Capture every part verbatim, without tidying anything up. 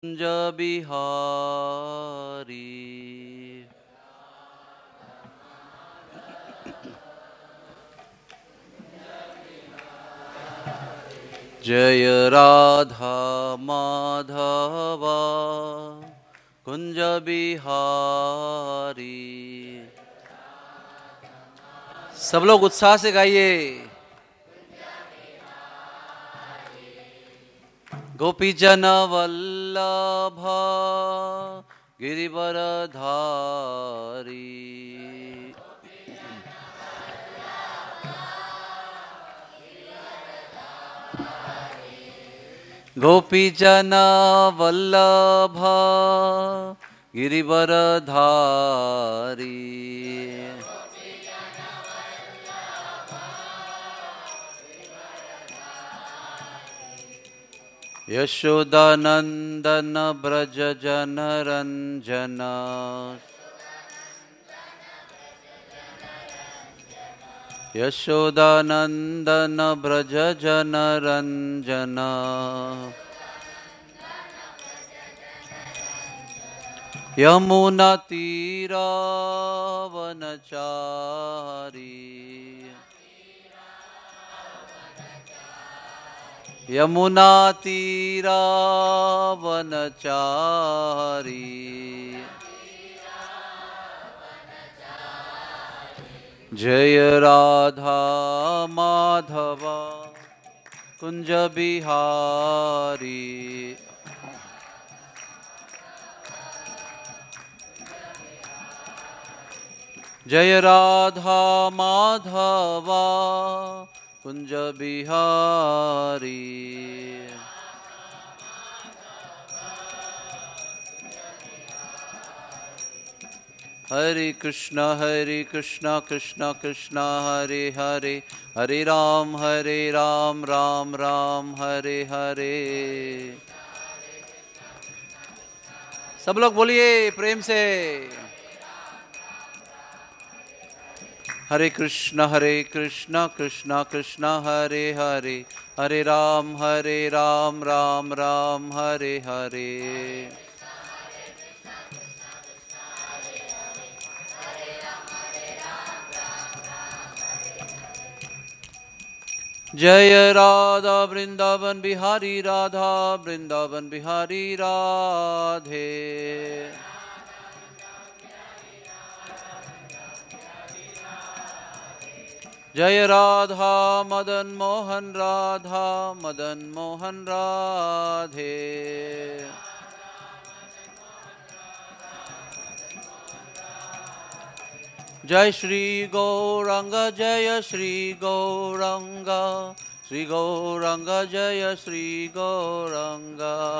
कुंज बिहारी जय राधा माधवा कुंज बिहारी। सब लोग उत्साह से गाइए। गोपी जन वल्लभ गिरिवरधारी गोपी जन वल्लभ गिरिवरधारी यशोदानंदन ब्रज जन रंजन यशोदानंदन ब्रज जन रंजन यमुना तीरावनचारी यमुना तीरावनचारी जय राधा माधवा कुंज बिहारी जय राधा माधवा कुंज बिहारी। हरे कृष्ण हरे कृष्ण कृष्ण कृष्ण हरे हरे हरे राम हरे राम राम राम हरे हरे। सब लोग बोलिए प्रेम से। हरे कृष्ण हरे कृष्ण कृष्ण कृष्ण हरे हरे हरे राम हरे राम राम राम हरे हरे। जय राधा वृंदावन बिहारी राधा वृंदावन बिहारी राधे। जय राधा मदन मोहन राधा मदन मोहन राधे। जय श्री गौरंग जय श्री गौरंग श्री गौरंग जय श्री गौरंग।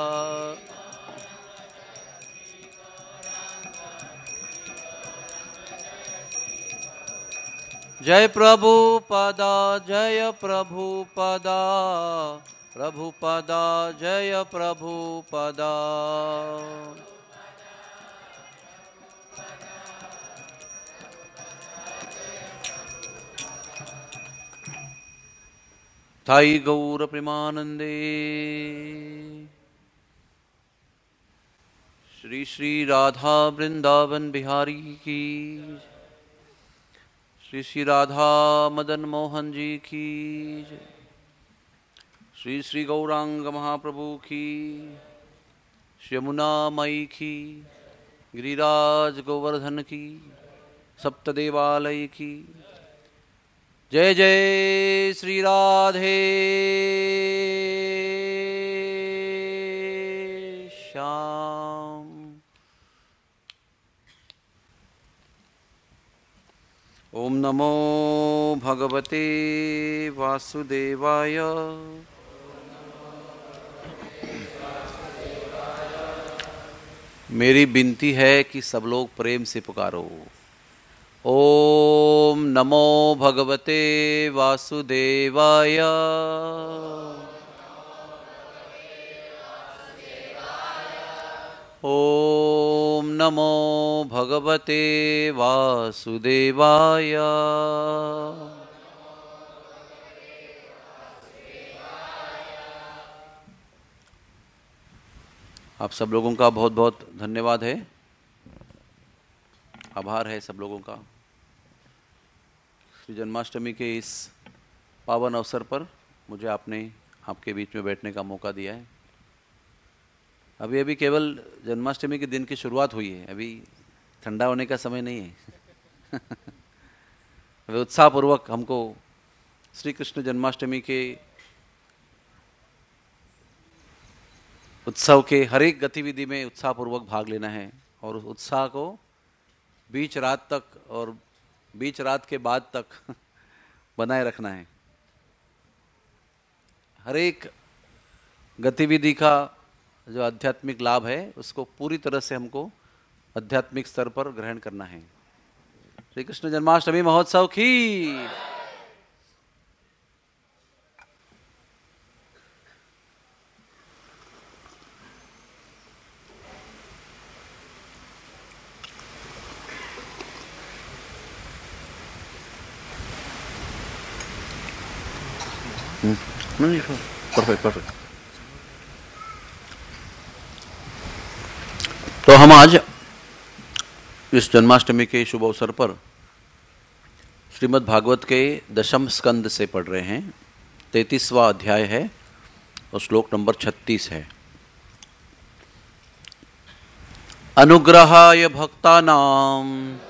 जय प्रभुपदा जय प्रभुपदा प्रभुपदा जय प्रभुपदा। थाई गौर प्रेमानंदे। श्री श्री राधा वृंदावन बिहारी की श्री श्री राधा मदन मोहन जी की श्री श्री गौरांग महाप्रभु की श्री यमुना मई की गिरिराज गोवर्धन की सप्त देवालय की जय जय श्री राधे श्याम। ओम नमो भगवते वासुदेवाय। मेरी विनती है कि सब लोग प्रेम से पुकारो। ओम नमो भगवते वासुदेवाय। ओम नमो भगवते वासुदेवाय। आप सब लोगों का बहुत बहुत धन्यवाद है, आभार है सब लोगों का। श्री जन्माष्टमी के इस पावन अवसर पर मुझे आपने आपके बीच में बैठने का मौका दिया है। अभी अभी केवल जन्माष्टमी के दिन की शुरुआत हुई है, अभी ठंडा होने का समय नहीं है। अभी उत्साहपूर्वक हमको श्री कृष्ण जन्माष्टमी के उत्सव के हर एक गतिविधि में उत्साहपूर्वक भाग लेना है और उस उत्साह को बीच रात तक और बीच रात के बाद तक बनाए रखना है। हर एक गतिविधि का जो आध्यात्मिक लाभ है उसको पूरी तरह से हमको आध्यात्मिक स्तर पर ग्रहण करना है। श्री कृष्ण जन्माष्टमी महोत्सव की परफेक्ट परफेक्ट। तो हम आज इस जन्माष्टमी के शुभ अवसर पर श्रीमद् भागवत के दशम स्कंद से पढ़ रहे हैं। तैंतीसवां अध्याय है और श्लोक नंबर छत्तीस है। अनुग्रहाय भक्तानां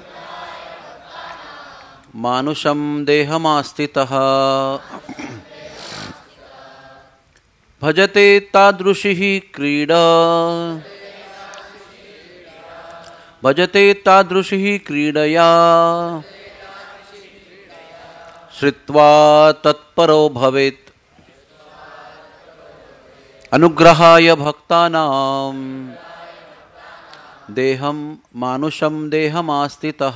मानुषं देहमास्थितः भजते तादृशी क्रीडा भजते तादृशी क्रीडया श्रुत्वा तत्परो भवेत्। अनुग्रहाय भक्तानां देहं मानुषं देहमास्थितः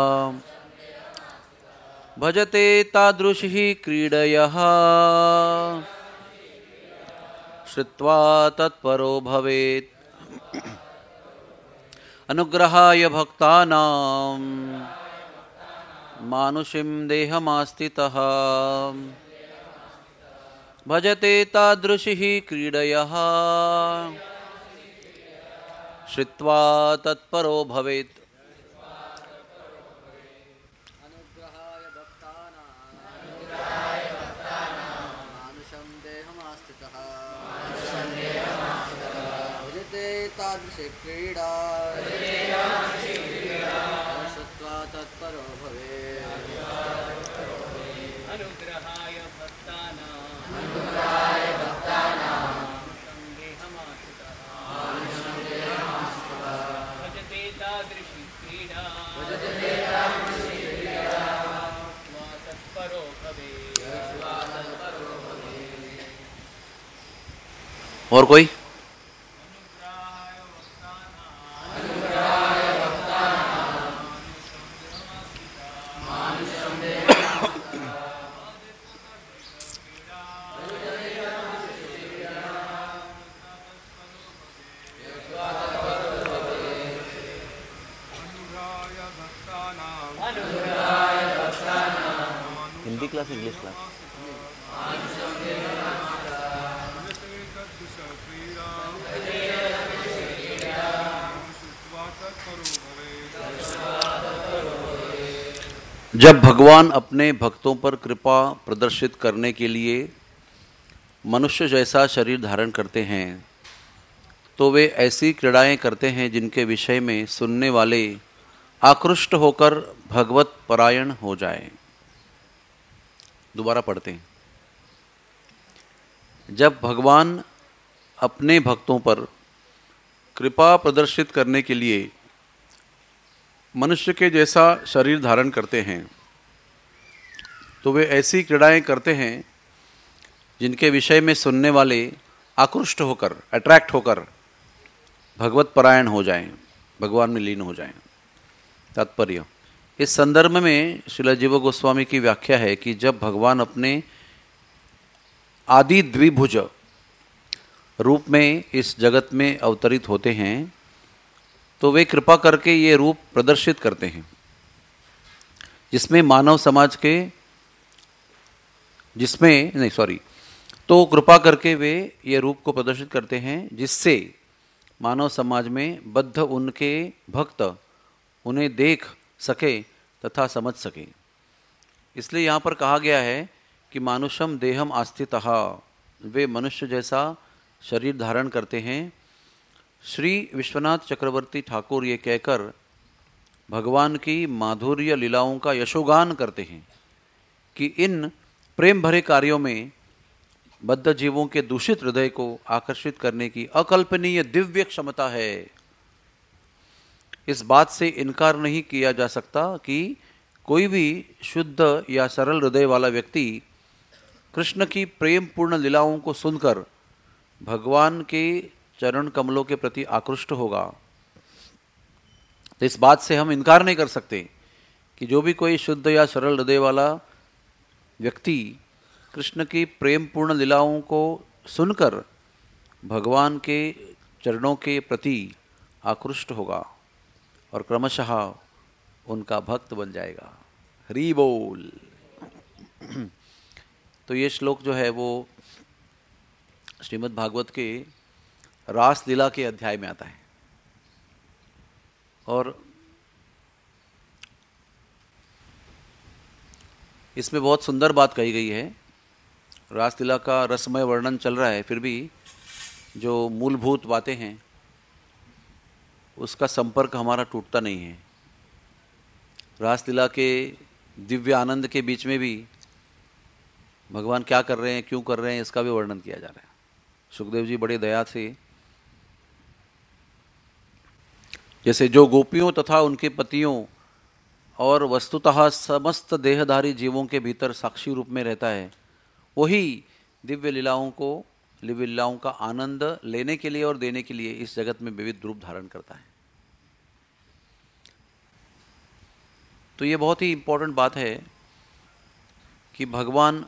भजते तादृशी क्रीडयः श्रुत्वा तत्परो भवेत्। अनुग्रहाय भक्तानां मानुषं देहमास्थितः भजते तादृशी क्रीडयः श्रुत्वा तत्परो भवेत्। तादृशी क्रीडा श्रुत्वा तत्परो भवेत्। अनुग्रहाय भक्तानां भजते तादृशी क्रीडा श्रुत्वा तत्परो भवेत्। और कोई? Hindi class, English class? जब भगवान अपने भक्तों पर कृपा प्रदर्शित करने के लिए मनुष्य जैसा शरीर धारण करते हैं तो वे ऐसी क्रीड़ाएं करते हैं जिनके विषय में सुनने वाले आकृष्ट होकर भगवत परायण हो जाएं। दोबारा पढ़ते हैं। जब भगवान अपने भक्तों पर कृपा प्रदर्शित करने के लिए मनुष्य के जैसा शरीर धारण करते हैं तो वे ऐसी क्रीड़ाएं करते हैं जिनके विषय में सुनने वाले आकृष्ट होकर, अट्रैक्ट होकर भगवत परायण हो जाएं, भगवान में लीन हो जाएं। तात्पर्य, इस संदर्भ में श्रील जीव गोस्वामी की व्याख्या है कि जब भगवान अपने आदि द्विभुज रूप में इस जगत में अवतरित होते हैं तो वे कृपा करके ये रूप प्रदर्शित करते हैं जिसमें मानव समाज के जिसमें नहीं सॉरी तो कृपा करके वे ये रूप को प्रदर्शित करते हैं जिससे मानव समाज में बद्ध उनके भक्त उन्हें देख सके तथा समझ सके। इसलिए यहाँ पर कहा गया है कि मानुषम देहम आस्थितः, वे मनुष्य जैसा शरीर धारण करते हैं। श्री विश्वनाथ चक्रवर्ती ठाकुर ये कहकर भगवान की माधुर्य लीलाओं का यशोगान करते हैं कि इन प्रेम भरे कार्यों में बद्ध जीवों के दूषित हृदय को आकर्षित करने की अकल्पनीय दिव्य क्षमता है। इस बात से इनकार नहीं किया जा सकता कि कोई भी शुद्ध या सरल हृदय वाला व्यक्ति कृष्ण की प्रेम पूर्ण लीलाओं को सुनकर भगवान के चरण कमलों के प्रति आकृष्ट होगा। तो इस बात से हम इनकार नहीं कर सकते कि जो भी कोई शुद्ध या सरल हृदय वाला व्यक्ति कृष्ण की प्रेम पूर्ण लीलाओं को सुनकर भगवान के चरणों के प्रति आकृष्ट होगा और क्रमशः उनका भक्त बन जाएगा। हरि बोल। तो ये श्लोक जो है वो श्रीमद् भागवत के रास लीला के अध्याय में आता है और इसमें बहुत सुंदर बात कही गई है। रासलीला का रसमय वर्णन चल रहा है, फिर भी जो मूलभूत बातें हैं उसका संपर्क हमारा टूटता नहीं है। रासलीला के दिव्य आनंद के बीच में भी भगवान क्या कर रहे हैं, क्यों कर रहे हैं, इसका भी वर्णन किया जा रहा है। सुखदेव जी बड़े दया से, जैसे जो गोपियों तथा उनके पतियों और वस्तुतः समस्त देहधारी जीवों के भीतर साक्षी रूप में रहता है, वही दिव्य लीलाओं को दिव्य लीलाओं का आनंद लेने के लिए और देने के लिए इस जगत में विविध रूप धारण करता है। तो ये बहुत ही इंपॉर्टेंट बात है कि भगवान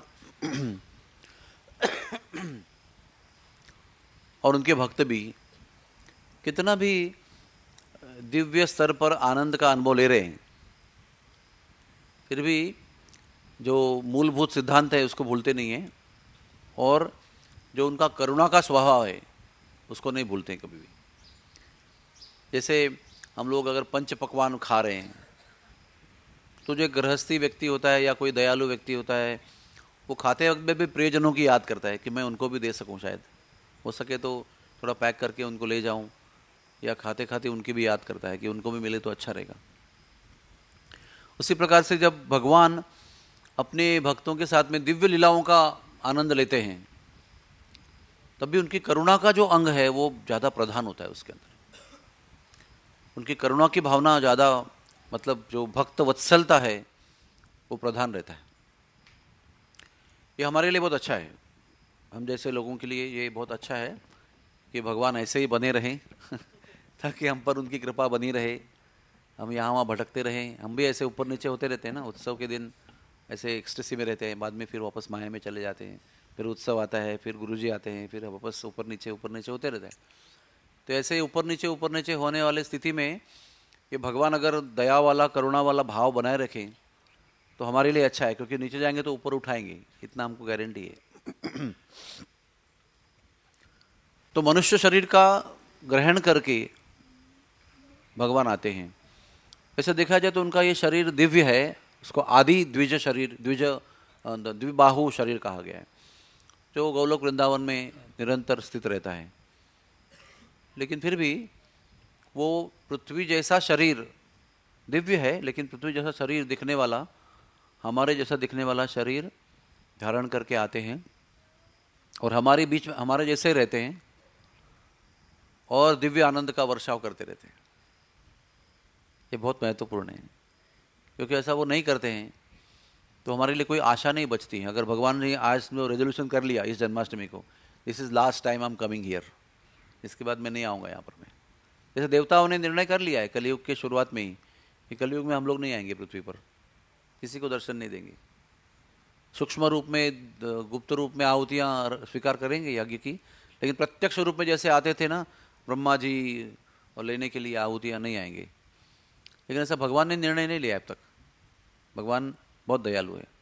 और उनके भक्त भी कितना भी दिव्य स्तर पर आनंद का अनुभव ले रहे हैं, फिर भी जो मूलभूत सिद्धांत है उसको भूलते नहीं हैं और जो उनका करुणा का स्वभाव है उसको नहीं भूलते कभी भी। जैसे हम लोग अगर पंच पकवान खा रहे हैं तो जो गृहस्थी व्यक्ति होता है या कोई दयालु व्यक्ति होता है वो खाते वक्त में भी प्रियजनों की याद करता है कि मैं उनको भी दे सकूं, शायद हो सके तो थोड़ा पैक करके उनको ले जाऊं, या खाते खाते उनकी भी याद करता है कि उनको भी मिले तो अच्छा रहेगा। उसी प्रकार से जब भगवान अपने भक्तों के साथ में दिव्य लीलाओं का आनंद लेते हैं तब भी उनकी करुणा का जो अंग है वो ज़्यादा प्रधान होता है। उसके अंदर उनकी करुणा की भावना ज़्यादा, मतलब जो भक्त वत्सलता है वो प्रधान रहता है। ये हमारे लिए बहुत अच्छा है, हम जैसे लोगों के लिए ये बहुत अच्छा है कि भगवान ऐसे ही बने रहें ताकि हम पर उनकी कृपा बनी रहे, हम यहाँ वहाँ भटकते रहें। हम भी ऐसे ऊपर नीचे होते रहते हैं ना, उत्सव के दिन ऐसे एक्सटेसी में रहते हैं, बाद में फिर वापस माया में चले जाते हैं, फिर उत्सव आता है, फिर गुरुजी आते हैं, फिर वापस ऊपर नीचे ऊपर नीचे होते रहते हैं। तो ऐसे ऊपर नीचे ऊपर नीचे होने वाले स्थिति में ये भगवान अगर दया वाला करुणा वाला भाव बनाए रखें तो हमारे लिए अच्छा है, क्योंकि नीचे जाएंगे तो ऊपर उठाएंगे, इतना हमको गारंटी है। तो मनुष्य शरीर का ग्रहण करके भगवान आते हैं। वैसे देखा जाए तो उनका ये शरीर दिव्य है, उसको आदि द्विज शरीर, द्विज द्विबाहु शरीर कहा गया है, जो गोलोक वृंदावन में निरंतर स्थित रहता है। लेकिन फिर भी वो पृथ्वी जैसा शरीर दिव्य है, लेकिन पृथ्वी जैसा शरीर दिखने वाला, हमारे जैसा दिखने वाला शरीर धारण करके आते हैं और हमारे बीच में हमारे जैसे रहते हैं और दिव्य आनंद का वर्षाव करते रहते हैं। ये बहुत महत्वपूर्ण है, क्योंकि ऐसा वो नहीं करते हैं तो हमारे लिए कोई आशा नहीं बचती है। अगर भगवान ने आज में रेजोल्यूशन कर लिया इस जन्माष्टमी को, this is last time I am coming here, इसके बाद मैं नहीं आऊँगा यहाँ पर। मैं जैसे देवताओं ने निर्णय कर लिया है कलयुग के शुरुआत में ही कि कलयुग में हम लोग नहीं आएंगे पृथ्वी पर, किसी को दर्शन नहीं देंगे। सूक्ष्म रूप में, गुप्त रूप में आहुतियाँ स्वीकार करेंगे यज्ञ की, लेकिन प्रत्यक्ष रूप में जैसे आते थे ना ब्रह्मा जी और लेने के लिए आहुतियाँ नहीं आएंगे। लेकिन ऐसा भगवान ने निर्णय नहीं लिया अब तक। भगवान बहुत दयालु है,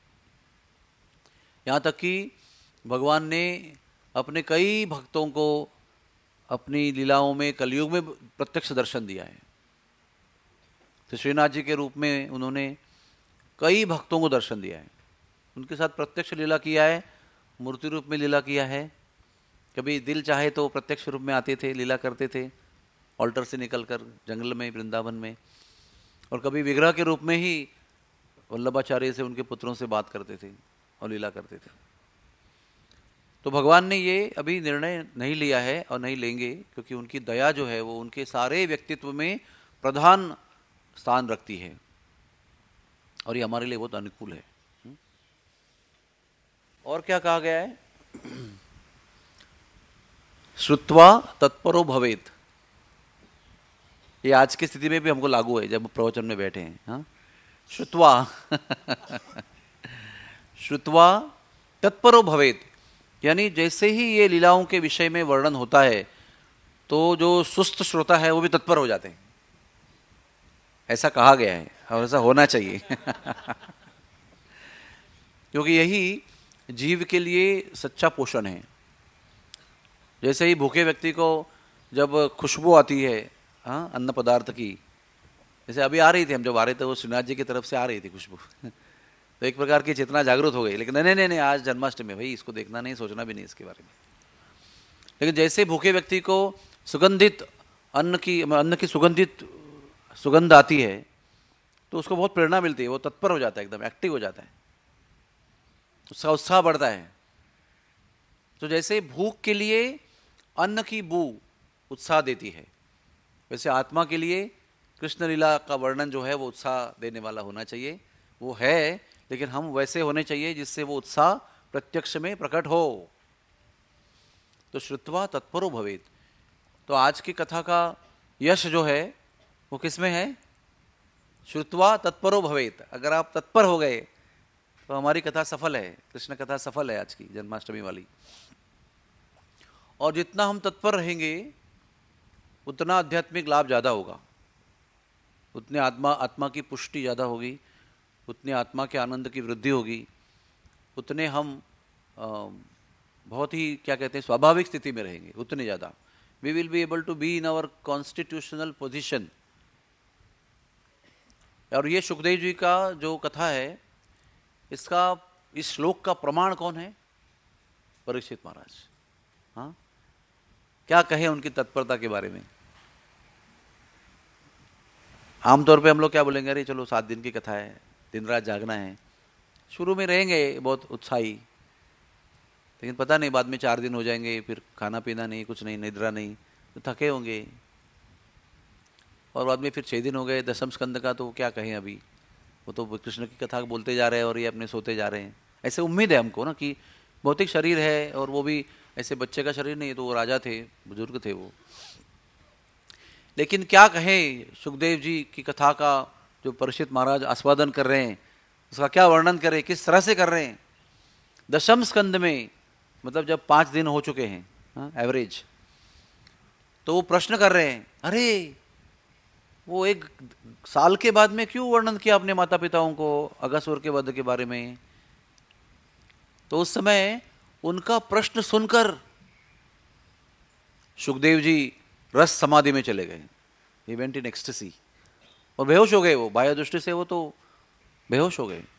यहाँ तक कि भगवान ने अपने कई भक्तों को अपनी लीलाओं में कलयुग में प्रत्यक्ष दर्शन दिया है। तो श्रीनाथ जी के रूप में उन्होंने कई भक्तों को दर्शन दिया है, उनके साथ प्रत्यक्ष लीला किया है, मूर्ति रूप में लीला किया है। कभी दिल चाहे तो प्रत्यक्ष रूप में आते थे, लीला करते थे ऑल्टर से निकलकर जंगल में, वृंदावन में, और कभी विग्रह के रूप में ही वल्लभाचार्य से, उनके पुत्रों से बात करते थे और लीला करते थे। तो भगवान ने ये अभी निर्णय नहीं लिया है और नहीं लेंगे, क्योंकि उनकी दया जो है वो उनके सारे व्यक्तित्व में प्रधान स्थान रखती है, और ये हमारे लिए बहुत अनुकूल है। और क्या कहा गया है? श्रुत्वा तत्परो भवेत। ये आज की स्थिति में भी हमको लागू है जब प्रवचन में बैठे हैं। हाँ, श्रुत्वा श्रुत्वा तत्परो भवेत, यानी जैसे ही ये लीलाओं के विषय में वर्णन होता है तो जो सुस्त श्रोता है वो भी तत्पर हो जाते हैं, ऐसा कहा गया है और ऐसा होना चाहिए क्योंकि यही जीव के लिए सच्चा पोषण है। जैसे ही भूखे व्यक्ति को जब खुशबू आती है हाँ अन्न पदार्थ की, जैसे अभी आ रही थी, हम जब आ रहे थे वो श्रीनाथ जी की तरफ से आ रही थी खुशबू तो एक प्रकार की चेतना जागृत हो गई, लेकिन नहीं नहीं नहीं आज जन्माष्टमी, भाई इसको देखना नहीं, सोचना भी नहीं इसके बारे में। लेकिन जैसे भूखे व्यक्ति को सुगंधित अन्न की अन्न की सुगंधित सुगंध आती है तो उसको बहुत प्रेरणा मिलती है, वो तत्पर हो जाता है, एकदम एक्टिव हो जाता है, उसका उत्साह बढ़ता है। तो जैसे भूख के लिए अन्न की बू उत्साह देती है, वैसे आत्मा के लिए कृष्ण लीला का वर्णन जो है वो उत्साह देने वाला होना चाहिए। वो है, लेकिन हम वैसे होने चाहिए जिससे वो उत्साह प्रत्यक्ष में प्रकट हो। तो श्रुत्वा तत्परो भवेत। तो आज की कथा का यश जो है वो किसमें है? श्रुत्वा तत्परो भवेत। अगर आप तत्पर हो गए तो हमारी कथा सफल है, कृष्ण कथा सफल है आज की जन्माष्टमी वाली। और जितना हम तत्पर रहेंगे उतना आध्यात्मिक लाभ ज्यादा होगा, उतने आत्मा आत्मा की पुष्टि ज्यादा होगी, उतने आत्मा के आनंद की वृद्धि होगी, उतने हम आ, बहुत ही क्या कहते हैं स्वाभाविक स्थिति में रहेंगे, उतने ज्यादा we will be able to be in our constitutional position. और ये सुखदेव जी का जो कथा है, इसका इस श्लोक का प्रमाण कौन है? परीक्षित महाराज। हाँ, क्या कहे उनकी तत्परता के बारे में? आमतौर पे हम लोग क्या बोलेंगे, अरे चलो सात दिन की कथा है, दिन रात जागना है। शुरू में रहेंगे बहुत उत्साही, लेकिन पता नहीं बाद में चार दिन हो जाएंगे, फिर खाना पीना नहीं, कुछ नहीं, निद्रा नहीं, तो थके होंगे। और बाद में फिर छह दिन हो गए दशम स्कंद का, तो क्या कहें अभी, वो तो कृष्ण की कथा बोलते जा रहे हैं और ये अपने सोते जा रहे हैं। ऐसे उम्मीद है हमको ना कि भौतिक शरीर है, और वो भी ऐसे बच्चे का शरीर नहीं, तो वो राजा थे, बुजुर्ग थे वो। लेकिन क्या कहें सुखदेव जी की कथा का जो परीक्षित महाराज आस्वादन कर रहे हैं, उसका क्या वर्णन करें, किस तरह से कर रहे हैं। दशम स्कंद में, मतलब जब पांच दिन हो चुके हैं एवरेज, तो वो प्रश्न कर रहे हैं, अरे वो एक साल के बाद में क्यों वर्णन किया अपने माता पिताओं को अगासुर के वध के बारे में? तो उस समय उनका प्रश्न सुनकर सुखदेव जी रस समाधि में चले गए, he went in ecstasy, और बेहोश हो गए। वो बाह्य दृष्टि से वो तो बेहोश हो गए।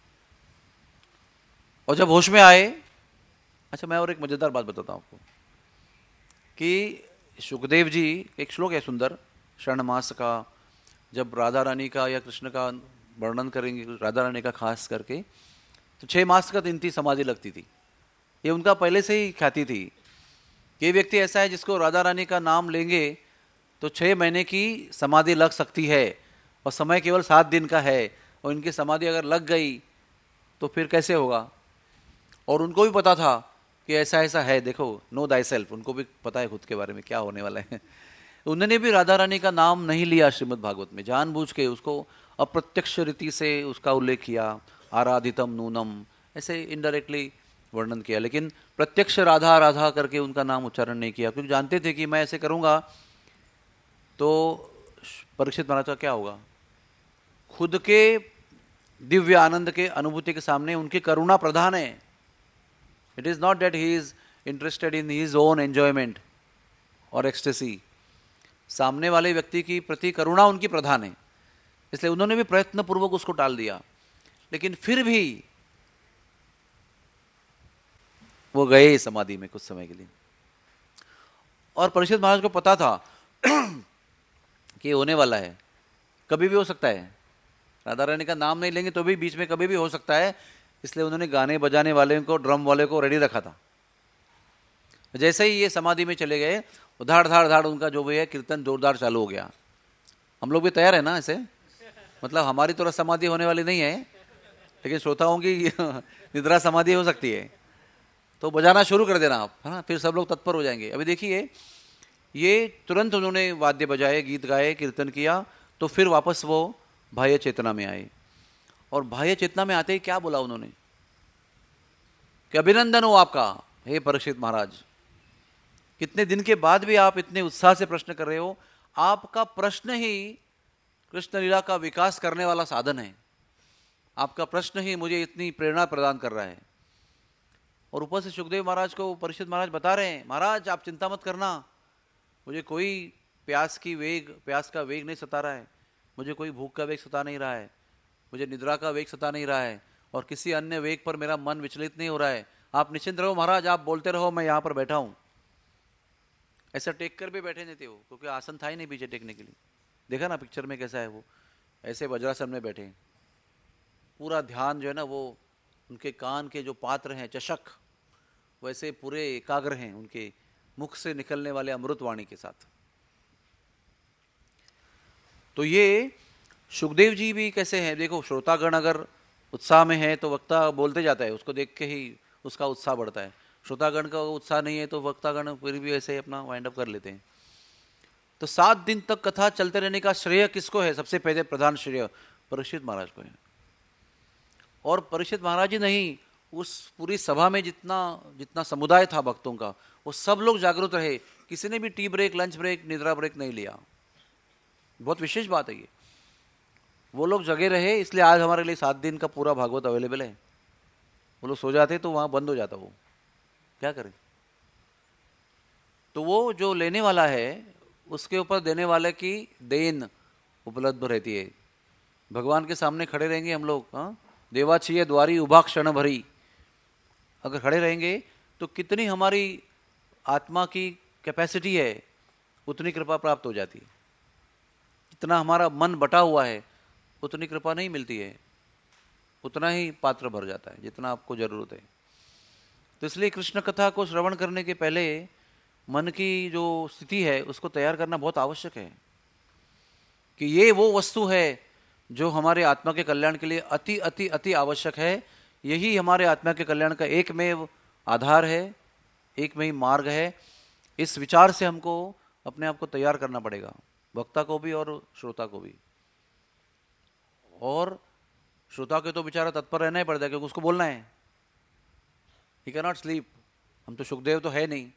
और जब होश में आए, अच्छा मैं और एक मजेदार बात बताता हूं आपको कि सुखदेव जी, एक श्लोक है सुंदर शरण मास का, जब राधा रानी का या कृष्ण का वर्णन करेंगे, राधा रानी का खास करके, तो छह मास का इनकी समाधि लगती थी। ये उनका पहले से ही ख्याति थी कि व्यक्ति ऐसा है जिसको राधा रानी का नाम लेंगे तो छह महीने की समाधि लग सकती है, और समय केवल सात दिन का है, और इनकी समाधि अगर लग गई तो फिर कैसे होगा। और उनको भी पता था कि ऐसा ऐसा है, देखो नो दाई सेल्फ, उनको भी पता है खुद के बारे में क्या होने वाला है। उन्होंने भी राधा रानी का नाम नहीं लिया श्रीमद् भागवत में, जानबूझ के उसको अप्रत्यक्ष रीति से उसका उल्लेख किया, आराधितम नूनम, ऐसे इनडायरेक्टली वर्णन किया, लेकिन प्रत्यक्ष राधा राधा करके उनका नाम उच्चारण नहीं किया, क्योंकि जानते थे कि मैं ऐसे करूंगा तो परीक्षित महाराज का क्या होगा। खुद के दिव्य आनंद के अनुभूति के सामने उनकी करुणा प्रधान है। It is not that he is interested in his own enjoyment और एक्सटेसी, सामने वाले व्यक्ति की प्रति करुणा उनकी प्रधान है, इसलिए उन्होंने भी प्रयत्न पूर्वक उसको टाल दिया। लेकिन फिर भी वो गए समाधि में कुछ समय के लिए। और परीक्षित महाराज को पता था कि होने वाला है, कभी भी हो सकता है, राधा रानी का नाम नहीं लेंगे तो भी बीच में कभी भी हो सकता है, इसलिए उन्होंने गाने बजाने वाले को, ड्रम वाले को रेडी रखा था। जैसे ही ये समाधि में चले गए, धाड़ धाड़ धाड़ उनका जो भी है कीर्तन जोरदार चालू हो गया। हम लोग भी तैयार है ना ऐसे, मतलब हमारी तो समाधि होने वाली नहीं है, लेकिन श्रोताओं की निद्रा समाधि हो सकती है, तो बजाना शुरू कर देना आप, है ना, फिर सब लोग तत्पर हो जाएंगे। अभी देखिए, ये तुरंत उन्होंने वाद्य बजाए, गीत गाए, कीर्तन किया, तो फिर वापस वो बाह्य चेतना में आए। और बाह्य चेतना में आते ही क्या बोला उन्होंने कि अभिनंदन हो आपका हे परीक्षित महाराज, कितने दिन के बाद भी आप इतने उत्साह से प्रश्न कर रहे हो। आपका प्रश्न ही कृष्ण लीला का विकास करने वाला साधन है, आपका प्रश्न ही मुझे इतनी प्रेरणा प्रदान कर रहा है। और ऊपर से सुखदेव महाराज को परीक्षित महाराज बता रहे हैं, महाराज आप चिंता मत करना, मुझे कोई प्यास की वेग प्यास का वेग नहीं सता रहा है, मुझे कोई भूख का वेग सता नहीं रहा है, मुझे निद्रा का वेग सता नहीं रहा है, और किसी अन्य वेग पर मेरा मन विचलित नहीं हो रहा है। आप निश्चिंत रहो महाराज, आप बोलते रहो, मैं यहाँ पर बैठा हूँ। ऐसा टेक कर भी बैठे नहीं थे वो, क्योंकि आसन था ही नहीं पीछे टेकने के लिए। देखा ना पिक्चर में कैसा है, वो ऐसे वज्रासन में बैठे, पूरा ध्यान जो है ना, वो उनके कान के जो पात्र हैं चषक, वैसे पूरे एकाग्र हैं उनके मुख से निकलने वाले अमृत वाणी के साथ। तो ये सुखदेव जी भी कैसे हैं, देखो, श्रोतागण अगर उत्साह में है तो वक्ता बोलते जाता है, उसको देख के ही उसका उत्साह बढ़ता है। श्रोतागण का उत्साह नहीं है तो वक्तागण फिर भी ऐसे अपना वाइंड अप कर लेते हैं। तो सात दिन तक कथा चलते रहने का श्रेय किसको है? सबसे पहले प्रधान श्रेय परीक्षित महाराज को है। और परीक्षित महाराज ही नहीं, उस पूरी सभा में जितना जितना समुदाय था भक्तों का, वो सब लोग जागरूक रहे, किसी ने भी टी ब्रेक, लंच ब्रेक, निद्रा ब्रेक नहीं लिया। बहुत विशेष बात है ये, वो लोग जगे रहे, इसलिए आज हमारे लिए सात दिन का पूरा भागवत अवेलेबल है। वो लोग सो जाते तो वहां बंद हो जाता, वो क्या करें। तो वो जो लेने वाला है उसके ऊपर देने वाले की देन उपलब्ध रहती है। भगवान के सामने खड़े रहेंगे हम लोग, हाँ, देवा चाहिए द्वारी उभा क्षण भरी, अगर खड़े रहेंगे तो कितनी हमारी आत्मा की कैपेसिटी है उतनी कृपा प्राप्त हो जाती है। जितना हमारा मन बटा हुआ है उतनी कृपा नहीं मिलती है, उतना ही पात्र भर जाता है जितना आपको जरूरत है। तो इसलिए कृष्ण कथा को श्रवण करने के पहले मन की जो स्थिति है उसको तैयार करना बहुत आवश्यक है कि ये वो वस्तु है जो हमारे आत्मा के कल्याण के लिए अति अति अति आवश्यक है। यही हमारे आत्मा के कल्याण का एकमेव आधार है, एक में ही मार्ग है। इस विचार से हमको अपने आप को तैयार करना पड़ेगा, वक्ता को भी और श्रोता को भी। और श्रोता के तो बेचारा तत्पर रहना ही पड़ता है, क्योंकि उसको बोलना है, ही कैन नॉट स्लीप। हम तो सुखदेव तो है नहीं,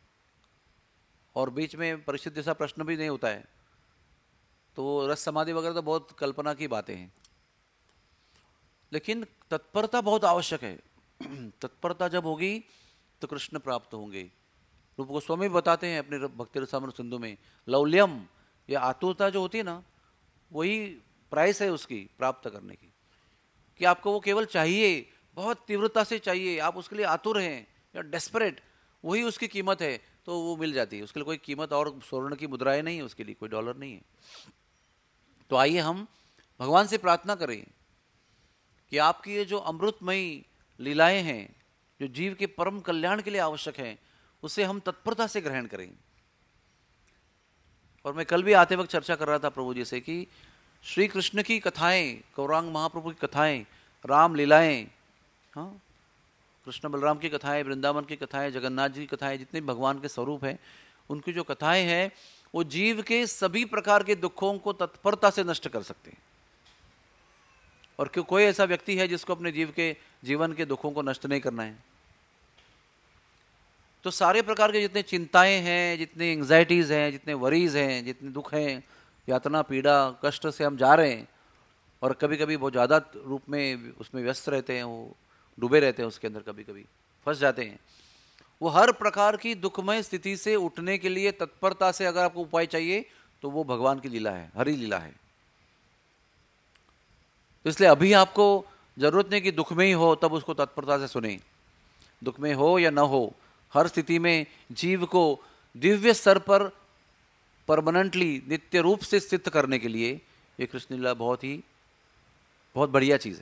और बीच में परीक्षित जैसा प्रश्न भी नहीं होता है, तो रस समाधि वगैरह तो बहुत कल्पना की बातें हैं। लेकिन तत्परता बहुत आवश्यक है। तत्परता जब होगी तो कृष्ण प्राप्त होंगे। रूप गोस्वामी बताते हैं अपने भक्ति रसामृत सिंधु में, लौल्यम, या आतुरता जो होती है ना, वही प्राइस है उसकी प्राप्त करने की, कि आपको वो केवल चाहिए, बहुत तीव्रता से चाहिए, आप उसके लिए आतुर हैं या डेस्परेट, वही उसकी कीमत है, तो वो मिल जाती है। उसके लिए कोई कीमत और स्वर्ण की मुद्राएं नहीं है, उसके लिए कोई डॉलर नहीं है। तो आइए हम भगवान से प्रार्थना करें कि आपकी ये जो अमृतमयी लीलाएं हैं, जो जीव के परम कल्याण के लिए आवश्यक हैं, उसे हम तत्परता से ग्रहण करें। और मैं कल भी आते वक्त चर्चा कर रहा था प्रभु जी से कि श्री कृष्ण की कथाएं, गौरांग महाप्रभु की कथाएं, राम लीलाएं, हाँ, कृष्ण बलराम की कथाएं, वृंदावन की कथाएं, जगन्नाथ जी की कथाएं, जितने भगवान के स्वरूप हैं, उनकी जो कथाएं हैं वो जीव के सभी प्रकार के दुखों को तत्परता से नष्ट कर सकते हैं। और क्यों कोई ऐसा व्यक्ति है जिसको अपने जीव के जीवन के दुखों को नष्ट नहीं करना है? तो सारे प्रकार के जितने चिंताएं हैं, जितने एंग्जाइटीज हैं, जितने वरीज हैं, जितने दुख हैं, यातना, पीड़ा, कष्ट से हम जा रहे हैं, और कभी कभी बहुत ज़्यादा रूप में उसमें व्यस्त रहते हैं, वो डूबे रहते हैं उसके अंदर, कभी कभी फंस जाते हैं, वो हर प्रकार की दुखमय स्थिति से उठने के लिए तत्परता से अगर आपको उपाय चाहिए तो वो भगवान की लीला है, हरि लीला है। तो इसलिए अभी आपको जरूरत नहीं कि दुख में ही हो तब उसको तत्परता से सुने। दुख में हो या ना हो, हर स्थिति में जीव को दिव्य स्तर पर परमानेंटली नित्य रूप से स्थित करने के लिए ये कृष्ण लीला बहुत ही बहुत बढ़िया चीज है।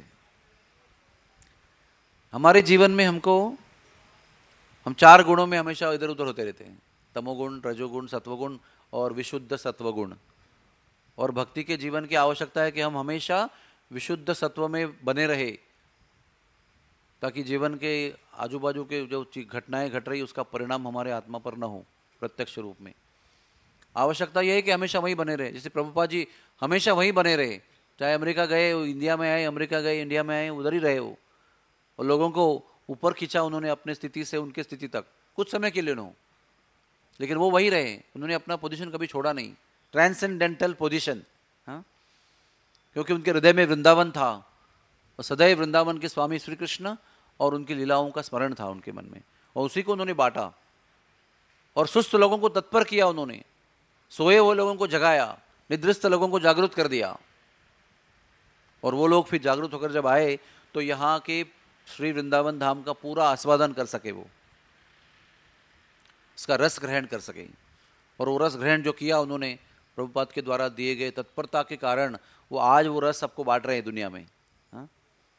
हमारे जीवन में हमको हम चार गुणों में हमेशा इधर उधर होते रहते हैं, तमोगुण, रजोगुण, सत्वगुण और विशुद्ध सत्वगुण। और भक्ति के जीवन की आवश्यकता है कि हम हमेशा विशुद्ध सत्व में बने रहे, ताकि जीवन के आजू बाजू के जो घटनाएं घट रही उसका परिणाम हमारे आत्मा पर न हो प्रत्यक्ष रूप में। आवश्यकता यह है कि हमेशा वहीं बने रहे, जैसे प्रभुपाद जी हमेशा वहीं बने रहे, चाहे अमेरिका गए, इंडिया में आए, अमेरिका गए, इंडिया में आए, उधर ही रहे वो, और लोगों को ऊपर खींचा उन्होंने अपने स्थिति से उनके स्थिति तक, कुछ समय के लिए न हो, लेकिन वो वही रहे, उन्होंने अपना पोजीशन कभी छोड़ा नहीं, ट्रांसेंडेंटल पोजीशन। हाँ, क्योंकि उनके हृदय में वृंदावन था और सदैव वृंदावन के स्वामी श्री कृष्ण और उनकी लीलाओं का स्मरण था उनके मन में, और उसी को उन्होंने बांटा और सुस्त लोगों को तत्पर किया, उन्होंने सोए हुए लोगों को जगाया, निद्रिस्त लोगों को जागृत कर दिया, और वो लोग फिर जागृत होकर जब आए तो यहाँ के श्री वृंदावन धाम का पूरा आस्वादन कर सके, वो इसका रस ग्रहण कर सके। और वो रस ग्रहण जो किया उन्होंने प्रभुपाद के द्वारा दिए गए तत्परता के कारण, वो आज वो रस सबको बांट रहे हैं दुनिया में। हा?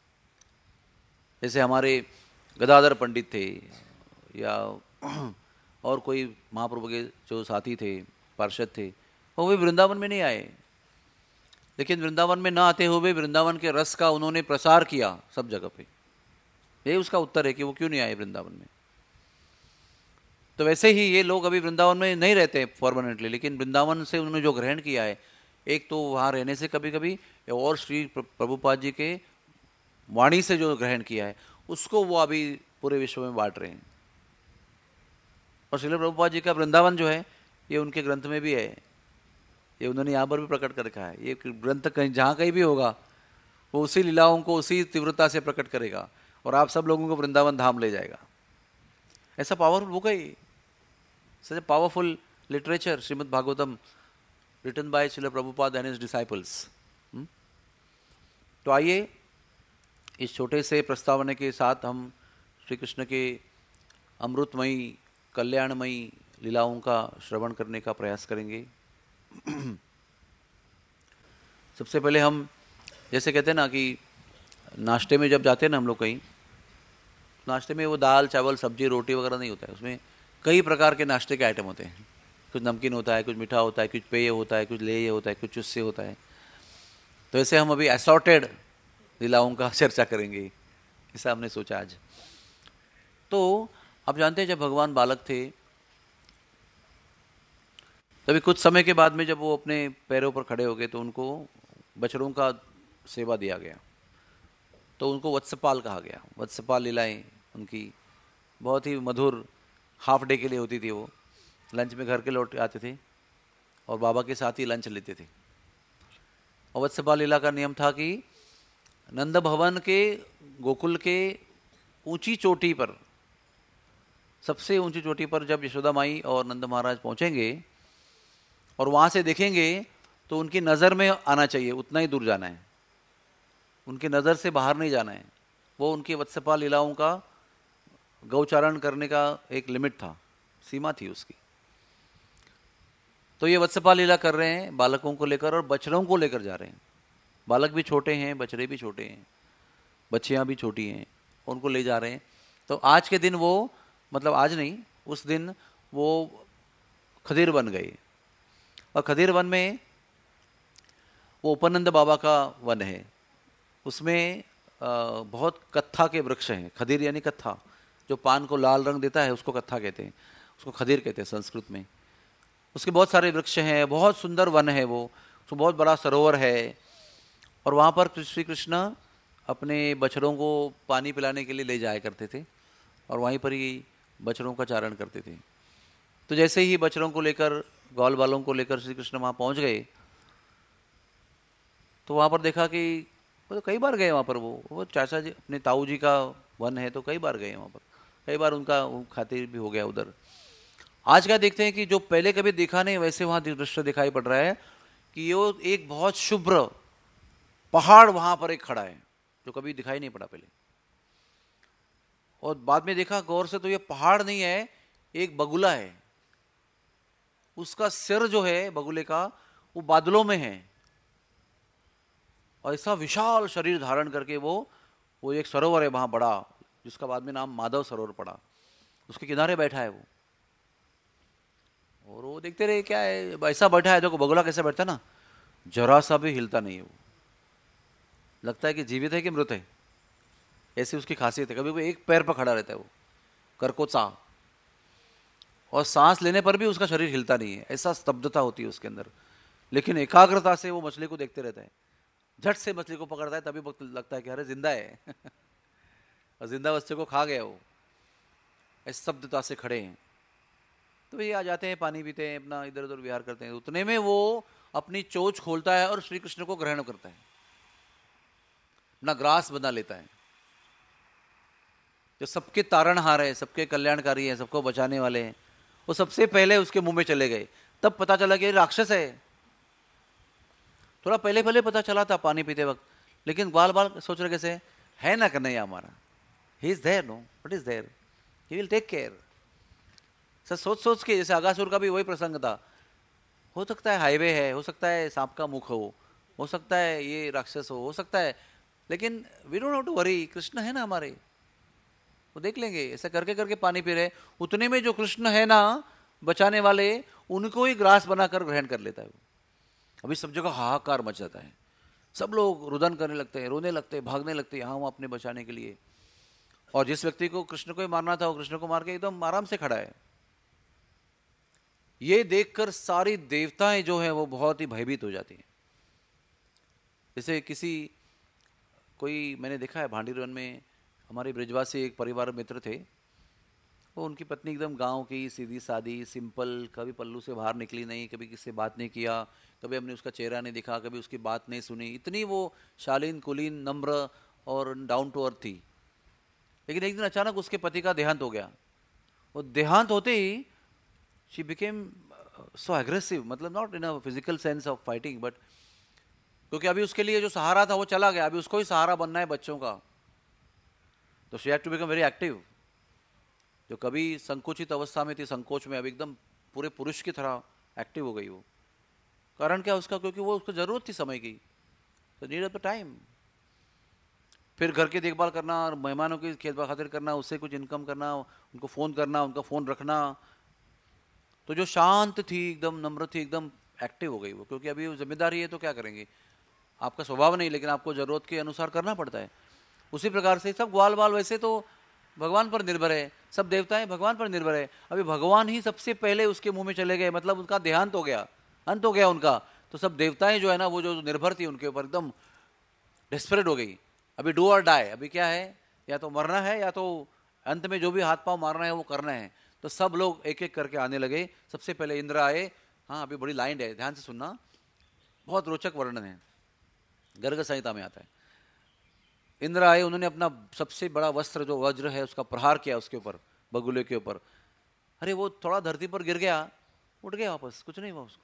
जैसे हमारे गदाधर पंडित थे या और कोई महाप्रभु के जो साथी थे, पार्षद थे, वो भी वृंदावन में नहीं आए, लेकिन वृंदावन में न आते हुए वृंदावन के रस का उन्होंने प्रसार किया सब जगह पे। यही उसका उत्तर है कि वो क्यों नहीं आए वृंदावन में। तो वैसे ही ये लोग अभी वृंदावन में नहीं रहते परमानेंटली, लेकिन वृंदावन से उन्होंने जो ग्रहण किया है, एक तो वहाँ रहने से कभी कभी, और श्री प्रभुपाद जी के वाणी से जो ग्रहण किया है उसको वो अभी पूरे विश्व में बांट रहे हैं। और श्रील प्रभुपाद जी का वृंदावन जो है ये उनके ग्रंथ में भी है, ये उन्होंने यहाँ पर भी प्रकट कर रखा है। ये ग्रंथ कहीं जहाँ कहीं भी होगा वो उसी लीलाओं को उसी तीव्रता से प्रकट करेगा और आप सब लोगों को वृंदावन धाम ले जाएगा। ऐसा पावरफुल बुक है ये, such a powerful literature, Srimad Bhagavatam, written by Srila Prabhupada and his disciples. तो आइए इस छोटे से प्रस्तावना के साथ हम श्री कृष्ण के अमृतमयी कल्याणमयी लीलाओं का श्रवण करने का प्रयास करेंगे। सबसे पहले हम जैसे कहते हैं ना कि नाश्ते में जब जाते हैं ना हम लोग कहीं, नाश्ते में वो दाल चावल सब्जी रोटी वगैरह नहीं होता है, उसमें कई प्रकार के नाश्ते के आइटम होते हैं। कुछ नमकीन होता है, कुछ मीठा होता है, कुछ पेय होता है, कुछ लेय होता है, कुछ चुस्से होता है। तो ऐसे हम अभी असॉर्टेड लीलाओं का चर्चा करेंगे, ऐसा हमने सोचा आज। तो आप जानते हैं जब भगवान बालक थे तभी कुछ समय के बाद में जब वो अपने पैरों पर खड़े हो गए तो उनको बछड़ों का सेवा दिया गया, तो उनको वत्सपाल कहा गया। वत्सपाल लीलाएं उनकी बहुत ही मधुर, हाफ डे के लिए होती थी। वो लंच में घर के लौट आते थे और बाबा के साथ ही लंच लेते थे। और वत्सपाल लीला का नियम था कि नंद भवन के गोकुल के ऊंची चोटी पर, सबसे ऊंची चोटी पर जब यशोदा माई और नंद महाराज पहुंचेंगे और वहां से देखेंगे तो उनकी नजर में आना चाहिए, उतना ही दूर जाना है, उनकी नजर से बाहर नहीं जाना है। वो उनकी वत्सपाल लीलाओं का गौचारण करने का एक लिमिट था, सीमा थी उसकी। तो ये वत्सपाल लीला कर रहे हैं बालकों को लेकर और बछड़ों को लेकर जा रहे हैं। बालक भी छोटे हैं, बछड़े भी छोटे हैं, बच्चियां भी छोटी हैं, उनको ले जा रहे हैं। तो आज के दिन वो, मतलब आज नहीं, उस दिन वो खदीर बन गए। और खदीर वन में वो उपनंद बाबा का वन है, उसमें बहुत कत्था के वृक्ष हैं। खदीर यानी कत्था, जो पान को लाल रंग देता है उसको कत्था कहते हैं, उसको खदीर कहते हैं संस्कृत में। उसके बहुत सारे वृक्ष हैं, बहुत सुंदर वन है वो, उसको बहुत बड़ा सरोवर है। और वहाँ पर श्री कृष्ण अपने बछड़ों को पानी पिलाने के लिए ले जाया करते थे और वहीं पर ही बछड़ों का चारण करते थे। तो जैसे ही बछड़ों को लेकर, ग्वाल बालों को लेकर श्री कृष्ण वहाँ पहुँच गए तो वहाँ पर देखा कि वो तो कई बार गए वहाँ पर, वो वो चाचा जी अपने ताऊ जी का वन है तो कई बार गए वहाँ पर। कई बार उनका वो खातिर भी हो गया उधर। आज क्या देखते हैं कि जो पहले कभी देखा नहीं वैसे वहां दृश्य दिखाई पड़ रहा है कि वो एक बहुत शुभ्र पहाड़ वहां पर एक खड़ा है जो कभी दिखाई नहीं पड़ा पहले। और बाद में देखा गौर से तो ये पहाड़ नहीं है, एक बगुला है। उसका सिर जो है बगुले का वो बादलों में है और ऐसा विशाल शरीर धारण करके वो वो एक सरोवर है वहां बड़ा, जिसका बाद में नाम माधव सरोवर पड़ा, उसके किनारे बैठा है वो। और वो देखते रहे क्या है, ऐसा बैठा है, देखो बगुला कैसे बैठता है ना, जरा सा भी हिलता नहीं है वो, लगता है कि जीवित है कि मृत है, ऐसी उसकी खासियत है। कभी कोई एक पैर पर खड़ा रहता है वो, करकोचा, और सांस लेने पर भी उसका शरीर हिलता नहीं है, ऐसा स्तब्धता होती है उसके अंदर। लेकिन एकाग्रता से वो मछली को देखते रहता है, झट से मछली को पकड़ता है, तभी वक्त लगता है कि अरे जिंदा है और जिंदा बच्चे को खा गया वो, ऐसी स्तब्धता से खड़े हैं। तो ये आ जाते हैं, पानी पीते हैं, अपना इधर उधर विहार करते हैं। उतने में वो अपनी चोंच खोलता है और श्री कृष्ण को ग्रहण करता है, अपना ग्रास बना लेता है। जो सबके तारणहार है, सबके कल्याणकारी है, सबको बचाने वाले हैं, वो सबसे पहले उसके मुंह में चले गए। तब पता चला कि राक्षस है। थोड़ा पहले पहले पता चला था पानी पीते वक्त, लेकिन बाल बाल सोच रहे कैसे है ना कन्हैया हमारा, he is there, no what is there, he will take care. सर सोच सोच के, जैसे अगासुर का भी वही प्रसंग था, हो सकता है हाईवे है, हो सकता है सांप का मुख हो हो सकता है ये राक्षस हो हो सकता है, लेकिन we don't have to worry, Krishna है ना हमारे, वो देख लेंगे। ऐसा करके करके पानी पी रहे, उतने में जो कृष्ण है ना बचाने वाले, उनको ही ग्रास बनाकर ग्रहण कर लेता है वो। अभी सब जगह हाहाकार मच जाता है, सब लोग रुदन करने लगते हैं, रोने लगते हैं, भागने लगते हैं यहाँ वहाँ अपने बचाने के लिए। और जिस व्यक्ति को कृष्ण को ही मारना था, वो कृष्ण को मार के एकदम आराम से खड़ा है। ये देखकर सारी देवताएं जो है वो बहुत ही भयभीत हो जाती हैं। जैसे किसी कोई, मैंने देखा है भांडीरवन में, हमारे ब्रिजवासी एक परिवार मित्र थे, वो उनकी पत्नी एकदम गांव की सीधी सादी सिंपल, कभी पल्लू से बाहर निकली नहीं, कभी किससे बात नहीं किया, कभी हमने उसका चेहरा नहीं देखा, कभी उसकी बात नहीं सुनी, इतनी वो शालीन कुलीन नम्र और डाउन टू अर्थ थी। लेकिन एक दिन अचानक उसके पति का देहांत हो गया। वो देहांत होते ही शी बिकेम सो एग्रेसिव, मतलब not in a physical sense of fighting, but क्योंकि अभी उसके लिए जो सहारा था वो चला गया, अभी उसको ही सहारा बनना है बच्चों का, तो she had to become very active. जो कभी संकुचित अवस्था में थी, संकोच में, अब एकदम पूरे पुरुष की तरह एक्टिव हो गई वो। कारण क्या उसका, क्योंकि वो उसको जरूरत थी समय की, तो नीड ऑफ द टाइम। फिर घर की देखभाल करना और मेहमानों की खेत खातिर करना, उससे कुछ इनकम करना, उनको फोन करना, उनका फोन रखना। तो जो शांत थी, एकदम नम्र थी, एकदम एक्टिव हो गई वो, क्योंकि अभी वो जिम्मेदारी है, तो क्या करेंगे, आपका स्वभाव नहीं, लेकिन आपको जरूरत के अनुसार करना पड़ता है। उसी प्रकार से सब ग्वाल बाल वैसे तो भगवान पर निर्भर है, सब देवताएं भगवान पर निर्भर है। अभी भगवान ही सबसे पहले उसके मुंह में चले गए, मतलब उनका देहांत हो गया, अंत हो गया उनका, तो सब देवताएं जो है ना, वो जो निर्भर थी उनके ऊपर, एकदम डेस्परेट हो गई। अभी डू और डाई, अभी क्या है, या तो मरना है या तो अंत में जो भी हाथ पांव मारना है वो करना है। तो सब लोग एक एक करके आने लगे। सबसे पहले इंद्र आए। हाँ, अभी बड़ी लाइन है, ध्यान से सुनना, बहुत रोचक वर्णन है, गर्ग संहिता में आता है। इंद्र आए, उन्होंने अपना सबसे बड़ा वस्त्र जो वज्र है उसका प्रहार किया उसके ऊपर, बगुले के ऊपर। अरे वो थोड़ा धरती पर गिर गया, उठ गया वापस, कुछ नहीं हुआ उसको।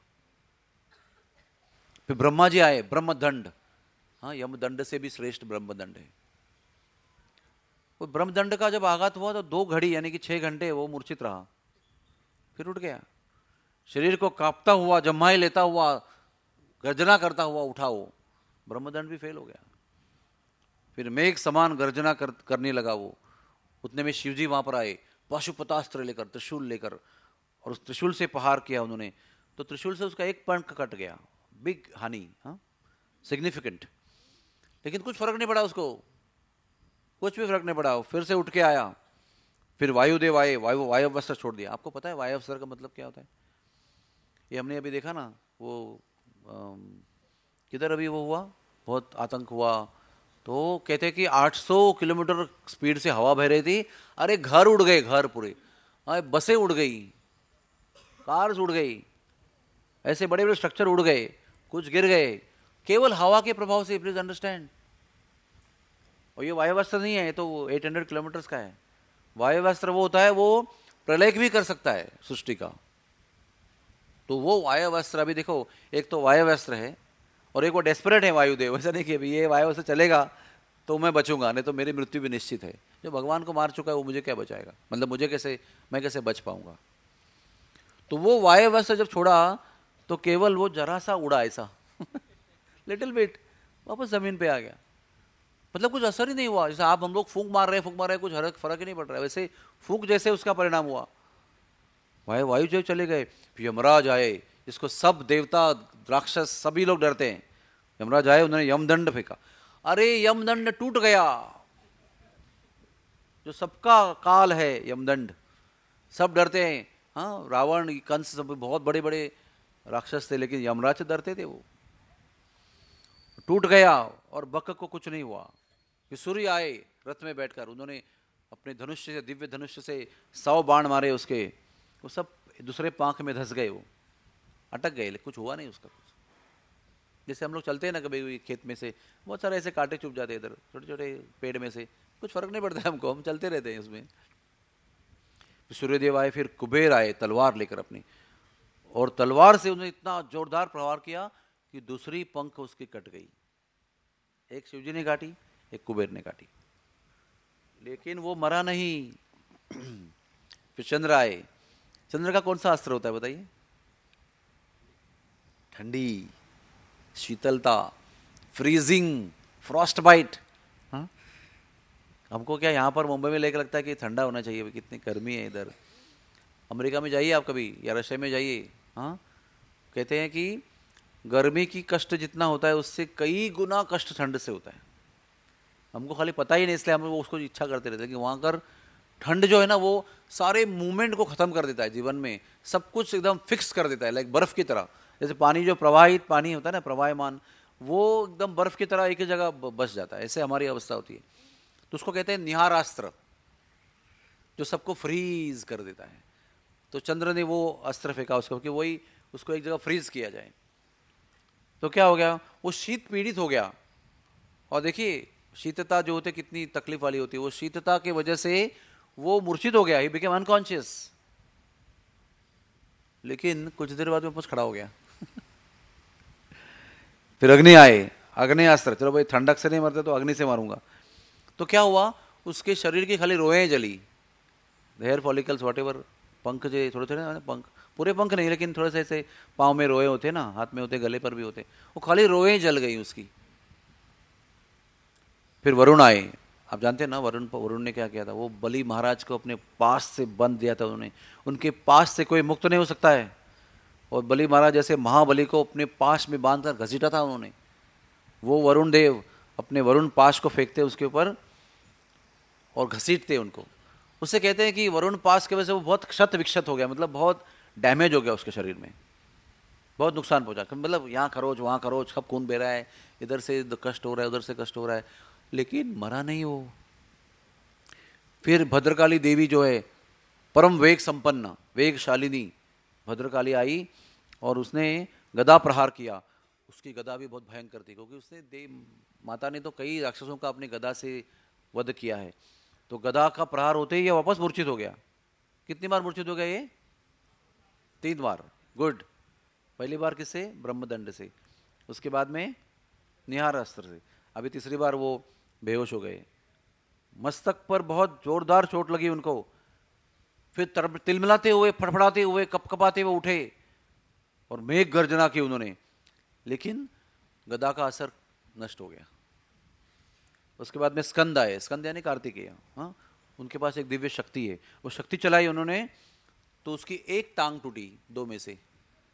फिर ब्रह्मा जी आए, ब्रह्मदंड, हाँ यमदंड से भी श्रेष्ठ ब्रह्मदंड है। वो ब्रह्मदंड का जब आघात हुआ तो दो घड़ी यानी कि छह घंटे वो मूर्छित रहा, फिर उठ गया। शरीर को कांपता हुआ, जम्हाई लेता हुआ, गर्जना करता हुआ उठा वो, ब्रह्मदंड भी फेल हो गया। फिर मेघ समान गर्जना कर, करने लगा वो। उतने में शिवजी वहां पर आए, पाशुपतास्त्र लेकर, त्रिशूल लेकर, और उस त्रिशूल से प्रहार किया उन्होंने। तो त्रिशूल से उसका एक पंख कट गया, बिग हानि, हाँ सिग्निफिकेंट। लेकिन कुछ फर्क नहीं पड़ा उसको, कुछ भी फर्क नहीं पड़ा। फिर से उठ के आया। फिर वायुदेव आए, वायु वायव्यस्त्र छोड़ दिया। आपको पता है वायव्यस्त्र का मतलब क्या होता है? ये हमने अभी देखा ना, वो किधर अभी वो हुआ, बहुत आतंक हुआ, तो कहते हैं कि आठ सौ किलोमीटर स्पीड से हवा बह रही थी। अरे घर उड़ गए, घर पूरे, बसें उड़ गई, कार्स उड़ गई, ऐसे बड़े बड़े स्ट्रक्चर उड़ गए, कुछ गिर गए, केवल हवा के प्रभाव से। Please understand. और ये वायुवस्त्र नहीं है, ये तो आठ सौ किलोमीटर का है। वायव्यास्त्र वो होता है, वो प्रलय भी कर सकता है सृष्टि का। तो वो वायव्यास्त्र, अभी देखो एक तो वायव्यास्त्र है और एक वो डेस्परेट है वायुदेव। ऐसा नहीं कि अभी ये वायव्यास्त्र चलेगा तो मैं बचूंगा, नहीं तो मेरी मृत्यु भी निश्चित है। जो भगवान को मार चुका है वो मुझे क्या बचाएगा, मतलब मुझे कैसे, मैं कैसे बच पाऊंगा। तो वो वायव्यास्त्र जब छोड़ा तो केवल वो जरा सा उड़ा ऐसा लिटिल बिट, वापस जमीन पे आ गया। मतलब कुछ असर ही नहीं हुआ। जैसे आप हम लोग फूंक मार रहे हैं फूंक मार रहे हैं, कुछ फर्क फर्क ही नहीं पड़ रहा है, वैसे फूंक जैसे उसका परिणाम हुआ। वायु वायु जो चले गए। यमराज आए, जिसको सब देवता राक्षस सभी लोग डरते हैं। यमराज आए, उन्होंने यमदंड फेंका। अरे यमदंड टूट गया, जो सबका काल है यमदंड, सब डरते हैं। हाँ, रावण कंस सब बहुत बड़े बड़े राक्षस थे, लेकिन यमराज से डरते थे। वो टूट गया और बक को कुछ नहीं हुआ। फिर सूर्य आए रथ में बैठकर, उन्होंने अपने धनुष्य से, दिव्य धनुष्य से सौ बाण मारे उसके, वो सब दूसरे पांख में धस गए, वो अटक गए, कुछ हुआ नहीं उसका कुछ। जैसे हम लोग चलते हैं ना कभी खेत में से, बहुत सारे ऐसे कांटे चुभ जाते हैं इधर छोटे छोटे पेड़ में से, कुछ फर्क नहीं पड़ता है हमको, हम चलते रहते हैं उसमें। सूर्यदेव आए, फिर कुबेर आए तलवार लेकर अपनी, और तलवार से उन्होंने इतना जोरदार प्रहार किया कि दूसरी पंख उसकी कट गई। एक शिवजी ने काटी, एक कुबेर ने काटी, लेकिन वो मरा नहीं। फिर चंद्र आए। चंद्र का कौन सा अस्त्र होता है बताइए? ठंडी, शीतलता, फ्रीजिंग, फ्रॉस्ट बाइट। हाँ? हमको क्या यहाँ पर मुंबई में लेकर लगता है कि ठंडा होना चाहिए, कितनी गर्मी है इधर। अमेरिका में जाइए आप कभी, या रशिया में जाइए, हाँ, कहते हैं कि गर्मी की कष्ट जितना होता है उससे कई गुना कष्ट ठंड से होता है। हमको खाली पता ही नहीं, इसलिए हम वो उसको इच्छा करते रहते हैं कि वहाँ कर ठंड जो है ना, वो सारे मूवमेंट को खत्म कर देता है जीवन में, सब कुछ एकदम फिक्स कर देता है, लाइक बर्फ की तरह। जैसे पानी जो प्रवाहित पानी होता है ना, प्रवाहमान, वो एकदम बर्फ की तरह एक ही जगह बस जाता है। ऐसे हमारी अवस्था होती है। तो उसको कहते हैं निहारास्त्र, जो सबको फ्रीज कर देता है। तो चंद्र ने वो अस्त्र फेंका उसको कि वही उसको एक जगह फ्रीज किया जाए। तो क्या हो गया, वो शीत पीड़ित हो गया। और देखिए शीतता जो होती है कितनी तकलीफ वाली होती है, वो शीतता की वजह से वो मूर्छित हो गया, ही बिकेम अनकॉन्शियस। लेकिन कुछ देर बाद वापस खड़ा हो गया। फिर अग्नि आए, अग्नि अस्त्र, चलो भाई ठंडक से नहीं मरते तो अग्नि से मारूंगा। तो क्या हुआ, उसके शरीर की खाली रोएं जली, हेयर फॉलिकल्स वॉट एवर, पंख जो थोड़े थोड़े पंख, पूरे पंख नहीं लेकिन थोड़े से ऐसे पाँव में रोए होते ना, हाथ में होते, गले पर भी होते, वो खाली रोएं जल गई उसकी। फिर वरुण आए। आप जानते हैं ना वरुण वरुण ने क्या किया था, वो बलि महाराज को अपने पास से बंद दिया था उन्होंने। उनके पास से कोई मुक्त नहीं हो सकता है। और बलि महाराज जैसे महाबली को अपने पास में बांधकर घसीटा था उन्होंने। वो वरुण देव अपने वरुण पाश को फेंकते उसके ऊपर और घसीटते उनको। उससे कहते हैं कि वरुण पास की वजह से वो बहुत क्षत विक्षत हो गया, मतलब बहुत डैमेज हो गया उसके शरीर में, बहुत नुकसान पहुंचा। मतलब यहाँ खरोच वहाँ खरोच, कब खून बह रहा है, इधर से कष्ट हो रहा है उधर से कष्ट हो रहा है, लेकिन मरा नहीं वो। फिर भद्रकाली देवी जो है, परम वेग संपन्न वेगशालिनी भद्रकाली आई और उसने गदा प्रहार किया। उसकी गदा भी बहुत भयंकर थी, क्योंकि उसने देव माता ने तो कई राक्षसों का अपनी गदा से वध किया है। तो गदा का प्रहार होते ही ये वापस मूर्छित हो गया। कितनी बार मूर्छित हो गया ये? तीन बार। गुड। पहली बार किससे? ब्रह्मदंड से, उसके बाद में निहार अस्त्र से, अभी तीसरी बार वो बेहोश हो गए। मस्तक पर बहुत जोरदार चोट लगी उनको। फिर तिलमिलाते हुए, फड़फड़ाते हुए, कपकपाते हुए उठे और मेघ गर्जना की उन्होंने, लेकिन गदा का असर नष्ट हो गया। उसके बाद में स्कंद आए, स्कंद यानी कार्तिकेय। हाँ, उनके पास एक दिव्य शक्ति है, वो शक्ति चलाई उन्होंने, तो उसकी एक टांग टूटी दो में से।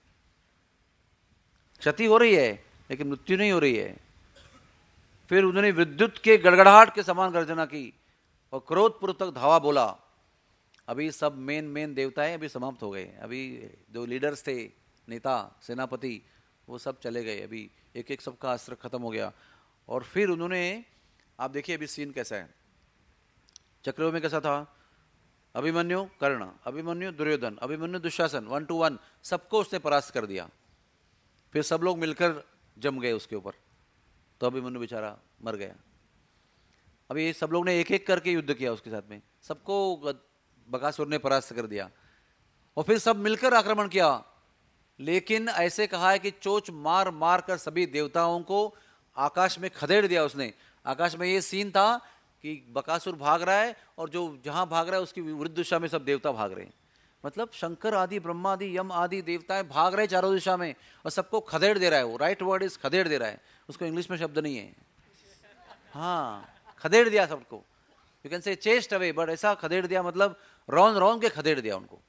क्षति हो रही है लेकिन मृत्यु नहीं हो रही है। फिर उन्होंने विद्युत के गड़गड़ाहट के समान गर्जना की और क्रोधपूर्वक धावा बोला। अभी सब मेन मेन देवताएं अभी समाप्त हो गए, अभी जो लीडर्स थे, नेता, सेनापति, वो सब चले गए। अभी एक एक सबका अस्त्र खत्म हो गया। और फिर उन्होंने, आप देखिए अभी सीन कैसा है, चक्रव्यूह में कैसा था, Abhimanyu Karna, Abhimanyu Duryodhana, Abhimanyu Dushasana, one to one सबको उसने परास्त कर दिया। फिर सब लोग मिलकर जम गए उसके ऊपर, तो अभिमन्यु बेचारा मर गया। अभी सब लोग ने एक एक करके युद्ध किया उसके साथ में, सबको बकासुर ने परास्त कर दिया और फिर सब मिलकर आक्रमण किया। लेकिन ऐसे कहा है कि चोंच मार मार कर सभी देवताओं को आकाश में खदेड़ दिया उसने। आकाश में ये सीन था कि बकासुर भाग रहा है और जो जहां भाग रहा है उसकी विरुद्ध दिशा में सब देवता भाग रहे हैं। मतलब शंकर आदि, ब्रह्मा आदि, यम आदि देवताएं भाग रहे चारों दिशा में और सबको खदेड़ दे रहा है। वो राइट वर्ड इज खदेड़ दे रहा है, उसको इंग्लिश में शब्द नहीं है। हाँ, खदेड़ दिया सबको, you can say chased away, but ऐसा खदेड़ दिया मतलब रौन रौन के खदेड़ दिया उनको।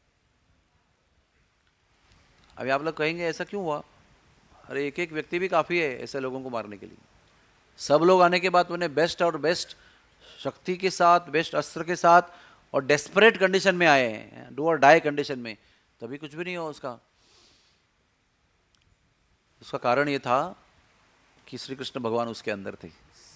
अभी आप लोग कहेंगे ऐसा क्यों हुआ? अरे एक एक व्यक्ति भी काफी है ऐसे लोगों को मारने के लिए। सब लोग आने के बाद उन्हें बेस्ट और बेस्ट शक्ति के साथ, बेस्ट अस्त्र के साथ और डेस्परेट कंडीशन में आए हैं, डू और डाई कंडीशन में, तभी कुछ भी नहीं हो उसका। उसका कारण यह था कि श्री कृष्ण भगवान उसके अंदर थे।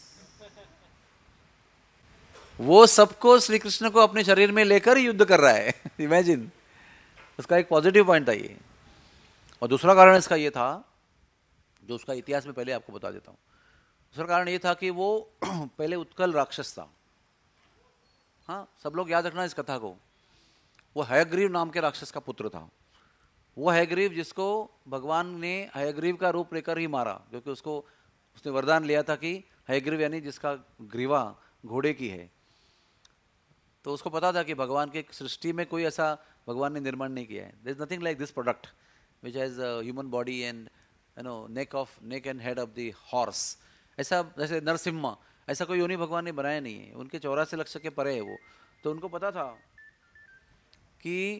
वो सबको श्री कृष्ण को अपने शरीर में लेकर युद्ध कर रहा है। इमेजिन, उसका एक पॉजिटिव पॉइंट था ये। और दूसरा कारण इसका ये था, जो उसका इतिहास में पहले आपको बता देता हूं। दूसरा कारण ये था कि वो पहले उत्कल राक्षस था। हाँ, सब लोग याद रखना इस कथा को। वो हयग्रीव नाम के राक्षस का पुत्र था। वो हयग्रीव जिसको भगवान ने हयग्रीव का रूप लेकर ही मारा, क्योंकि उसको उसने वरदान लिया था कि हयग्रीव यानी जिसका ग्रीवा घोड़े की है। तो उसको पता था कि भगवान के सृष्टि में कोई ऐसा भगवान ने निर्माण नहीं किया है। There is nothing like this product which has human body and you know neck of neck and head of the horse. ऐसा जैसे नरसिम्हा, ऐसा कोई योनि भगवान ने बनाया नहीं है। उनके चौरासी लक्ष के परे है वो। तो उनको पता था कि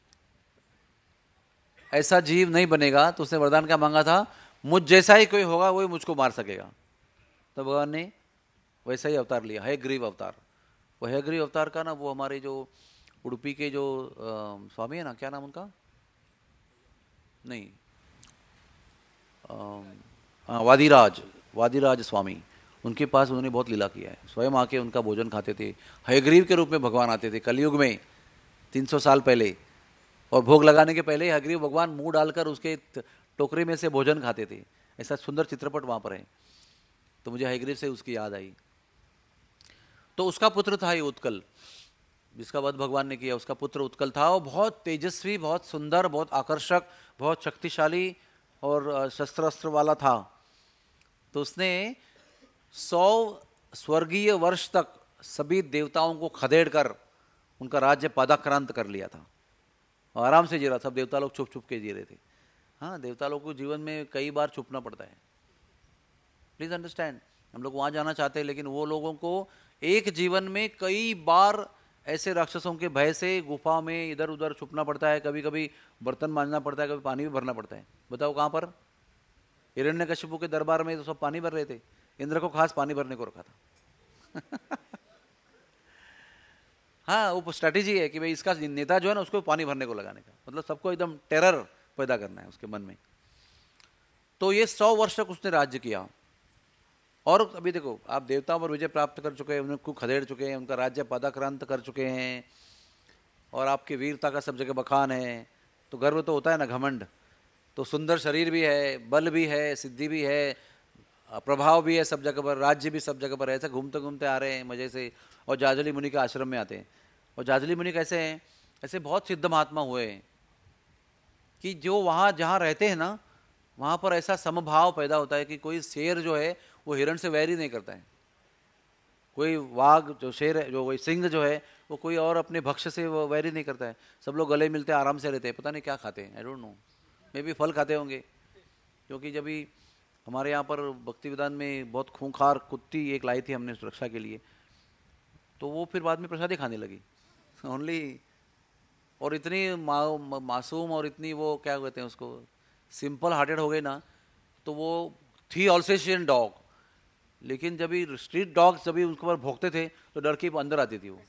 ऐसा जीव नहीं बनेगा, तो उसने वरदान क्या मांगा था, मुझ जैसा ही कोई होगा वही मुझको मार सकेगा। तो भगवान ने वैसा ही अवतार लिया, हयग्रीव अवतार। वो हयग्रीव अवतार का ना, वो हमारे जो उडुपी के जो आ, स्वामी है ना, क्या नाम उनका, नहीं आ, वादिराज, वादिराज स्वामी, उनके पास उन्होंने बहुत लीला किया है। स्वयं आके उनका भोजन खाते थे। हयग्रीव के रूप में भगवान आते थे कलयुग में तीन सौ साल पहले, और भोग लगाने के पहले हयग्रीव भगवान मुंह डालकर उसके टोकरे में से भोजन खाते थे। ऐसा सुंदर चित्रपट वहां पर है। तो मुझे हयग्रीव से उसकी याद आई। तो उसका पुत्र था ये उत्कल, जिसका वध भगवान ने किया। उसका पुत्र उत्कल था। वो बहुत तेजस्वी, बहुत सुंदर, बहुत आकर्षक, बहुत शक्तिशाली और शस्त्र अस्त्र वाला था। तो उसने सौ स्वर्गीय वर्ष तक सभी देवताओं को खदेड़ कर उनका राज्य पादाक्रांत कर लिया था और आराम से जी रहा। सब देवता लोग छुप छुप के जी रहे थे। हाँ, देवता लोग को जीवन में कई बार छुपना पड़ता है, प्लीज अंडरस्टैंड। हम लोग वहां जाना चाहते हैं, लेकिन वो लोगों को एक जीवन में कई बार ऐसे राक्षसों के भय से गुफा में इधर उधर छुपना पड़ता है। कभी कभी बर्तन मांजना पड़ता है, कभी पानी भी भरना पड़ता है। बताओ कहां पर? हिरण्यकशिपु के दरबार में तो सब पानी भर रहे थे। इंद्र को खास पानी भरने को रखा था। हाँ, वो स्ट्रैटेजी है कि भाई इसका नेता जो है ना, उसको पानी भरने को लगाने का, मतलब सबको एकदम टेरर पैदा करना है उसके मन में। तो ये सौ वर्ष तक उसने राज्य किया। और अभी देखो, आप देवताओं पर विजय प्राप्त कर चुके हैं, उनको खदेड़ चुके हैं, उनका राज्य पादाक्रांत कर चुके हैं, और आपकी वीरता का सब जगह बखान है। तो गर्व तो होता है ना, घमंड। तो सुंदर शरीर भी है, बल भी है, सिद्धि भी है, प्रभाव भी है सब जगह पर, राज्य भी सब जगह पर है। ऐसे घूमते घूमते आ रहे हैं मजे से, और जाजली मुनि के आश्रम में आते हैं। और जाजली मुनि कैसे हैं? ऐसे बहुत सिद्ध महात्मा हुए हैं कि जो वहाँ जहाँ रहते हैं ना, वहाँ पर ऐसा समभाव पैदा होता है कि कोई शेर जो है वो हिरण से वैर ही नहीं करता है। कोई वाघ जो शेर है, जो वही सिंह जो है, वो कोई और अपने भक्ष्य से वो वैर ही नहीं करता है। सब लोग गले मिलते हैं, आराम से रहते हैं। पता नहीं क्या खाते हैं, I don't know, maybe फल खाते होंगे। क्योंकि जब भी हमारे यहाँ पर भक्ति विधान में बहुत खूंखार कुत्ती एक लाई थी हमने सुरक्षा के लिए, तो वो फिर बाद में प्रसादी खाने लगी ओनली। और इतनी मा, मा, मासूम और इतनी वो क्या कहते हैं उसको, सिंपल हार्टेड हो गई ना। तो वो थी ऑल्सेशियन डॉग, लेकिन जब भी स्ट्रीट डॉग्स जब भी उनके ऊपर भोंकते थे तो डर के अंदर आती थी वो।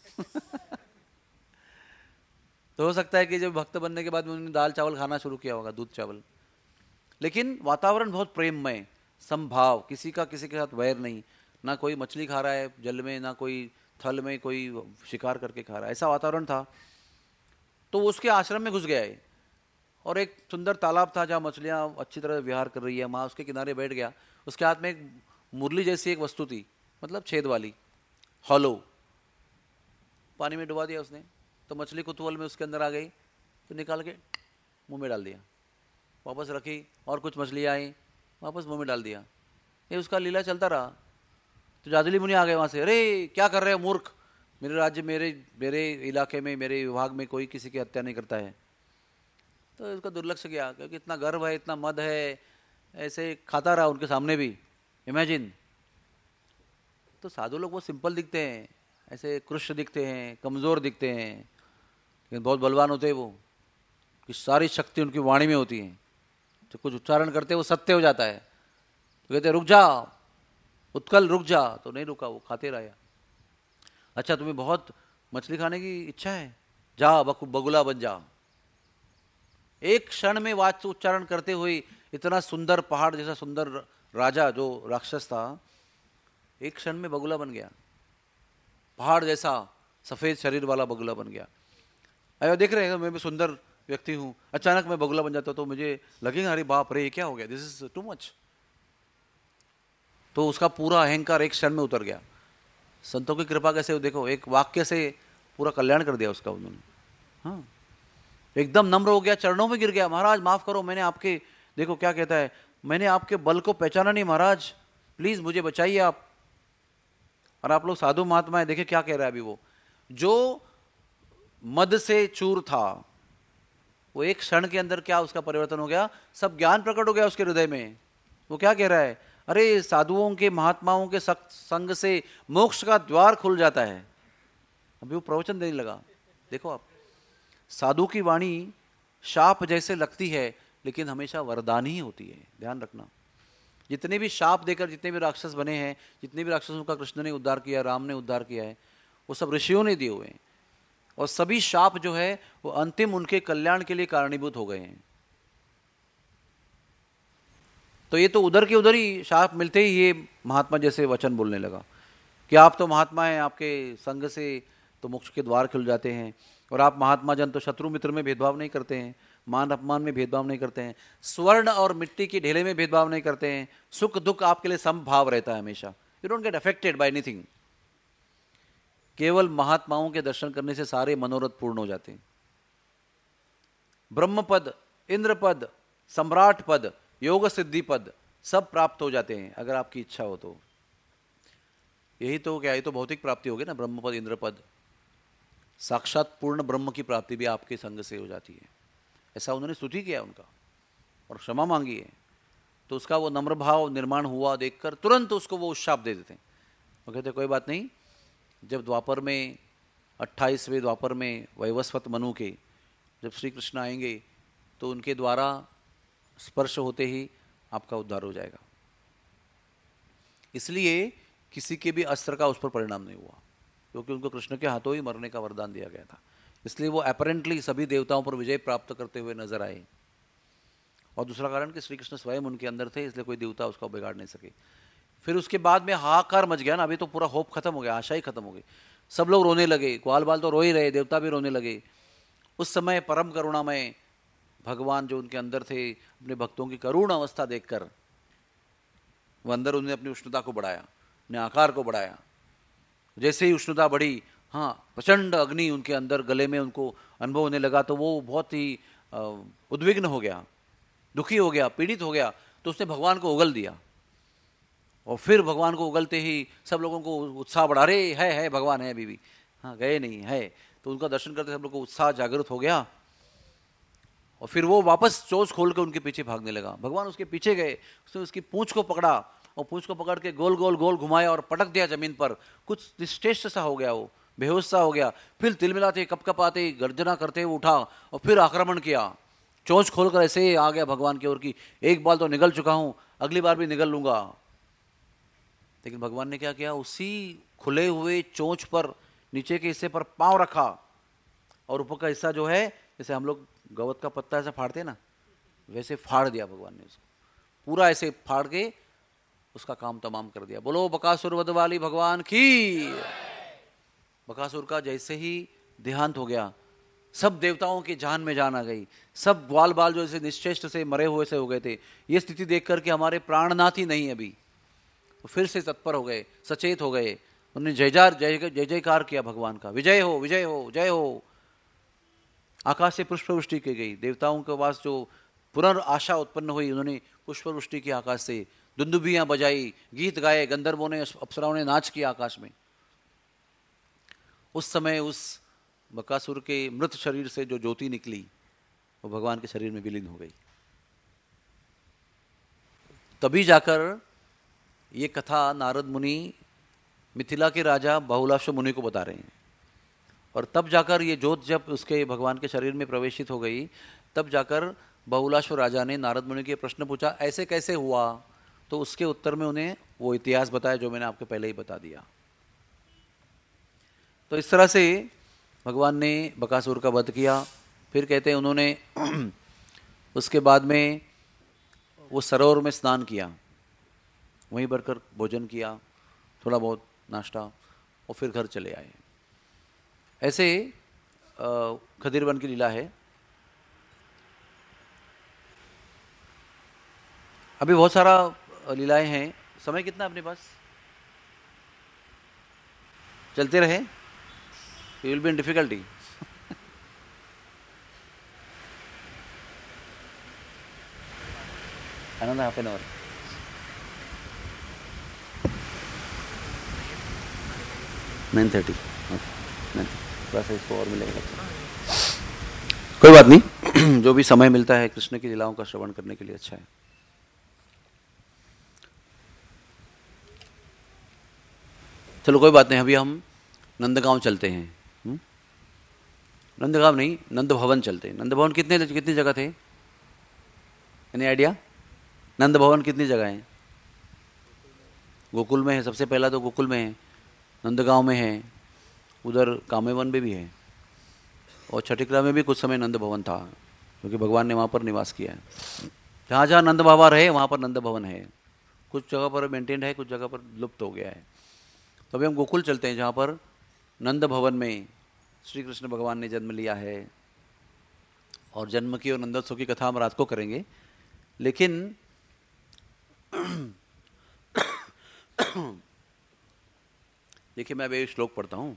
तो हो सकता है कि जब भक्त बनने के बाद में उन्होंने दाल चावल खाना शुरू किया होगा, दूध चावल। लेकिन वातावरण बहुत प्रेममय, समभाव, किसी का किसी के साथ वैर नहीं। ना कोई मछली खा रहा है जल में, ना कोई थल में कोई शिकार करके खा रहा है, ऐसा वातावरण था। तो उसके आश्रम में घुस गया है, और एक सुंदर तालाब था जहाँ मछलियाँ अच्छी तरह विहार कर रही है, वहाँ उसके किनारे बैठ गया। उसके हाथ में एक मुरली जैसी एक वस्तु थी, मतलब छेद वाली, हॉलो। पानी में डुबा दिया उसने, तो मछली कुतूहल में उसके अंदर आ गई, तो निकाल के मुंह में डाल दिया, वापस रखी, और कुछ मछलियाँ आई, वापस मुंह में डाल दिया। ये उसका लीला चलता रहा। तो जादुली मुनि आ गए वहाँ से, अरे क्या कर रहे हो मूर्ख, मेरे राज्य मेरे मेरे इलाके में मेरे विभाग में कोई किसी की हत्या नहीं करता है। तो उसका दुर्लक्ष्य किया, क्योंकि इतना गर्व है, इतना मद है, ऐसे खाता रहा उनके सामने भी। इमेजिन। तो साधु लोग वो सिंपल दिखते हैं, ऐसे कृष्ण दिखते हैं, कमज़ोर दिखते हैं, लेकिन बहुत बलवान होते हैं वो, कि सारी शक्ति उनकी वाणी में होती है। जो कुछ उच्चारण करते हैं वो सत्य हो जाता है। तो कहते रुक जा उत्कल, रुक जा, तो नहीं रुका, वो खाते रहा। अच्छा तुम्हें बहुत मछली खाने की इच्छा है, जा बकु बगुला बन जा। एक क्षण में वाच उच्चारण करते हुए इतना सुंदर पहाड़ जैसा सुंदर राजा जो राक्षस था, एक क्षण में बगुला बन गया, पहाड़ जैसा सफेद शरीर वाला बगुला बन गया। अरे देख रहे हैं मैं भी सुंदर व्यक्ति हूं, अचानक मैं बगुला बन जाता तो मुझे लगेगा अरे बाप रे ये क्या हो गया, दिस इज टू मच। तो उसका पूरा अहंकार एक क्षण में उतर गया। संतों की कृपा कैसे, देखो एक वाक्य से पूरा कल्याण कर दिया उसका उन्होंने। हाँ, एकदम नम्र हो गया, चरणों में गिर गया, महाराज माफ करो, मैंने आपके, देखो क्या कहता है, मैंने आपके बल को पहचाना नहीं महाराज, प्लीज मुझे बचाइए आप। और आप लोग साधु महात्मा है, देखिए क्या कह रहा है अभी वो, जो मद से चूर था वो एक क्षण के अंदर क्या उसका परिवर्तन हो गया, सब ज्ञान प्रकट हो गया उसके हृदय में। वो क्या कह रहा है, अरे साधुओं के महात्माओं के संग से मोक्ष का द्वार खुल जाता है। अभी वो प्रवचन देने लगा। देखो आप, साधु की वाणी शाप जैसे लगती है लेकिन हमेशा वरदान ही होती है, ध्यान रखना। जितने भी शाप देकर जितने भी राक्षस बने हैं, जितने भी राक्षसों का कृष्ण ने उद्धार किया, राम ने उद्धार किया है, वो सब ऋषियों ने दिए हुए हैं। और सभी शाप जो है वो अंतिम उनके कल्याण के लिए कारणीभूत हो गए हैं। तो ये तो उधर के उधर ही शाप मिलते ही ये महात्मा जैसे वचन बोलने लगा कि आप तो महात्मा हैं, आपके संग से तो मोक्ष के द्वार खुल जाते हैं, और आप महात्मा जन तो शत्रु मित्र में भेदभाव नहीं करते हैं, मान अपमान में भेदभाव नहीं करते हैं, स्वर्ण और मिट्टी की ढेले में भेदभाव नहीं करते हैं, सुख दुख आपके लिए समभाव रहता है हमेशा, you don't get affected by anything. केवल महात्माओं के दर्शन करने से सारे मनोरथ पूर्ण हो जाते हैं। ब्रह्म पद, इंद्र पद, सम्राट पद, योग सिद्धि पद सब प्राप्त हो जाते हैं अगर आपकी इच्छा हो तो। यही तो क्या, ये तो भौतिक प्राप्ति होगी ना, ब्रह्म पद इंद्र पद। साक्षात पूर्ण ब्रह्म की प्राप्ति भी आपके संग से हो जाती है, ऐसा उन्होंने स्तुति किया उनका और क्षमा मांगी है। तो उसका वो नम्र भाव निर्माण हुआ देखकर तुरंत उसको वो शाप दे देते हैं। वो कहते कोई बात नहीं, जब द्वापर में अट्ठाईसवें द्वापर में वैवस्वत मनु के जब श्री कृष्ण आएंगे तो उनके द्वारा स्पर्श होते ही आपका उद्धार हो जाएगा। इसलिए किसी के भी अस्त्र का उस पर परिणाम नहीं हुआ, क्योंकि उनको कृष्ण के हाथों ही मरने का वरदान दिया गया था। इसलिए वो अपरेंटली सभी देवताओं पर विजय प्राप्त करते हुए नजर आए। और दूसरा कारण कि श्री कृष्ण स्वयं उनके अंदर थे, इसलिए कोई देवता उसका बिगाड़ नहीं सके। फिर उसके बाद में हाहाकार मच गया ना, अभी तो पूरा होप खत्म हो गया, आशा ही खत्म हो गई, सब लोग रोने लगे, ग्वाल बाल तो रो ही रहे, देवता भी रोने लगे। उस समय परम करुणामय भगवान जो उनके अंदर थे, अपने भक्तों की करुण अवस्था देखकर वो अंदर उन्होंने अपनी उष्णता को बढ़ाया, अपने आकार को बढ़ाया। जैसे ही उष्णता बढ़ी, हाँ प्रचंड अग्नि उनके अंदर गले में उनको अनुभव होने लगा, तो वो बहुत ही उद्विग्न हो गया, दुखी हो गया, पीड़ित हो गया। तो उसने भगवान को उगल दिया, और फिर भगवान को उगलते ही सब लोगों को उत्साह बढ़ा, रे है है भगवान है अभी भी, हाँ गए नहीं है। तो उनका दर्शन करते सब लोग को उत्साह जागृत हो गया, और फिर वो वापस चोंच खोल कर उनके पीछे भागने लगा। भगवान उसके पीछे गए, उसने उसकी पूंछ को पकड़ा और पूंछ को पकड़ के गोल गोल गोल घुमाया और पटक दिया जमीन पर। कुछ निश्चेष्ट सा हो गया, वो बेहोश सा हो गया। फिर तिलमिलाते कपकपाते गर्जना करते हुए उठा और फिर आक्रमण किया, चोंच खोलकर ऐसे आ गया भगवान की ओर की, एक बार तो निगल चुका हूं, अगली बार भी निगल लूंगा। लेकिन भगवान ने क्या किया, उसी खुले हुए चोंच पर नीचे के हिस्से पर पांव रखा, और ऊपर का हिस्सा जो है जैसे हम लोग गवत का पत्ता ऐसा फाड़ते ना, वैसे फाड़ दिया भगवान ने उसको, पूरा ऐसे फाड़ के उसका काम तमाम कर दिया। बोलो बकासुर वध वाली भगवान की। बकासुर का जैसे ही देहांत हो गया, सब देवताओं की जान में जान आ गई, सब ग्वाल बाल जो ऐसे निश्चेष्ट से मरे हुए से हो गए थे। ये स्थिति देख करके हमारे प्राणनाथ ही नहीं अभी, तो फिर से तत्पर हो गए, सचेत हो गए, उन्होंने जयजार जय जय जयकार किया भगवान का, विजय हो विजय हो जय हो। आकाश से पुष्पवृष्टि की गई, देवताओं के पास जो पुनर्आशा उत्पन्न हुई, उन्होंने पुष्पवृष्टि की आकाश से, दुंदुभियां बजाई, गीत गाए, गंधर्वों ने अप्सराओं ने नाच किया आकाश में। उस समय उस बकासुर के मृत शरीर से जो ज्योति निकली वो भगवान के शरीर में विलीन हो गई। तभी जाकर ये कथा नारद मुनि मिथिला के राजा बहुलाश्व मुनि को बता रहे हैं, और तब जाकर ये ज्योत जब उसके भगवान के शरीर में प्रवेशित हो गई, तब जाकर बहुलाश्व राजा ने नारद मुनि के प्रश्न पूछा, ऐसे कैसे हुआ? तो उसके उत्तर में उन्हें वो इतिहास बताया जो मैंने आपको पहले ही बता दिया। तो इस तरह से भगवान ने बकासुर का वध किया। फिर कहते हैं उन्होंने उसके बाद में वो सरोवर में स्नान किया, वहीं बढ़कर भोजन किया, थोड़ा बहुत नाश्ता, और फिर घर चले आए। ऐसे खदिर वन की लीला है। अभी बहुत सारा लीलाएं हैं। समय कितना अपने पास? चलते रहे, you will be in difficulty. another half an hour. Nine thirty थोड़ा सा इसको और मिलेगा। कोई बात नहीं, जो भी समय मिलता है कृष्ण की लीलाओं का श्रवण करने के लिए अच्छा है। चलो कोई बात नहीं, अभी हम नंदगांव चलते हैं। हुँ? नंदगांव नहीं, नंद भवन चलते हैं। नंद भवन कितने कितनी जगह थे? Any idea? नंद भवन कितनी जगह है? गोकुल में है, सबसे पहला तो गोकुल में है, नंदगांव में है, उधर कामेवन में भी है, और छठिकला में भी कुछ समय नंद भवन था, क्योंकि भगवान ने वहाँ पर निवास किया है। जहाँ जहाँ नंद बाबा रहे वहाँ पर नंद भवन है। कुछ जगह पर मेंटेन्ड है, कुछ जगह पर लुप्त हो गया है। तो अभी हम गोकुल चलते हैं, जहाँ पर नंद भवन में श्री कृष्ण भगवान ने जन्म लिया है, और जन्म की और नंदोत्सव की कथा हम रात को करेंगे। लेकिन देखिए, मैं अभी श्लोक पढ़ता हूँ।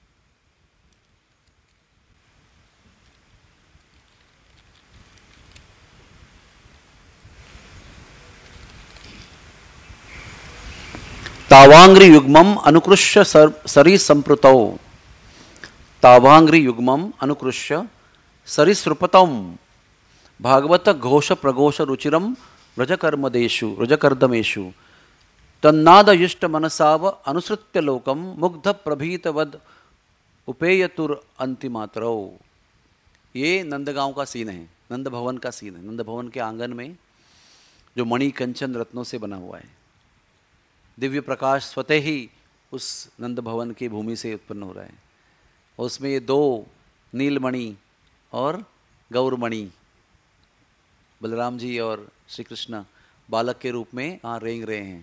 तावांग्री युग्मम अनुकृष्य सरी संप्रतौ, तावांग्री युग्मम अनुकृष्य सरिसृपतम भागवत घोष प्रघोष रुचिरम व्रजकर्मदेषु व्रजकर्दमेषु तन्नाद युष्ट मनसाव अनुसृत्य लोकम मुग्ध प्रभीतवद उपेयतुर अंतिमात्रौ। ये नंदगांव का सीन है, नंद भवन का सीन है। नंद भवन के आंगन में जो मणि कंचन रत्नों से बना हुआ है, दिव्य प्रकाश स्वतः ही उस नंद भवन की भूमि से उत्पन्न हो रहा है। और उसमें ये दो नीलमणि और गौरमणि, बलराम जी और श्री कृष्ण बालक के रूप में वहाँ रेंग रहे हैं,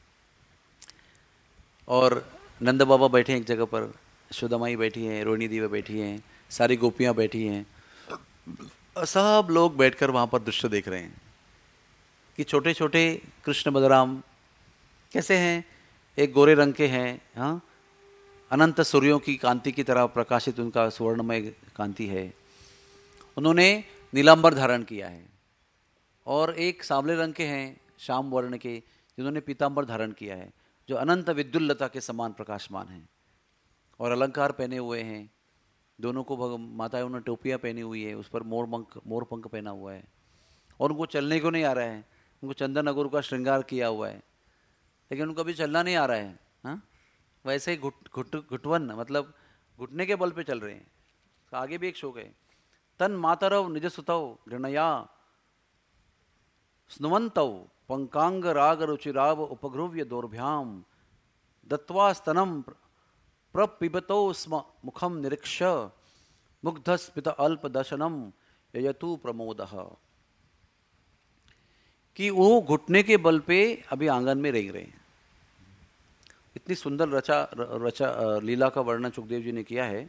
और नंद बाबा बैठे हैं एक जगह पर, यशोदामाई बैठी हैं, रोहिणी देवी बैठी हैं, सारी गोपियाँ बैठी हैं, सब लोग बैठकर वहाँ पर दृश्य देख रहे हैं कि छोटे छोटे कृष्ण बलराम कैसे हैं। एक गोरे रंग के हैं, हाँ, अनंत सूर्यों की कांति की तरह प्रकाशित उनका सुवर्णमय कांति है। उन्होंने नीलांबर धारण किया है, और एक सांवले रंग के हैं, श्याम वर्ण के, जिन्होंने पीतांबर धारण किया है, जो अनंत विद्युल्लता के समान प्रकाशमान हैं, और अलंकार पहने हुए हैं। दोनों को माताएं उन्होंने टोपियाँ पहनी हुई है, उस पर मोर पंख मोर पंख पहना हुआ है, और उनको चलने को नहीं आ रहा है। उनको चंदन अगुर का श्रृंगार किया हुआ है, लेकिन उनको अभी चलना नहीं आ रहा है। हाँ, वैसे ही घुट घुट घुटवन मतलब घुटने के बल पे चल रहे हैं। तो आगे भी एक शोक है, तन मातरव निज सुतव घृणया स्नुवंतव पंकांग राग रुचिराव उपग्रुव्य दौर्भ्याम दत्वा स्तनम प्रपिबतो स्म मुखम निरीक्ष मुग्ध स्मित अल्प दशनम ययतु प्रमोदः। कि वो घुटने के बल पे अभी आंगन में रेंग रहे हैं। इतनी सुंदर रचा रचा लीला का वर्णन सुखदेव जी ने किया है।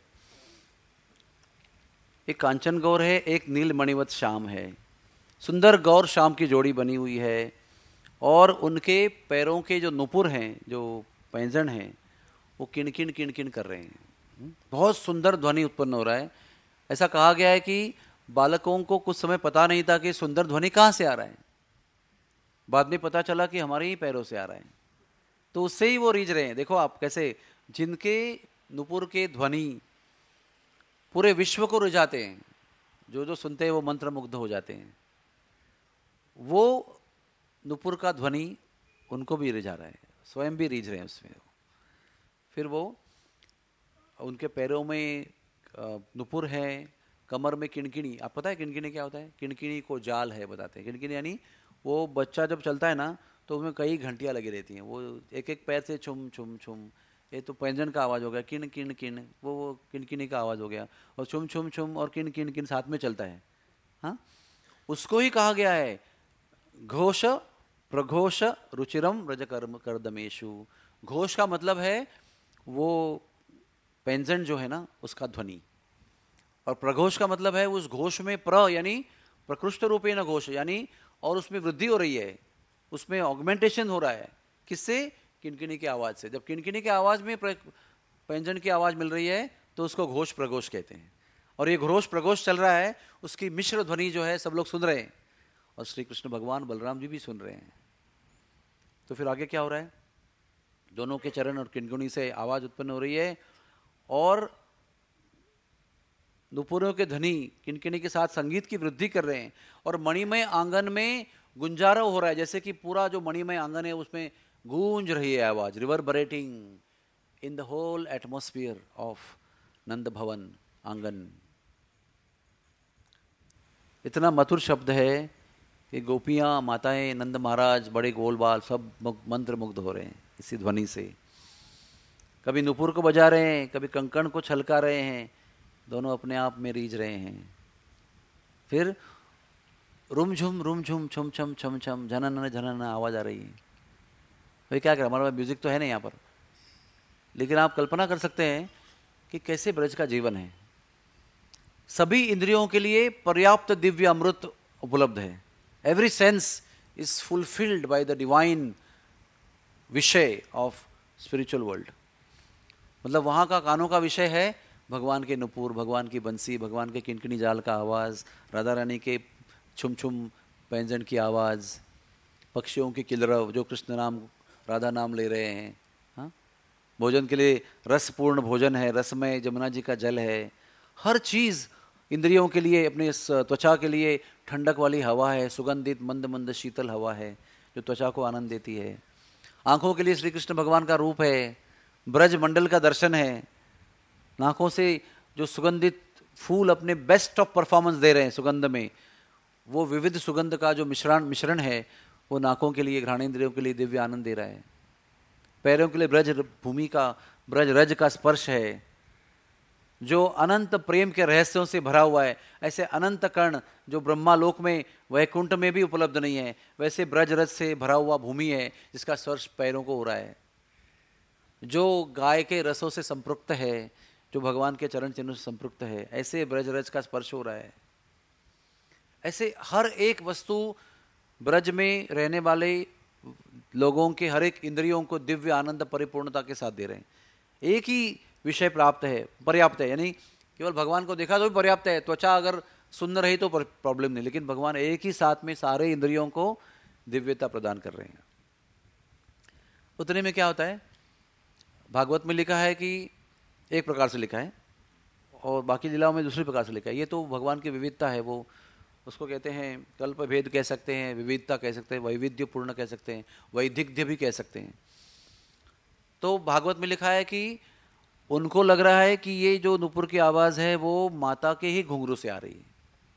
एक कांचन गौर है, एक नील मणिवत श्याम है। सुंदर गौर श्याम की जोड़ी बनी हुई है, और उनके पैरों के जो नुपुर हैं, जो पैंजन हैं, वो किणकिण किणकिण कर रहे हैं, बहुत सुंदर ध्वनि उत्पन्न हो रहा है। ऐसा कहा गया है कि बालकों को कुछ समय पता नहीं था कि सुंदर ध्वनि कहां से आ रहा है, बाद में पता चला कि हमारे ही पैरों से आ रहा है, तो उससे ही वो रीझ रहे हैं। देखो आप कैसे, जिनके नुपुर के ध्वनि पूरे विश्व को रिझाते हैं, जो जो सुनते हैं वो मंत्र मुग्ध हो जाते हैं, वो नुपुर का ध्वनि उनको भी रिझा रहा है, स्वयं भी रीझ रहे हैं उसमें। फिर वो उनके पैरों में नुपुर है, कमर में किणकिणी। आप पता है किणकिणी क्या होता है? किणकिणी को जाल है बताते हैं। किणकिणी यानी वो बच्चा जब चलता है ना तो उसमें कई घंटियां लगी रहती हैं, वो एक एक पैर से छुम छुम छुम, ये तो पैंजन का आवाज हो गया, किण किण किण, वो वो किणकिणी का आवाज हो गया, और छुम छुम छुम और किण किण किण साथ में चलता है। हाँ, उसको ही कहा गया है घोष प्रघोष रुचिरम रज कर्म करदमेशु। घोष का मतलब है वो पैंजन जो है ना उसका ध्वनि, और प्रघोष का मतलब है उस घोष में प्र यानी प्रकृष्ट रूपे न घोष, यानी और उसमें वृद्धि हो रही है, उसमें ऑगमेंटेशन हो रहा है। किससे? किणकिणी की आवाज से। जब किणकिणी की आवाज में पैंजन की आवाज मिल रही है तो उसको घोष प्रघोष कहते हैं। और ये घोष प्रघोष चल रहा है, उसकी मिश्र ध्वनि जो है सब लोग सुन रहे हैं, और श्री कृष्ण भगवान बलराम जी भी सुन रहे हैं। तो फिर आगे क्या हो रहा है? दोनों के चरण और किणकिणी से आवाज उत्पन्न हो रही है, और नुपुरों के ध्वनि किणकिणी के साथ संगीत की वृद्धि कर रहे हैं, और मणिमय आंगन में गुंजारव हो रहा है, जैसे कि पूरा जो मणिमय आंगन है उसमें गूंज रही है आवाज, reverberating in the whole atmosphere of Nand Bhavan आंगन। इतना मधुर शब्द है कि गोपियां, माताएं, नंद महाराज, बड़े गोलबाल सब मंत्र मुग्ध हो रहे हैं इसी ध्वनि से। कभी नुपुर को बजा रहे हैं, कभी कंकण को छलका रहे हैं, दोनों अपने आप में रीझ रहे हैं। फिर रुम झुम रुम झुम छुम छम छम छम झनन झनन आवाज आ रही है। भाई क्या करें, हमारे पास म्यूजिक तो है नहीं यहाँ पर, लेकिन आप कल्पना कर सकते हैं कि कैसे ब्रज का जीवन है। सभी इंद्रियों के लिए पर्याप्त दिव्य अमृत उपलब्ध है। Every sense is fulfilled by the divine विषय ऑफ स्पिरिचुअल वर्ल्ड। मतलब वहां का कानों का विषय है भगवान के नुपुर, भगवान की बंसी, भगवान के किणकिणी जाल का आवाज, राधा रानी के छुम छुम पैंजन की आवाज, पक्षियों की किलरव जो कृष्ण नाम राधा नाम ले रहे हैं। हाँ, भोजन के लिए रसपूर्ण भोजन है, रसमय जमुना जी का जल है। हर चीज इंद्रियों के लिए, अपने त्वचा के लिए ठंडक वाली हवा है, सुगंधित मंद मंद शीतल हवा है जो त्वचा को आनंद देती है। आंखों के लिए श्री कृष्ण भगवान का रूप है, ब्रज मंडल का दर्शन है। नाकों से जो सुगंधित फूल अपने बेस्ट ऑफ परफॉर्मेंस दे रहे हैं सुगंध में, वो विविध सुगंध का जो मिश्रण मिश्रण है वो नाकों के लिए, घ्राणेंद्रियों के लिए दिव्य आनंद दे रहा है। पैरों के लिए ब्रज भूमि का, ब्रज रज का स्पर्श है जो अनंत प्रेम के रहस्यों से भरा हुआ है। ऐसे अनंत कर्ण जो ब्रह्मालोक में, वैकुंठ में भी उपलब्ध नहीं है, वैसे ब्रज रज से भरा हुआ भूमि है जिसका स्पर्श पैरों को हो रहा है। जो गाय के रसों से संपृक्त है, जो भगवान के चरण चिन्ह से संपृक्त है, ऐसे ब्रज रज का स्पर्श हो रहा है। ऐसे हर एक वस्तु ब्रज में रहने वाले लोगों के हर एक इंद्रियों को दिव्य आनंद परिपूर्णता के साथ दे रहे हैं। एक ही विषय प्राप्त है, पर्याप्त है, यानी केवल भगवान को देखा तो भी पर्याप्त है। त्वचा अगर सुंदर रही तो प्रॉब्लम नहीं, लेकिन भगवान एक ही साथ में सारे इंद्रियों को दिव्यता प्रदान कर रहे हैं। उतने में क्या होता है, भागवत में लिखा है कि एक प्रकार से लिखा है और बाकी लीलाओं में दूसरी प्रकार से लिखा है। ये तो भगवान की विविधता है, वो उसको कहते हैं कल्प भेद कह सकते हैं, विविधता कह सकते हैं, वैविध्य पूर्ण कह सकते हैं, वैधिध्य भी कह सकते हैं। तो भागवत में लिखा है कि उनको लग रहा है कि ये जो नुपुर की आवाज है वो माता के ही घुंघरू से आ रही है,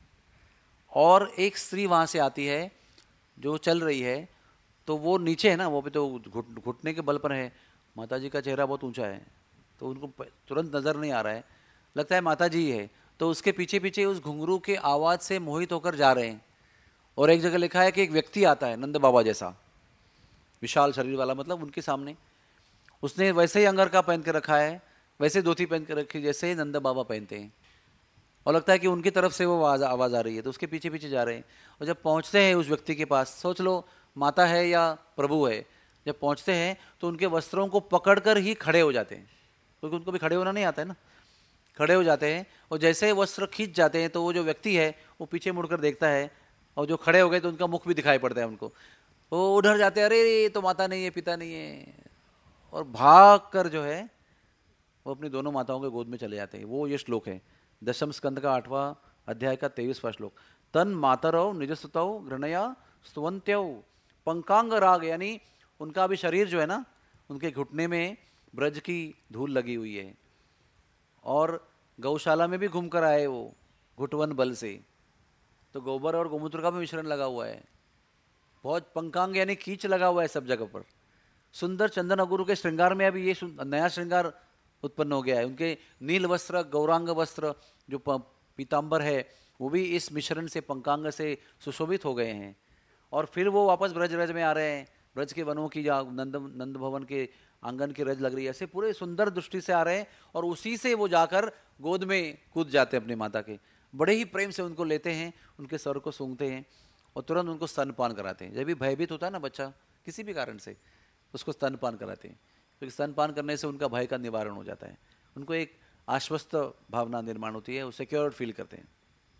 और एक स्त्री वहां से आती है जो चल रही है, तो वो नीचे है ना, वो भी तो घुटने के बल पर है। माता जी का चेहरा बहुत ऊंचा है तो उनको तुरंत नजर नहीं आ रहा है, लगता है माता जी है, तो उसके पीछे पीछे उस घुंघरू के आवाज से मोहित होकर जा रहे हैं। और एक जगह लिखा है कि एक व्यक्ति आता है नंद बाबा जैसा, विशाल शरीर वाला, मतलब उनके सामने उसने वैसे ही अंगर का पहन के रखा है, वैसे धोती पहन के रखी जैसे नंद बाबा पहनते हैं, और लगता है कि उनकी तरफ से वो आवाज आवाज आ रही है, तो उसके पीछे पीछे जा रहे हैं। और जब पहुंचते हैं उस व्यक्ति के पास, सोच लो माता है या प्रभु है, जब पहुंचते हैं तो उनके वस्त्रों को पकड़कर ही खड़े हो जाते हैं, क्योंकि उनको भी खड़े होना नहीं आता है ना। खड़े हो जाते हैं और जैसे ही वस्त्र खींच जाते हैं तो वो जो व्यक्ति है वो पीछे मुड़कर देखता है, और जो खड़े हो गए तो उनका मुख भी दिखाई पड़ता है उनको। वो उधर जाते हैं, अरे ये तो माता नहीं है, पिता नहीं है, और भाग कर जो है वो अपनी दोनों माताओं के गोद में चले जाते हैं। वो ये श्लोक है दशम स्कंद का आठवां अध्याय का तेईसवां श्लोक। तन मातरौ निजसुतौ घृणया स्तुवन्त्यौ पंकांग राग, यानी उनका भी शरीर जो है ना, उनके घुटने में ब्रज की धूल लगी हुई है, और गौशाला में भी घूम कर आए वो घुटवन बल से, तो गोबर और गोमूत्र का भी मिश्रण लगा हुआ है। बहुत पंकांग यानी कीच लगा हुआ है सब जगह पर। सुंदर चंदन अगुरु के श्रृंगार में अभी ये नया श्रृंगार उत्पन्न हो गया है। उनके नील वस्त्र, गौरांग वस्त्र, जो पीतांबर है, वो भी इस मिश्रण से, पंकांग से सुशोभित हो गए हैं। और फिर वो वापस ब्रज रज में आ रहे हैं, ब्रज के वनों की, जा नंद नंद भवन के आंगन की रज लग रही है, ऐसे पूरे सुंदर दृष्टि से आ रहे हैं, और उसी से वो जाकर गोद में कूद जाते हैं अपनी माता के। बड़े ही प्रेम से उनको लेते हैं, उनके सर को सूंघते हैं और तुरंत उनको स्तनपान कराते हैं। जब भी भयभीत होता है ना बच्चा किसी भी कारण से, उसको स्तनपान कराते हैं, क्योंकि स्तनपान करने से उनका भय का निवारण हो जाता है, उनको एक आश्वस्त भावना निर्माण होती है, वो सिक्योर फील करते हैं।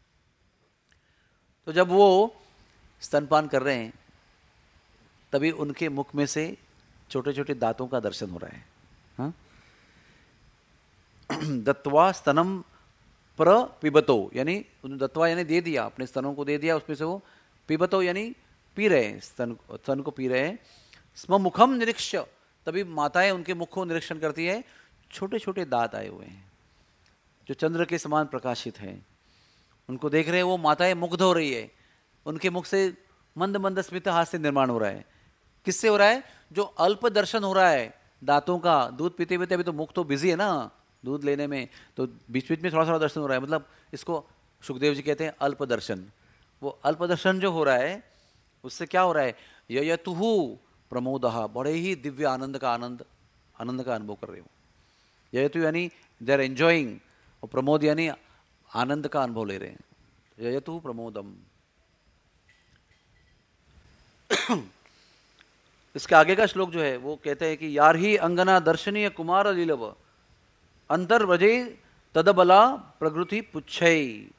तो जब वो स्तनपान कर रहे हैं तभी उनके मुख में से छोटे छोटे दांतों का दर्शन हो रहा है। हाँ? दत्वा स्तनम प्र पिबतो, यानी दत्वा यानी दे दिया, अपने स्तनों को दे दिया, उसमें से वो पिबतो यानी पी रहे हैं, स्तन स्तन को पी रहे हैं। स्म मुखम निरीक्ष्य, तभी माताएं उनके मुख को निरीक्षण करती है, छोटे छोटे दांत आए हुए हैं जो चंद्र के समान प्रकाशित हैं। उनको देख रहे हैं, वो माताएं मुग्ध हो रही है, उनके मुख से मंद मंद स्मित हास्य निर्माण हो रहा है। किससे हो रहा है? जो अल्प दर्शन हो रहा है दांतों का, दूध पीते पीते, अभी तो मुख तो बिजी है ना दूध लेने में, तो बीच बीच में थोड़ा थोड़ा दर्शन हो रहा है, मतलब इसको सुखदेव जी कहते हैं अल्प दर्शन। वो अल्प दर्शन जो हो रहा है उससे क्या हो रहा है? ययतुहु प्रमोदः, बड़े ही दिव्य आनंद का आनंद आनंद का अनुभव कर रहे हो। ययतु यानी दे आर एंजॉइंग, और प्रमोद यानी आनंद का अनुभव ले रहे हैं। ययतु प्रमोदम। इसके आगे का श्लोक जो है वो कहते हैं कि यार ही अंगना दर्शनीय कुमार लीलव अंतर्व्रजे तदबला प्रकृति पुच्छै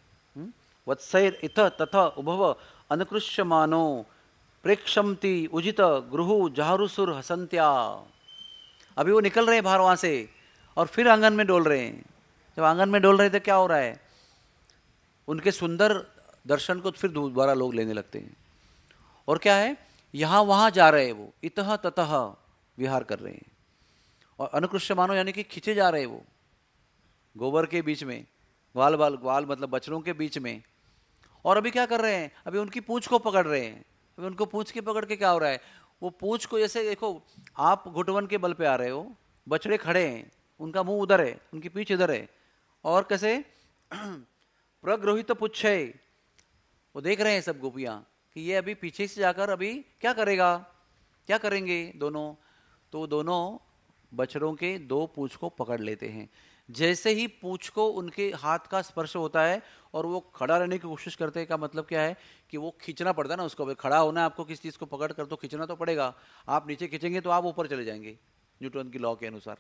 वत्सैर इत तथा उभव अनुकृष्यमानो प्रेक्षमति उजित गृहु जहारुसुर हसंत्या। अभी वो निकल रहे हैं बाहर वहां से और फिर आंगन में डोल रहे हैं। जब आंगन में डोल रहे थे क्या हो रहा है? उनके सुंदर दर्शन को फिर दोबारा लोग लेने लगते हैं, और क्या है, यहां वहां जा रहे हैं, वो इतः ततः विहार कर रहे हैं। और अनुकृष्य मानो यानी कि खींचे जा रहे हैं वो गोबर के बीच में, ग्वाल बाल ग्वाल मतलब बछड़ों के बीच में। और अभी क्या कर रहे हैं? अभी उनकी पूंछ को पकड़ रहे हैं। अभी उनको पूंछ के पकड़ के क्या हो रहा है? वो पूंछ को, जैसे देखो आप घुटवन के बल पे आ रहे हो, बछड़े खड़े हैं, उनका मुंह उधर है, उनकी पीठ इधर है, और कैसे प्रगृहित पुच्छे, वो देख रहे हैं सब गोपियां कि ये अभी पीछे से जाकर अभी क्या करेगा, क्या करेंगे दोनों। तो दोनों बछड़ों के दो पूंछ को पकड़ लेते हैं। जैसे ही पूंछ को उनके हाथ का स्पर्श होता है और वो खड़ा रहने की कोशिश करते हैं, का मतलब क्या है कि वो खींचना पड़ता है ना उसको। खड़ा होना है आपको, किस चीज को पकड़ कर तो खींचना तो पड़ेगा। आप नीचे खींचेंगे तो आप ऊपर चले जाएंगे न्यूटन की लॉ के अनुसार।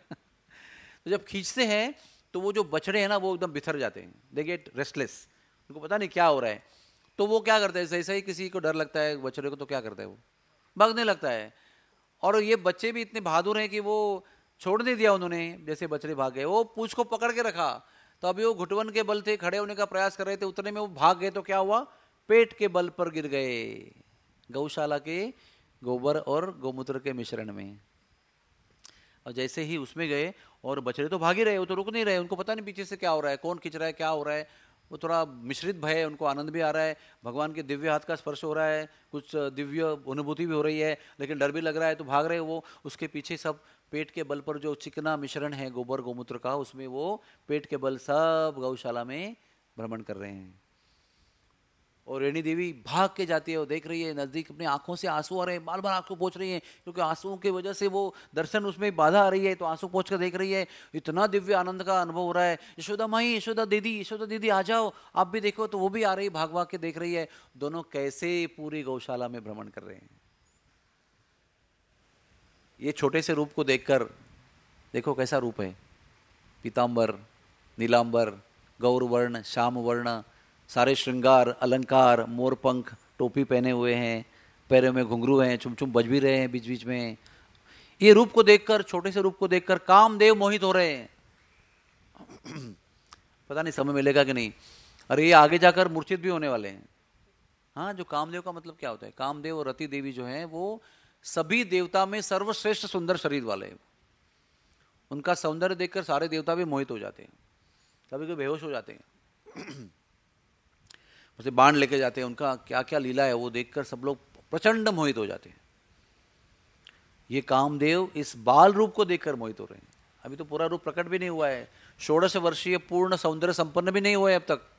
तो जब खींचते हैं तो वो जो बछड़े हैं ना वो एकदम बिखर जाते हैं, दे गेट रेस्टलेस, उनको पता नहीं क्या हो रहा है। तो वो क्या करते हैं, जैसे ही किसी को डर लगता है बछड़े को, तो क्या करता है, वो भागने लगता है। और ये बच्चे भी इतने बहादुर हैं कि वो छोड़ नहीं दिया उन्होंने, जैसे बछड़े भाग गए वो पूंछ को पकड़ के रखा। तो अभी वो घुटवन के बल थे, खड़े होने का प्रयास कर रहे थे, उतने में वो भाग गए तो क्या हुआ, पेट के बल पर गिर गए गौशाला के गोबर और गोमूत्र के मिश्रण में। और जैसे ही उसमें गए, और बछड़े तो भाग ही रहे, वो तो रुक नहीं रहे, उनको पता नहीं पीछे से क्या हो रहा है, कौन खींच रहा है, क्या हो रहा है। वो थोड़ा मिश्रित भय है, उनको आनंद भी आ रहा है, भगवान के दिव्य हाथ का स्पर्श हो रहा है, कुछ दिव्य अनुभूति भी हो रही है, लेकिन डर भी लग रहा है, तो भाग रहे वो। उसके पीछे सब पेट के बल पर जो चिकना मिश्रण है गोबर गोमूत्र का, उसमें वो पेट के बल सब गौशाला में भ्रमण कर रहे हैं। और रेणी देवी भाग के जाती है, वो देख रही है नजदीक, अपनी आंखों से आंसू आ रहे हैं, बार बार आंसू पोंछ रही है, क्योंकि आंसुओं की वजह से वो दर्शन उसमें बाधा आ रही है, तो आंसू पोंछ कर देख रही है। इतना दिव्य आनंद का अनुभव हो रहा है। यशोदा माई, यशोदा दीदी, यशोदा दीदी आ जाओ, आप भी देखो। तो वो भी आ रही, भाग भाग के देख रही है। दोनों कैसे पूरी गौशाला में भ्रमण कर रहे हैं। ये छोटे से रूप को देखकर देखो कैसा रूप है, पीतांबर, नीलांबर, गौरवर्ण, श्याम वर्ण, सारे श्रृंगार, अलंकार, मोरपंख, टोपी पहने हुए हैं, पैरों में घुंघरू हैं, चुम चुम बज भी रहे हैं बीच बीच में। ये रूप को देखकर, छोटे से रूप को देखकर कामदेव मोहित हो रहे हैं। पता नहीं समय मिलेगा कि नहीं। अरे ये आगे जाकर मूर्छित भी होने वाले हैं। हाँ, जो कामदेव का मतलब क्या होता है, कामदेव और रति देवी जो हैं वो सभी देवता में सर्वश्रेष्ठ सुंदर शरीर वाले हैं। उनका सौंदर्य देखकर सारे देवता भी मोहित हो जाते हैं, कभी कभी बेहोश हो जाते हैं। उसे बाण लेके जाते हैं, उनका क्या क्या लीला है वो देखकर सब लोग प्रचंड मोहित हो जाते हैं। ये कामदेव इस बाल रूप को देखकर मोहित हो रहे हैं। अभी तो पूरा रूप प्रकट भी नहीं हुआ है, षोडश वर्षीय पूर्ण सौंदर्य संपन्न भी नहीं हुआ है अब तक।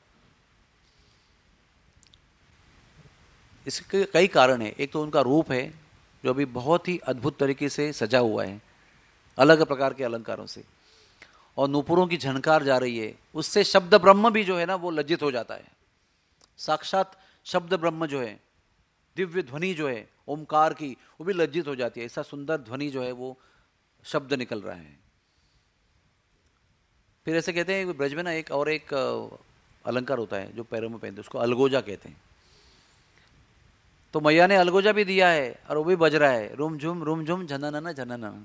इसके कई कारण है। एक तो उनका रूप है जो अभी बहुत ही अद्भुत तरीके से सजा हुआ है अलग प्रकार के अलंकारों से, और नूपुरों की झनकार जा रही है, उससे शब्द ब्रह्म भी जो है ना वो लज्जित हो जाता है। साक्षात शब्द ब्रह्म जो है, दिव्य ध्वनि जो है ओमकार की, वो भी लज्जित हो जाती है। ऐसा सुंदर ध्वनि जो है वो शब्द निकल रहा है। फिर ऐसे कहते हैं ब्रज में ना एक और एक अलंकार होता है जो पैरों में पहनते, उसको अलगोजा कहते हैं। तो मैया ने अलगोजा भी दिया है और वो भी बज रहा है, रूम झुम रूम झुम झनन झनन।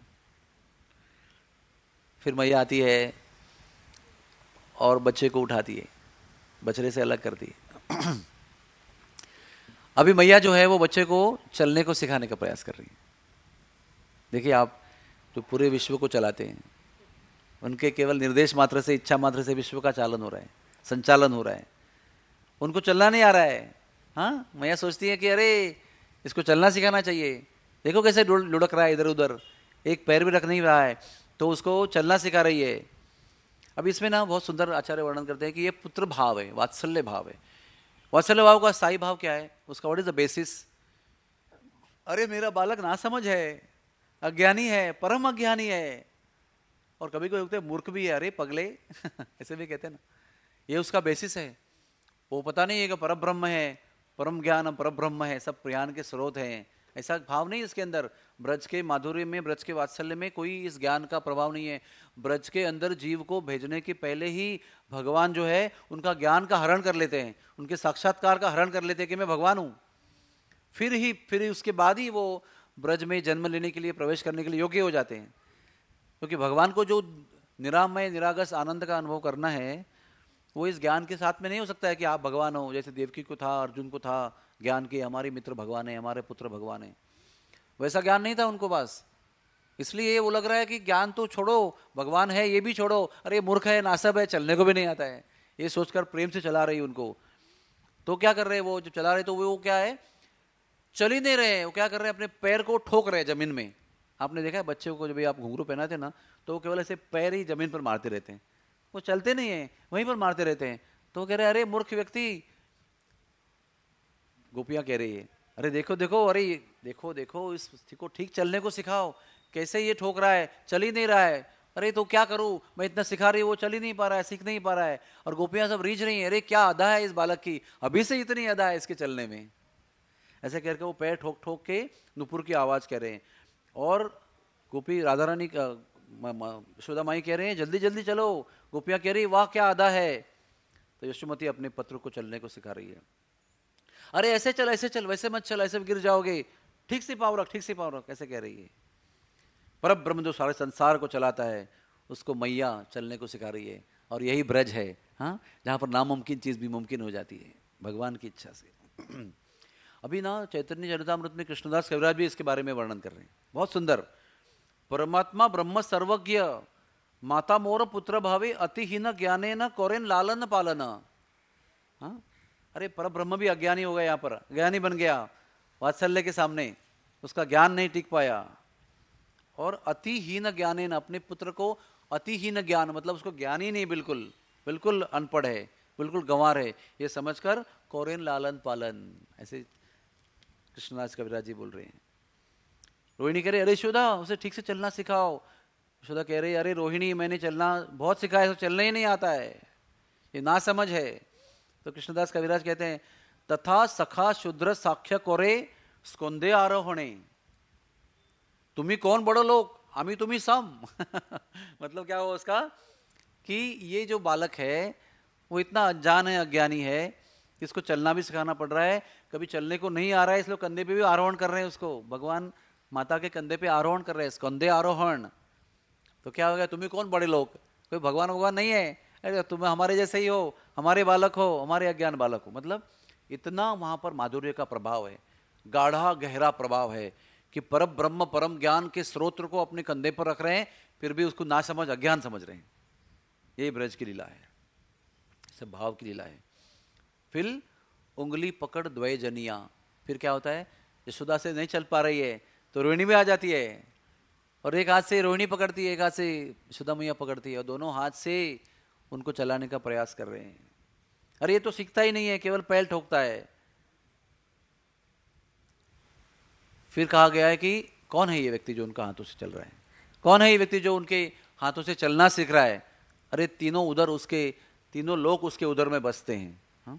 फिर मैया आती है और बच्चे को उठाती है, बछड़े से अलग करती है। अभी मैया जो है वो बच्चे को चलने को सिखाने का प्रयास कर रही है। देखिए आप, जो पूरे विश्व को चलाते हैं, उनके केवल निर्देश मात्र से, इच्छा मात्र से विश्व का चालन हो रहा है, संचालन हो रहा है। उनको चलना नहीं आ रहा है। हाँ, मैया सोचती है कि अरे इसको चलना सिखाना चाहिए, देखो कैसे लुढ़क रहा है इधर उधर, एक पैर भी रख नहीं रहा है, तो उसको चलना सिखा रही है। अब इसमें ना बहुत सुंदर आचार्य वर्णन करते हैं कि ये पुत्र भाव है, वात्सल्य भाव है। वात्सल्य भाव का स्थायी भाव क्या है, उसका व्हाट इज द बेसिस? अरे मेरा बालक ना समझ है, अज्ञानी है, परम अज्ञानी है, और कभी कोई होते मूर्ख भी है, अरे पगले ऐसे भी कहते हैं ना, ये उसका बेसिस है। वो पता नहीं है कि परम ब्रह्म है, परम ज्ञान परम ब्रह्म है, सब ज्ञान के स्रोत हैं, ऐसा भाव नहीं इसके अंदर। ब्रज के माधुर्य में, ब्रज के वात्सल्य में कोई इस ज्ञान का प्रभाव नहीं है। ब्रज के अंदर जीव को भेजने के पहले ही भगवान जो है उनका ज्ञान का हरण कर लेते हैं, उनके साक्षात्कार का हरण कर लेते हैं कि मैं भगवान हूं। फिर ही फिर ही उसके बाद ही वो ब्रज में जन्म लेने के लिए, प्रवेश करने के लिए योग्य हो जाते हैं। क्योंकि भगवान को जो निरामय निरागस आनंद का अनुभव करना है वो इस ज्ञान के साथ में नहीं हो सकता है कि आप भगवान हो। जैसे देवकी को था, अर्जुन को था ज्ञान के, हमारे मित्र भगवान है, हमारे पुत्र भगवान है, वैसा ज्ञान नहीं था उनको पास। इसलिए वो लग रहा है कि ज्ञान तो छोड़ो, भगवान है ये भी छोड़ो, अरे मूर्ख है, नासब है, चलने को भी नहीं आता है, ये सोचकर प्रेम से चला रही उनको। तो क्या कर रहे हैं वो, जब चला रहे तो वो क्या है, चल ही नहीं रहे। वो क्या कर रहे हैं, अपने पैर को ठोक रहे हैं जमीन में। आपने देखा है बच्चे को जब आप घुंघरू पहनाते ना तो वो केवल ऐसे पैर ही जमीन पर मारते रहते हैं, वो चलते नहीं है, वहीं पर मारते रहते हैं। तो वो कह रहे हैं अरे मूर्ख व्यक्ति, गोपियां कह रही है अरे देखो देखो, अरे देखो देखो, इस को ठीक चलने को सिखाओ, कैसे ये ठोक रहा है, चल ही नहीं रहा है। अरे तो क्या करूं, मैं इतना सिखा रही हूं, वो चल ही नहीं पा रहा है, सीख नहीं पा रहा है। और गोपियां सब रीझ रही हैं, अरे क्या अदा है इस बालक की, अभी से इतनी अदा है इसके चलने में। ऐसे करके वो पैर ठोक ठोक के नुपुर की आवाज कह रहे हैं। और गोपी राधा रानी यशोदा माई कह रहे हैं जल्दी जल्दी चलो, गोपियां कह रही वाह क्या अदा है। तो यशोमती अपने पत्र को चलने को सिखा रही है, अरे ऐसे चल ऐसे चल, वैसे मत चल, ऐसे गिर जाओगे, ठीक से पाँव रख, ठीक से पाँव रख, ऐसे कह रही है। पर ब्रह्म जो सारे संसार को चलाता है उसको मैया चलने को सिखा रही है। और यही ब्रज है, हाँ, जहां पर नामुमकिन चीज भी मुमकिन हो जाती है भगवान की इच्छा से। अभी ना चैतन्य चरितामृत में कृष्णदास कविराज भी इसके बारे में वर्णन कर रहे हैं, बहुत सुंदर। परमात्मा ब्रह्म सर्वज्ञ, माता मोर पुत्र भावे, अतिहीन ज्ञाने न कौरेन लालन पालन। हाँ, अरे पर ब्रह्म भी अज्ञानी हो गया, यहां पर ज्ञानी बन गया वात्सल्य के सामने, उसका ज्ञान नहीं टिक पाया। और अतिहीन ज्ञाने न, अपने पुत्र को अतिहीन ज्ञान मतलब उसको ज्ञान ही नहीं, बिल्कुल बिल्कुल अनपढ़ है, बिल्कुल गंवार है, ये समझकर कौरेन लालन पालन, ऐसे कृष्णदास कविराज जी बोल रहे हैं। रोहिणी कह रही अरे यशोदा उसे ठीक से चलना सिखाओ। यशोदा कह रही अरे रोहिणी मैंने चलना बहुत सिखाया, तो चलना ही नहीं आता है, ये ना समझ है। तो कृष्णदास कविराज कहते हैं तथा सखा शुद्र साक्ष्य कोरे स्कोंदे आरोहणे। तुम्ही कौन बड़ो लोग, आम्ही तुम्ही सम। मतलब क्या हुआ उसका कि ये जो बालक है वो इतना अनजान है, अज्ञानी है कि इसको चलना भी सिखाना पड़ रहा है, कभी चलने को नहीं आ रहा है इसलिए कंधे पे भी आरोहण कर रहे हैं उसको, भगवान माता के कंधे पे आरोहण कर रहे हैं, कंधे आरोहण। तो क्या हो गया, तुम्ही कौन बड़े लोग, कोई भगवान भगवान नहीं है, अरे तुम हमारे जैसे ही हो, हमारे बालक हो, हमारे अज्ञान बालक हो। मतलब इतना वहां पर माधुर्य का प्रभाव है, गाढ़ा गहरा प्रभाव है कि परम ब्रह्म परम ज्ञान के स्रोत को अपने कंधे पर रख रहे हैं, फिर भी उसको ना समझ अज्ञान समझ रहे हैं। यही ब्रज की लीला है, सब भाव की लीला है। फिर उंगली पकड़ द्वय जनिया, फिर क्या होता है, यशोदा से नहीं चल पा रही है तो रोहिणी भी आ जाती है, और एक हाथ से रोहिणी पकड़ती है, एक हाथ से यशोदा मैया पकड़ती है, और दोनों हाथ से उनको चलाने का प्रयास कर रहे हैं। अरे ये तो सीखता ही नहीं है, केवल पैर ठोकता है। फिर कहा गया है कि कौन है ये व्यक्ति जो उनका हाथों से चल रहा है, कौन है ये व्यक्ति जो उनके हाथों से चलना सीख रहा है। अरे तीनों उधर उसके, तीनों लोग उसके उदर में बसते हैं, हा?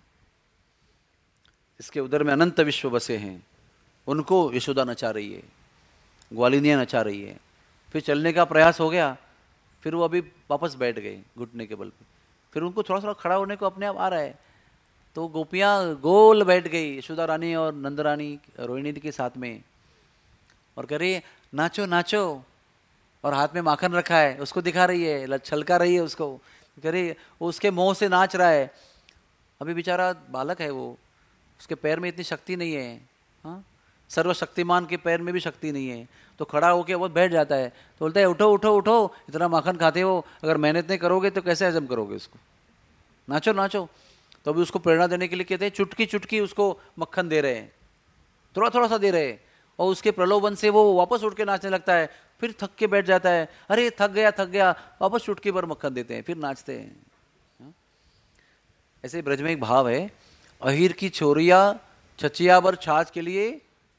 इसके उदर में अनंत विश्व बसे हैं, उनको यशोदा नचा रही है, ग्वालिनियां नचा रही है। फिर चलने का प्रयास हो गया, फिर वो अभी वापस बैठ गए घुटने के बल पे, फिर उनको थोड़ा थोड़ा खड़ा होने को अपने आप आ रहा है, तो गोपियां गोल बैठ गई, यशोदा रानी और नंद रानी रोहिणी के साथ में, और कह रही है नाचो नाचो, और हाथ में माखन रखा है उसको दिखा रही है, छलका रही है उसको, कह रही है वो उसके मुंह से नाच रहा है। अभी बेचारा बालक है वो, उसके पैर में इतनी शक्ति नहीं है, हाँ, सर्वशक्तिमान के पैर में भी शक्ति नहीं है, तो खड़ा होके वो बैठ जाता है, तो बोलता है उठो उठो उठो, इतना माखन खाते हो, अगर मेहनत नहीं करोगे तो कैसे हजम करोगे इसको, नाचो नाचो। तो अभी उसको प्रेरणा देने के लिए कहते हैं चुटकी चुटकी उसको मक्खन दे रहे हैं, थोड़ा थोड़ा सा दे रहे हैं, और उसके प्रलोभन से वो वापस उठ के नाचने लगता है, फिर थक के बैठ जाता है, अरे थक गया थक गया, वापस चुटकी पर मक्खन देते हैं, फिर नाचते हैं। ऐसे ब्रज में एक भाव है, अहिर की छोरिया छचिया बर छाछ के लिए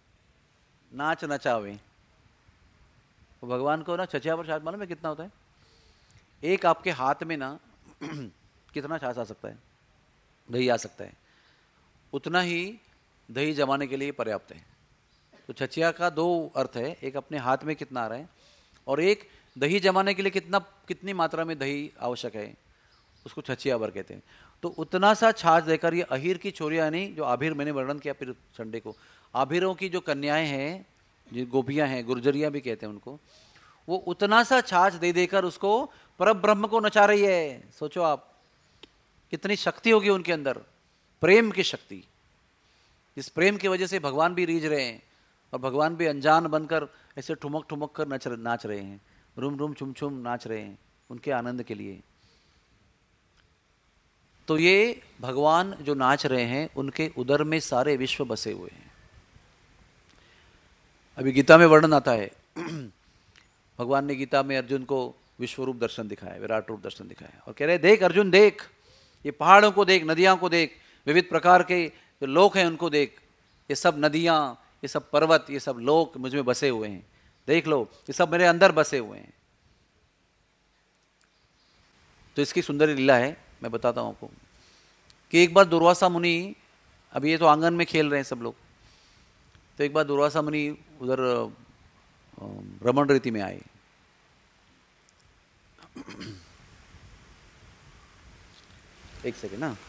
नाच नचावे। तो भगवान को ना छचिया बर छाछ मालूम है कितना होता है, एक आपके हाथ में ना कितना छाछ आ सकता है, दही आ सकता है, उतना ही दही जमाने के लिए पर्याप्त है। तो छचिया का दो अर्थ है, एक अपने हाथ में कितना आ रहा है, और एक दही जमाने के लिए कितना कितनी मात्रा में दही आवश्यक है, उसको छचिया भर कहते हैं। तो उतना सा छाछ देकर ये अहिर की छोरियां, यानी जो आभिर, मैंने वर्णन किया फिर संडे को, आभिरों की जो कन्याएं हैं, जो गोपियां हैं, गुर्जरियां भी कहते हैं उनको, वो उतना सा छाछ दे देकर उसको परम ब्रह्म को नचा रही है। सोचो आप कितनी शक्ति होगी उनके अंदर, प्रेम की शक्ति। इस प्रेम की वजह से भगवान भी रीझ रहे हैं, और भगवान भी अनजान बनकर ऐसे ठुमक ठुमक कर नच नाच रहे हैं, रूम रूम छुम छुम नाच रहे हैं उनके आनंद के लिए। तो ये भगवान जो नाच रहे हैं, उनके उदर में सारे विश्व बसे हुए हैं। अभी गीता में वर्णन आता है, भगवान ने गीता में अर्जुन को विश्व रूप दर्शन दिखाया, विराट रूप दर्शन दिखाया, और कह रहे देख अर्जुन देख, ये पहाड़ों को देख, नदियों को देख, विविध प्रकार के जो लोक हैं उनको देख, ये सब नदियां, ये सब पर्वत, ये सब लोक मुझ में बसे हुए हैं, देख लो ये सब मेरे अंदर बसे हुए हैं। तो इसकी सुंदर लीला है, मैं बताता हूं आपको कि एक बार दुर्वासा मुनि, अभी ये तो आंगन में खेल रहे हैं सब लोग, तो एक बार दुर्वासा मुनि उधर रमण रीति में आए। एक सेकेंड ना,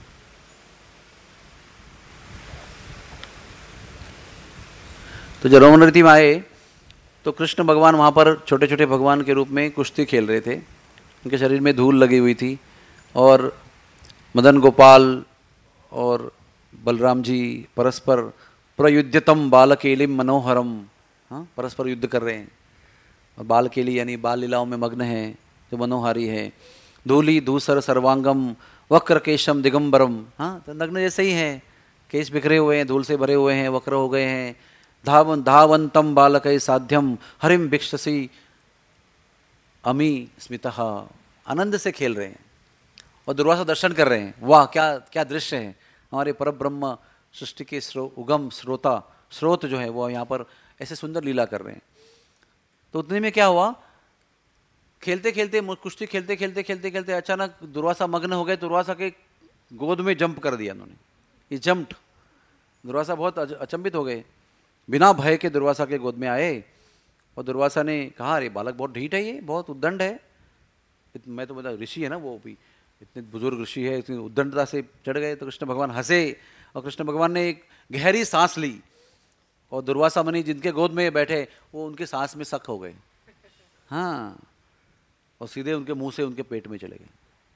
तो जब रमण रीति में आए तो कृष्ण भगवान वहां पर छोटे छोटे भगवान के रूप में कुश्ती खेल रहे थे, उनके शरीर में धूल लगी हुई थी, और मदन गोपाल और बलराम जी परस्पर प्रयुद्धतम बालकेलिम मनोहरम, हाँ, परस्पर युद्ध कर रहे हैं, और बालकेली यानी बाल लीलाओं में मग्न है, जो मनोहारी है। धूली धूसर सर्वांगम वक्र केशम दिगंबरम, हाँ, तो नग्न जैसे ही है, केश बिखरे हुए हैं, धूल से भरे हुए हैं, वक्र हो गए हैं। धावन धावंतम बालक साध्यम हरिम भिक्षसी अमी स्मितः, आनंद से खेल रहे हैं, और दुर्वासा दर्शन कर रहे हैं। वाह क्या क्या दृश्य है, हमारे परम ब्रह्म सृष्टि के स्रो, उगम स्रोता स्रोत जो है वो यहाँ पर ऐसे सुंदर लीला कर रहे हैं। तो उतने में क्या हुआ, खेलते खेलते कुश्ती खेलते खेलते खेलते खेलते अचानक दुर्वासा मग्न हो गए, दुर्वासा के गोद में जंप कर दिया उन्होंने, ये जंप्ड। दुर्वासा बहुत अचंभित हो गए, बिना भय के दुर्वासा के गोद में आए और दुर्वासा ने कहा अरे बालक बहुत ढीठ है, ये बहुत उद्दंड है। मैं तो बता ऋषि है ना वो भी, इतने बुजुर्ग ऋषि है, इतनी उद्दंडता से चढ़ गए। तो कृष्ण भगवान हंसे और कृष्ण भगवान ने एक गहरी सांस ली और दुर्वासा मुनि जिनके गोद में बैठे वो उनके सांस में सक हो गए। हाँ, और सीधे उनके मुंह से उनके पेट में चले गए।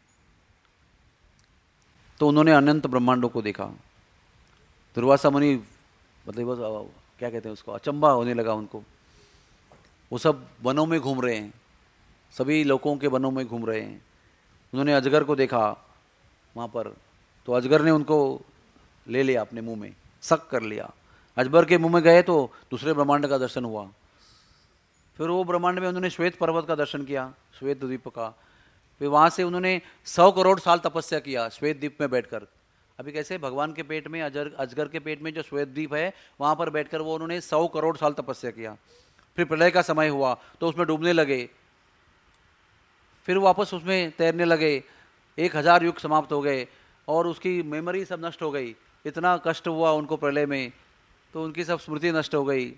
तो उन्होंने अनंत ब्रह्मांडों को देखा। दुर्वासा मुनि मतलब क्या कहते हैं उसको, अचंभा होने लगा उनको। वो सब वनों में घूम रहे हैं, सभी लोगों के वनों में घूम रहे हैं। उन्होंने अजगर को देखा वहां पर, तो अजगर ने उनको ले लिया अपने मुंह में, सक कर लिया। अजगर के मुंह में गए तो दूसरे ब्रह्मांड का दर्शन हुआ। फिर वो ब्रह्मांड में उन्होंने श्वेत पर्वत का दर्शन किया, श्वेत द्वीप का। फिर वहां से उन्होंने सौ करोड़ साल तपस्या किया श्वेत द्वीप में बैठकर। अभी कैसे भगवान के पेट में, अजगर अजगर के पेट में जो श्वेत द्वीप है वहां पर बैठकर वो उन्होंने सौ करोड़ साल तपस्या किया। फिर प्रलय का समय हुआ तो उसमें डूबने लगे, फिर वापस उसमें तैरने लगे। एक हजार युग समाप्त हो गए और उसकी मेमोरी सब नष्ट हो गई। इतना कष्ट हुआ उनको प्रलय में, तो उनकी सब स्मृति नष्ट हो गई।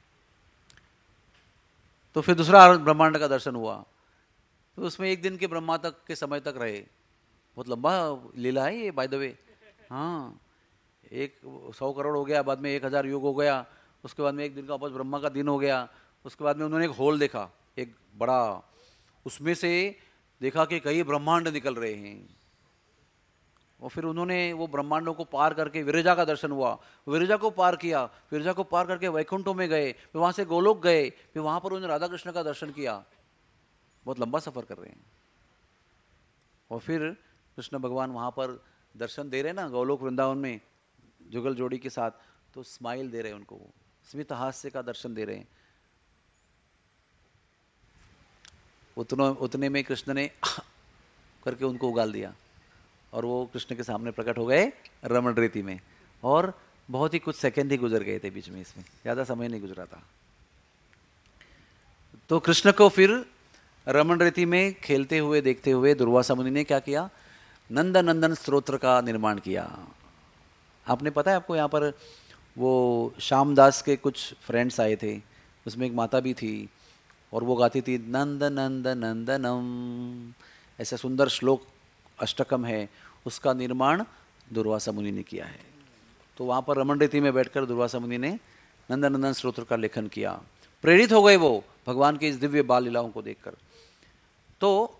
तो फिर दूसरा ब्रह्मांड का दर्शन हुआ, तो उसमें एक दिन के ब्रह्मा तक के समय तक रहे। बहुत लंबा लीला है ये बाय द वे। हाँ, एक सौ करोड़ हो गया, बाद में एक हजार युग हो गया, उसके बाद में एक दिन का वापस ब्रह्मा का दिन हो गया। उसके बाद में उन्होंने एक होल देखा, एक बड़ा, उसमें से देखा कि कई ब्रह्मांड निकल रहे हैं। और फिर उन्होंने वो ब्रह्मांडों को पार करके विरजा का दर्शन हुआ, विरजा को पार किया, विरजा को पार करके वैकुंठों में गए, फिर वहां से गोलोक गए, फिर वहां पर उन्होंने राधा कृष्ण का दर्शन किया। बहुत लंबा सफर कर रहे हैं। और फिर कृष्ण भगवान वहां पर दर्शन दे रहे हैं ना गोलोक वृंदावन में जुगल जोड़ी के साथ, तो स्माइल दे रहे हैं उनको, स्मित हास्य का दर्शन दे रहे हैं। उतने उतने में कृष्ण ने करके उनको उगाल दिया और वो कृष्ण के सामने प्रकट हो गए रमण रेती में। और बहुत ही कुछ सेकंड ही गुजर गए थे बीच में, इसमें ज्यादा समय नहीं गुजरा था। तो कृष्ण को फिर रमण रेती में खेलते हुए देखते हुए दुर्वासा मुनि ने क्या किया, नंद नंदन स्तोत्र का निर्माण किया। आपने पता है आपको, यहाँ पर वो श्यामदास के कुछ फ्रेंड्स आए थे, उसमें एक माता भी थी और वो गाती थी नंद नंद नंदनम, ऐसा सुंदर श्लोक अष्टकम है, उसका निर्माण दुर्वासा मुनि ने किया है। तो वहां पर रमण रेती में बैठकर दुर्वासा मुनि ने नंद नंदन स्तोत्र का लेखन किया। प्रेरित हो गए वो भगवान के इस दिव्य बाल लीलाओं को देखकर। तो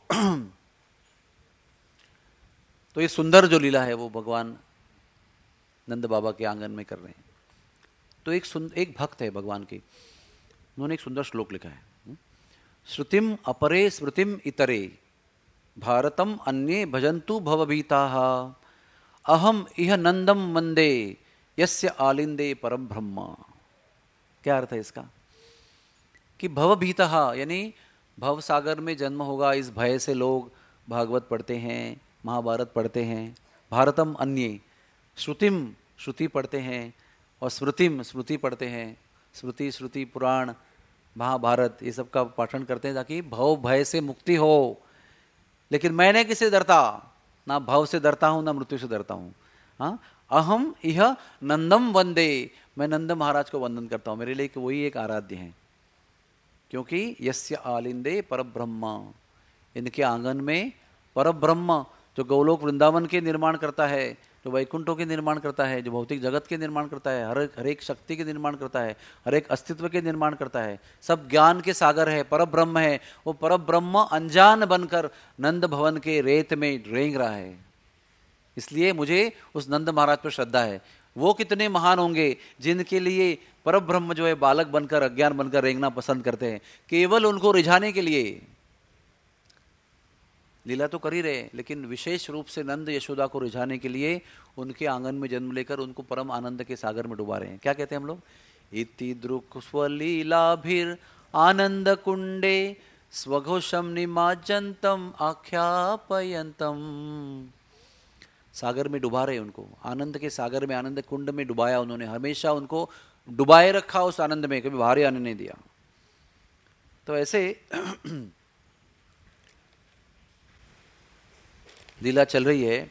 तो ये सुंदर जो लीला है वो भगवान नंद बाबा के आंगन में कर रहे हैं। तो एक सुंदर एक भक्त है भगवान के, उन्होंने एक सुंदर श्लोक लिखा है, श्रुतिम अपरे स्मृतिम इतरे भारतम अन्ये भजन्तु भवभीताः अहम इह नंदम वंदे यस्य आलिंदे परम ब्रह्म। क्या अर्थ है इसका, कि भवभीतः यानी भव सागर में जन्म होगा, इस भय से लोग भागवत पढ़ते हैं, महाभारत पढ़ते हैं। भारतम अन्ये, श्रुतिम श्रुति पढ़ते हैं, और स्मृतिम स्मृति पढ़ते हैं। स्मृति श्रुति पुराण महाभारत ये सब का पाठन करते हैं ताकि भव भय से मुक्ति हो। लेकिन मैंने किसे डरता, ना भव से डरता हूं ना मृत्यु से डरता हूं। हाँ, अहम यह नंदम वंदे, मैं नंद महाराज को वंदन करता हूं, मेरे लिए वही एक आराध्य हैं। क्योंकि यस्य आलिंदे परब्रह्म, इनके आंगन में परब्रह्म जो गोलोक वृंदावन के निर्माण करता है, जो वैकुंठों के निर्माण करता है, जो भौतिक जगत के निर्माण करता है, हर हर एक शक्ति के निर्माण करता है, हर एक अस्तित्व के निर्माण करता है, सब ज्ञान के सागर है, परब्रह्म है। वो परब्रह्म अनजान बनकर नंद भवन के रेत में रेंग रहा है। इसलिए मुझे उस नंद महाराज पर श्रद्धा है। वो कितने महान होंगे जिनके लिए परब्रह्म जो है बालक बनकर अज्ञान बनकर रेंगना पसंद करते हैं, केवल उनको रिझाने के लिए। लीला तो कर ही रहे, लेकिन विशेष रूप से नंद यशोदा को रिझाने के लिए उनके आंगन में जन्म लेकर उनको परम आनंद के सागर में डुबा रहे हैं। क्या कहते हैं हम लोग, इति दृक् स्वलीलाभिर आनंद कुंडे स्वघोषम निमाजंतम आख्यापयंतम। सागर में डुबा रहे उनको, आनंद के सागर में, आनंद कुंड में डुबाया उन्होंने, हमेशा उनको डुबाए रखा उस आनंद में, कभी बाहर आने नहीं दिया। तो ऐसे लीला चल रही है।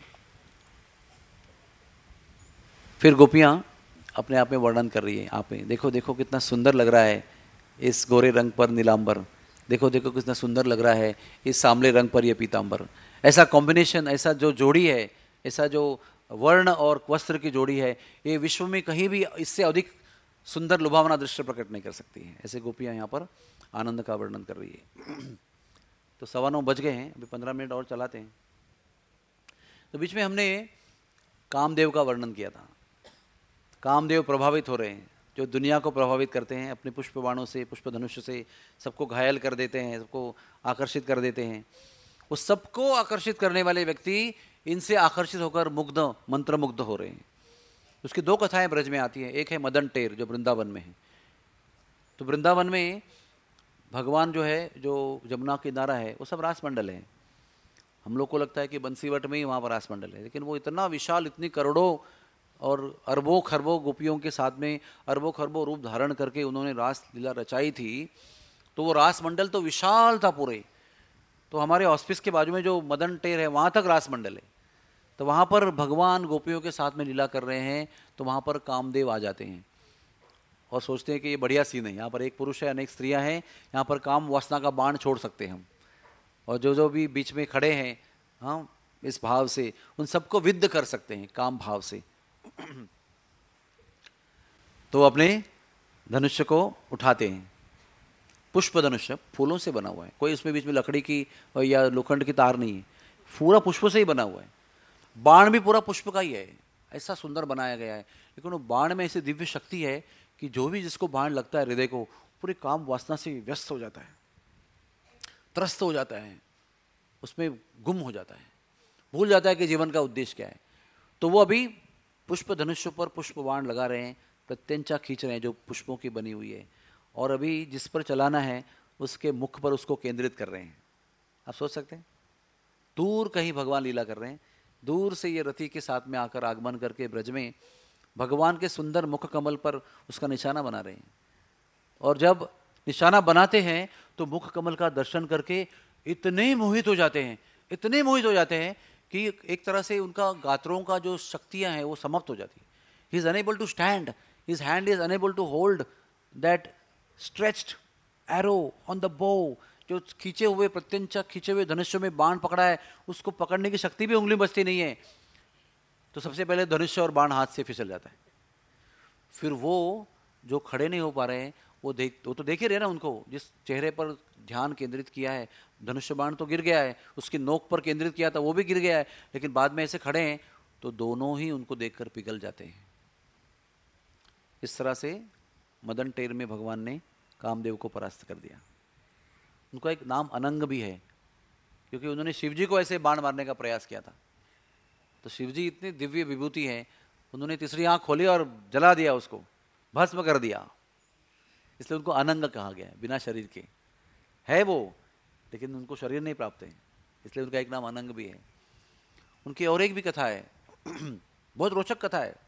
फिर गोपियां अपने आप में वर्णन कर रही है, आप देखो देखो कितना सुंदर लग रहा है इस गोरे रंग पर नीलांबर, देखो देखो कितना सुंदर लग रहा है, इस सांवले रंग पर यह पीतांबर। ऐसा कॉम्बिनेशन, ऐसा जो जोड़ी है, ऐसा जो वर्ण और वस्त्र की जोड़ी है, ये विश्व में कहीं भी इससे अधिक सुंदर लुभावना दृश्य प्रकट नहीं कर सकती है। ऐसे गोपियां यहाँ पर आनंद का वर्णन कर रही है। तो सवा नौ बज गए हैं, अभी पंद्रह मिनट और चलाते हैं। तो बीच में हमने कामदेव का वर्णन किया था। कामदेव प्रभावित हो रहे हैं, जो दुनिया को प्रभावित करते हैं अपने पुष्प बाणों से, पुष्प धनुष से, सबको घायल कर देते हैं, सबको आकर्षित कर देते हैं। उस सबको आकर्षित करने वाले व्यक्ति इनसे आकर्षित होकर मुग्ध, मंत्रमुग्ध हो रहे हैं। उसकी दो कथाएं ब्रज में आती हैं। एक है मदन टेर जो वृंदावन में है। तो वृंदावन में भगवान जो है, जो जमुना किनारा है, वो सब रास मंडल है। हम लोग को लगता है कि बंसीवट में ही वहाँ पर रास मंडल है, लेकिन वो इतना विशाल, इतनी करोड़ों और अरबों खरबों गोपियों के साथ में अरबों खरबों रूप धारण करके उन्होंने रास लीला रचाई थी। तो वो रास मंडल तो विशाल था पूरे। तो हमारे ऑफिस के बाजू में जो मदन टेर है, वहाँ तक रास मंडल है। तो वहाँ पर भगवान गोपियों के साथ में लीला कर रहे हैं, तो वहाँ पर कामदेव आ जाते हैं और सोचते हैं कि ये बढ़िया सीन है, यहाँ पर एक पुरुष है, अनेक स्त्रियाँ हैं, यहाँ पर काम वासना का बाण छोड़ सकते हैं हम। और जो जो भी बीच में खड़े हैं, हाँ, इस भाव से उन सबको विद्ध कर सकते हैं, काम भाव से। तो अपने धनुष्य को उठाते हैं। पुष्प धनुष्य फूलों से बना हुआ है, कोई इसमें बीच में लकड़ी की या लोखंड की तार नहीं है, पूरा पुष्प से ही बना हुआ है। बाण भी पूरा पुष्प का ही है, ऐसा सुंदर बनाया गया है। लेकिन वो बाण में ऐसी दिव्य शक्ति है कि जो भी जिसको बाण लगता है हृदय को, पूरी काम वासना से व्यस्त हो जाता है, त्रस्त हो जाता है, उसमें गुम हो जाता है, भूल जाता है कि जीवन का उद्देश्य क्या है। तो वो अभी पुष्प धनुष्य पर पुष्प बाण लगा रहे हैं, प्रत्यंचा खींच रहे हैं जो पुष्पों की बनी हुई है, और अभी जिस पर चलाना है उसके मुख पर उसको केंद्रित कर रहे हैं। आप सोच सकते हैं, दूर कहीं भगवान लीला कर रहे हैं, दूर से ये रति के साथ में आकर आगमन करके ब्रज में भगवान के सुंदर मुख कमल पर उसका निशाना बना रहे हैं। और जब निशाना बनाते हैं तो मुख कमल का दर्शन करके इतने मोहित हो जाते हैं, इतने मोहित हो जाते हैं कि एक तरह से उनका गात्रों का जो शक्तियां हैं वो समाप्त हो जाती है। He is unable to stand, his hand is unable to hold that stretched arrow on the bow. जो खींचे हुए प्रत्यंचा खींचे हुए धनुष्य में बाण पकड़ा है, उसको पकड़ने की शक्ति भी उंगली बचती नहीं है। तो सबसे पहले धनुष्य और बाण हाथ से फिसल जाता है। फिर वो जो खड़े नहीं हो पा रहे हैं, वो देख वो तो देख ही रहे ना, उनको जिस चेहरे पर ध्यान केंद्रित किया है, धनुष्य बाण तो गिर गया है, उसकी नोक पर केंद्रित किया था वो भी गिर गया है, लेकिन बाद में ऐसे खड़े हैं तो दोनों ही उनको देखकर पिघल जाते हैं। इस तरह से मदन टेर में भगवान ने कामदेव को परास्त कर दिया। उनका एक नाम अनंग भी है, क्योंकि उन्होंने शिवजी को ऐसे बाण मारने का प्रयास किया था। तो शिवजी इतनी दिव्य विभूति है, उन्होंने तीसरी आंख खोली और जला दिया, उसको भस्म कर दिया, इसलिए उनको अनंग कहा गया है। बिना शरीर के है वो, लेकिन उनको शरीर नहीं प्राप्त है, इसलिए उनका एक नाम अनंग भी है। उनकी और एक भी कथा है, बहुत रोचक कथा है।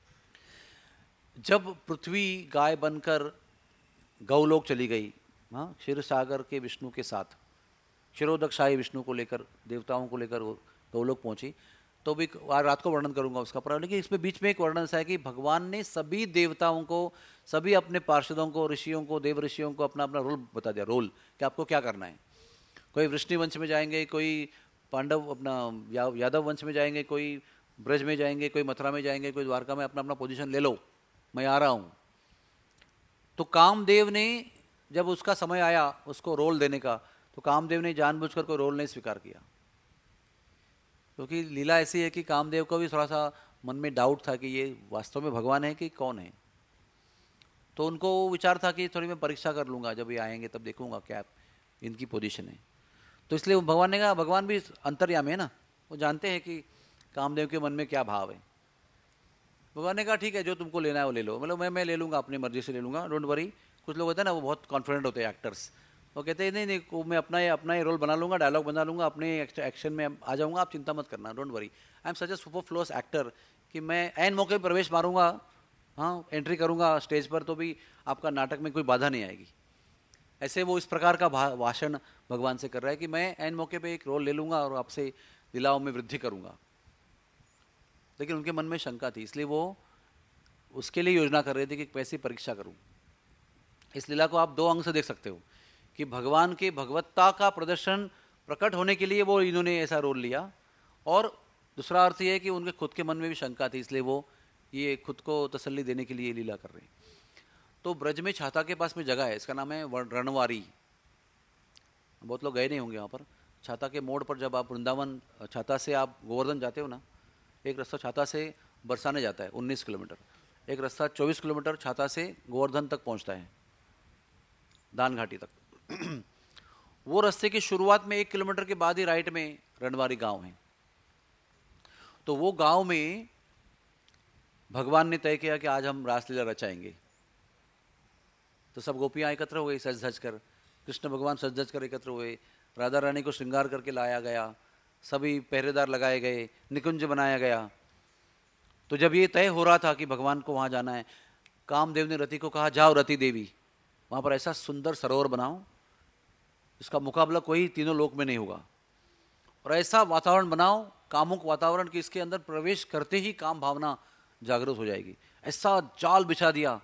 जब पृथ्वी गाय बनकर गौलोक चली गई, हाँ, क्षीर सागर के विष्णु के साथ, क्षीरोदकशाही विष्णु को लेकर, देवताओं को लेकर वो गौलोक पहुंची, तो भी आज रात को वर्णन करूंगा उसका, पर लेकिन इसमें बीच में एक वर्णन ऐसा है कि भगवान ने सभी देवताओं को, सभी अपने पार्षदों को, ऋषियों को, देव ऋषियों को अपना अपना रोल बता दिया, रोल कि आपको क्या करना है। कोई वृष्णि वंश में जाएंगे, कोई पांडव अपना या, यादव वंश में जाएंगे, कोई ब्रज में जाएंगे, कोई मथुरा में जाएंगे, कोई द्वारका में, अपना अपना पोजीशन ले लो, मैं आ रहा हूँ। तो कामदेव ने जब उसका समय आया उसको रोल देने का, तो कामदेव ने जानबूझकर कोई रोल नहीं स्वीकार किया, क्योंकि तो लीला ऐसी है कि कामदेव को भी थोड़ा सा मन में डाउट था कि ये वास्तव में भगवान है कि कौन है। तो उनको विचार था कि थोड़ी मैं परीक्षा कर लूंगा, जब ये आएंगे तब देखूंगा क्या इनकी पोजीशन है। तो इसलिए भगवान ने कहा, भगवान भी अंतर्यामी है ना, वो जानते हैं कि कामदेव के मन में क्या भाव है। भगवान ने कहा ठीक है, जो तुमको लेना है वो ले लो, मतलब मैं मैं ले लूंगा, अपनी मर्जी से ले लूंगा, डोंट वरी। कुछ लोग होते हैं ना, वो बहुत कॉन्फिडेंट होते हैं एक्टर्स, वो कहते हैं नहीं नहीं मैं अपना ही अपना ही रोल बना लूंगा, डायलॉग बना लूंगा, अपने एक्शन में आ जाऊंगा, आप चिंता मत करना, don't worry, I am such a super floss actor कि मैं एन मौके पर प्रवेश मारूंगा, हाँ, एंट्री करूंगा स्टेज पर, तो भी आपका नाटक में कोई बाधा नहीं आएगी। ऐसे वो इस प्रकार का भाषण भगवान से कर रहा है कि मैं एन मौके पर एक रोल ले लूंगा और आपसे लीलाओं में वृद्धि करूंगा। लेकिन उनके मन में शंका थी, इसलिए वो उसके लिए योजना कर रहे थे कि कैसी परीक्षा करूं। इस लीला को आप दो अंग से देख सकते हो कि भगवान के भगवत्ता का प्रदर्शन प्रकट होने के लिए वो इन्होंने ऐसा रोल लिया, और दूसरा अर्थ ये है कि उनके खुद के मन में भी शंका थी, इसलिए वो ये खुद को तसल्ली देने के लिए लीला कर रहे हैं। तो ब्रज में छाता के पास में जगह है, इसका नाम है रणवारी। बहुत लोग गए नहीं होंगे वहाँ पर। छाता के मोड़ पर जब आप वृंदावन छाता से आप गोवर्धन जाते हो ना, एक रास्ता छाता से बरसाने जाता है उन्नीस किलोमीटर, एक रास्ता चौबीस किलोमीटर छाता से गोवर्धन तक पहुँचता है, दान घाटी तक। वो रास्ते की शुरुआत में एक किलोमीटर के बाद ही राइट में रणवारी गांव है। तो वो गांव में भगवान ने तय किया कि आज हम रासलीला रचाएंगे। तो सब गोपियां एकत्र हो गई सज धज कर, कृष्ण भगवान सज धज कर एकत्र हुए, राधा रानी को श्रृंगार करके लाया गया, सभी पहरेदार लगाए गए, निकुंज बनाया गया। तो जब ये तय हो रहा था कि भगवान को वहां जाना है, कामदेव ने रति को कहा, जाओ रति देवी, वहां पर ऐसा सुंदर सरोवर बनाओ इसका मुकाबला कोई तीनों लोक में नहीं होगा, और ऐसा वातावरण बनाओ, कामुक वातावरण, कि इसके अंदर प्रवेश करते ही काम भावना जागृत हो जाएगी। ऐसा जाल बिछा दिया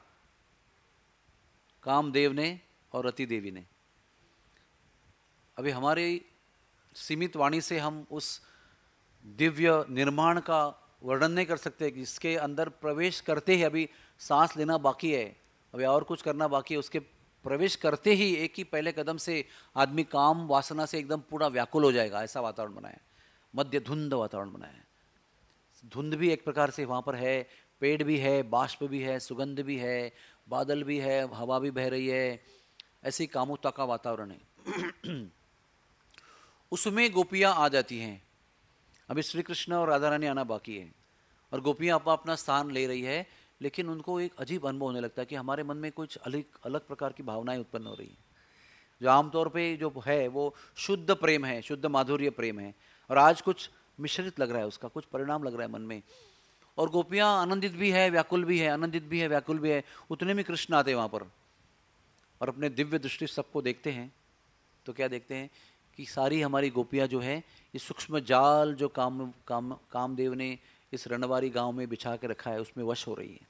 कामदेव ने और रति देवी ने। अभी हमारी सीमित वाणी से हम उस दिव्य निर्माण का वर्णन नहीं कर सकते कि इसके अंदर प्रवेश करते ही, अभी सांस लेना बाकी है, अभी और कुछ करना बाकी है, उसके प्रवेश करते ही एक ही पहले कदम से आदमी काम वासना से एकदम पूरा व्याकुल हो जाएगा, ऐसा वातावरण बनाया, मध्य धुंध वातावरण बनाया। धुंध भी एक प्रकार से वहाँ पर है, पेड़ भी है, बाष्प भी है, सुगंध भी है, बादल भी है, हवा भी बह रही है, ऐसी कामुकता का वातावरण है। उसमें गोपियाँ आ जाती हैं। अभी श्री कृष्ण और राधा रानी आना बाकी है, और गोपियाँ अपना अपना स्थान ले रही है, लेकिन उनको एक अजीब अनुभव होने लगता है कि हमारे मन में कुछ अलग अलग प्रकार की भावनाएं उत्पन्न हो रही हैं, जो आमतौर पे जो है वो शुद्ध प्रेम है, शुद्ध माधुर्य प्रेम है, और आज कुछ मिश्रित लग रहा है, उसका कुछ परिणाम लग रहा है मन में। और गोपियां आनंदित भी है, व्याकुल भी है, आनंदित भी है, व्याकुल भी है। उतने में कृष्ण आते हैं वहां पर, और अपने दिव्य दृष्टि सबको देखते हैं। तो क्या देखते हैं कि सारी हमारी गोपियां जो है, ये सूक्ष्म जाल जो काम काम कामदेव ने इस रणवारी गांव में बिछा के रखा है, उसमें वश हो रही है।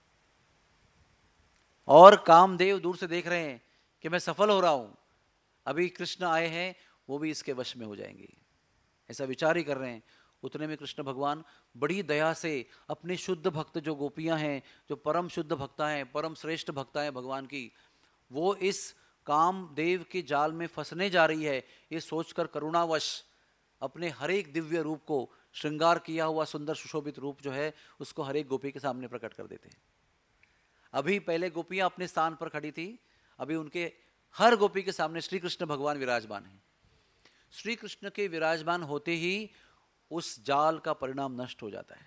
और कामदेव दूर से देख रहे हैं कि मैं सफल हो रहा हूं, अभी कृष्ण आए हैं, वो भी इसके वश में हो जाएंगे, ऐसा विचार ही कर रहे हैं। उतने में कृष्ण भगवान बड़ी दया से अपने शुद्ध भक्त जो गोपियां हैं, जो परम शुद्ध भक्ता हैं, परम श्रेष्ठ भक्ता हैं भगवान की, वो इस कामदेव के जाल में फंसने जा रही है, ये सोचकर करुणावश अपने हर एक दिव्य रूप को, श्रृंगार किया हुआ सुंदर सुशोभित रूप जो है, उसको हर एक गोपी के सामने प्रकट कर देते हैं। अभी पहले गोपियां अपने स्थान पर खड़ी थी, अभी उनके हर गोपी के सामने श्री कृष्ण भगवान विराजमान है। श्री कृष्ण के विराजमान होते ही उस जाल का परिणाम नष्ट हो जाता है।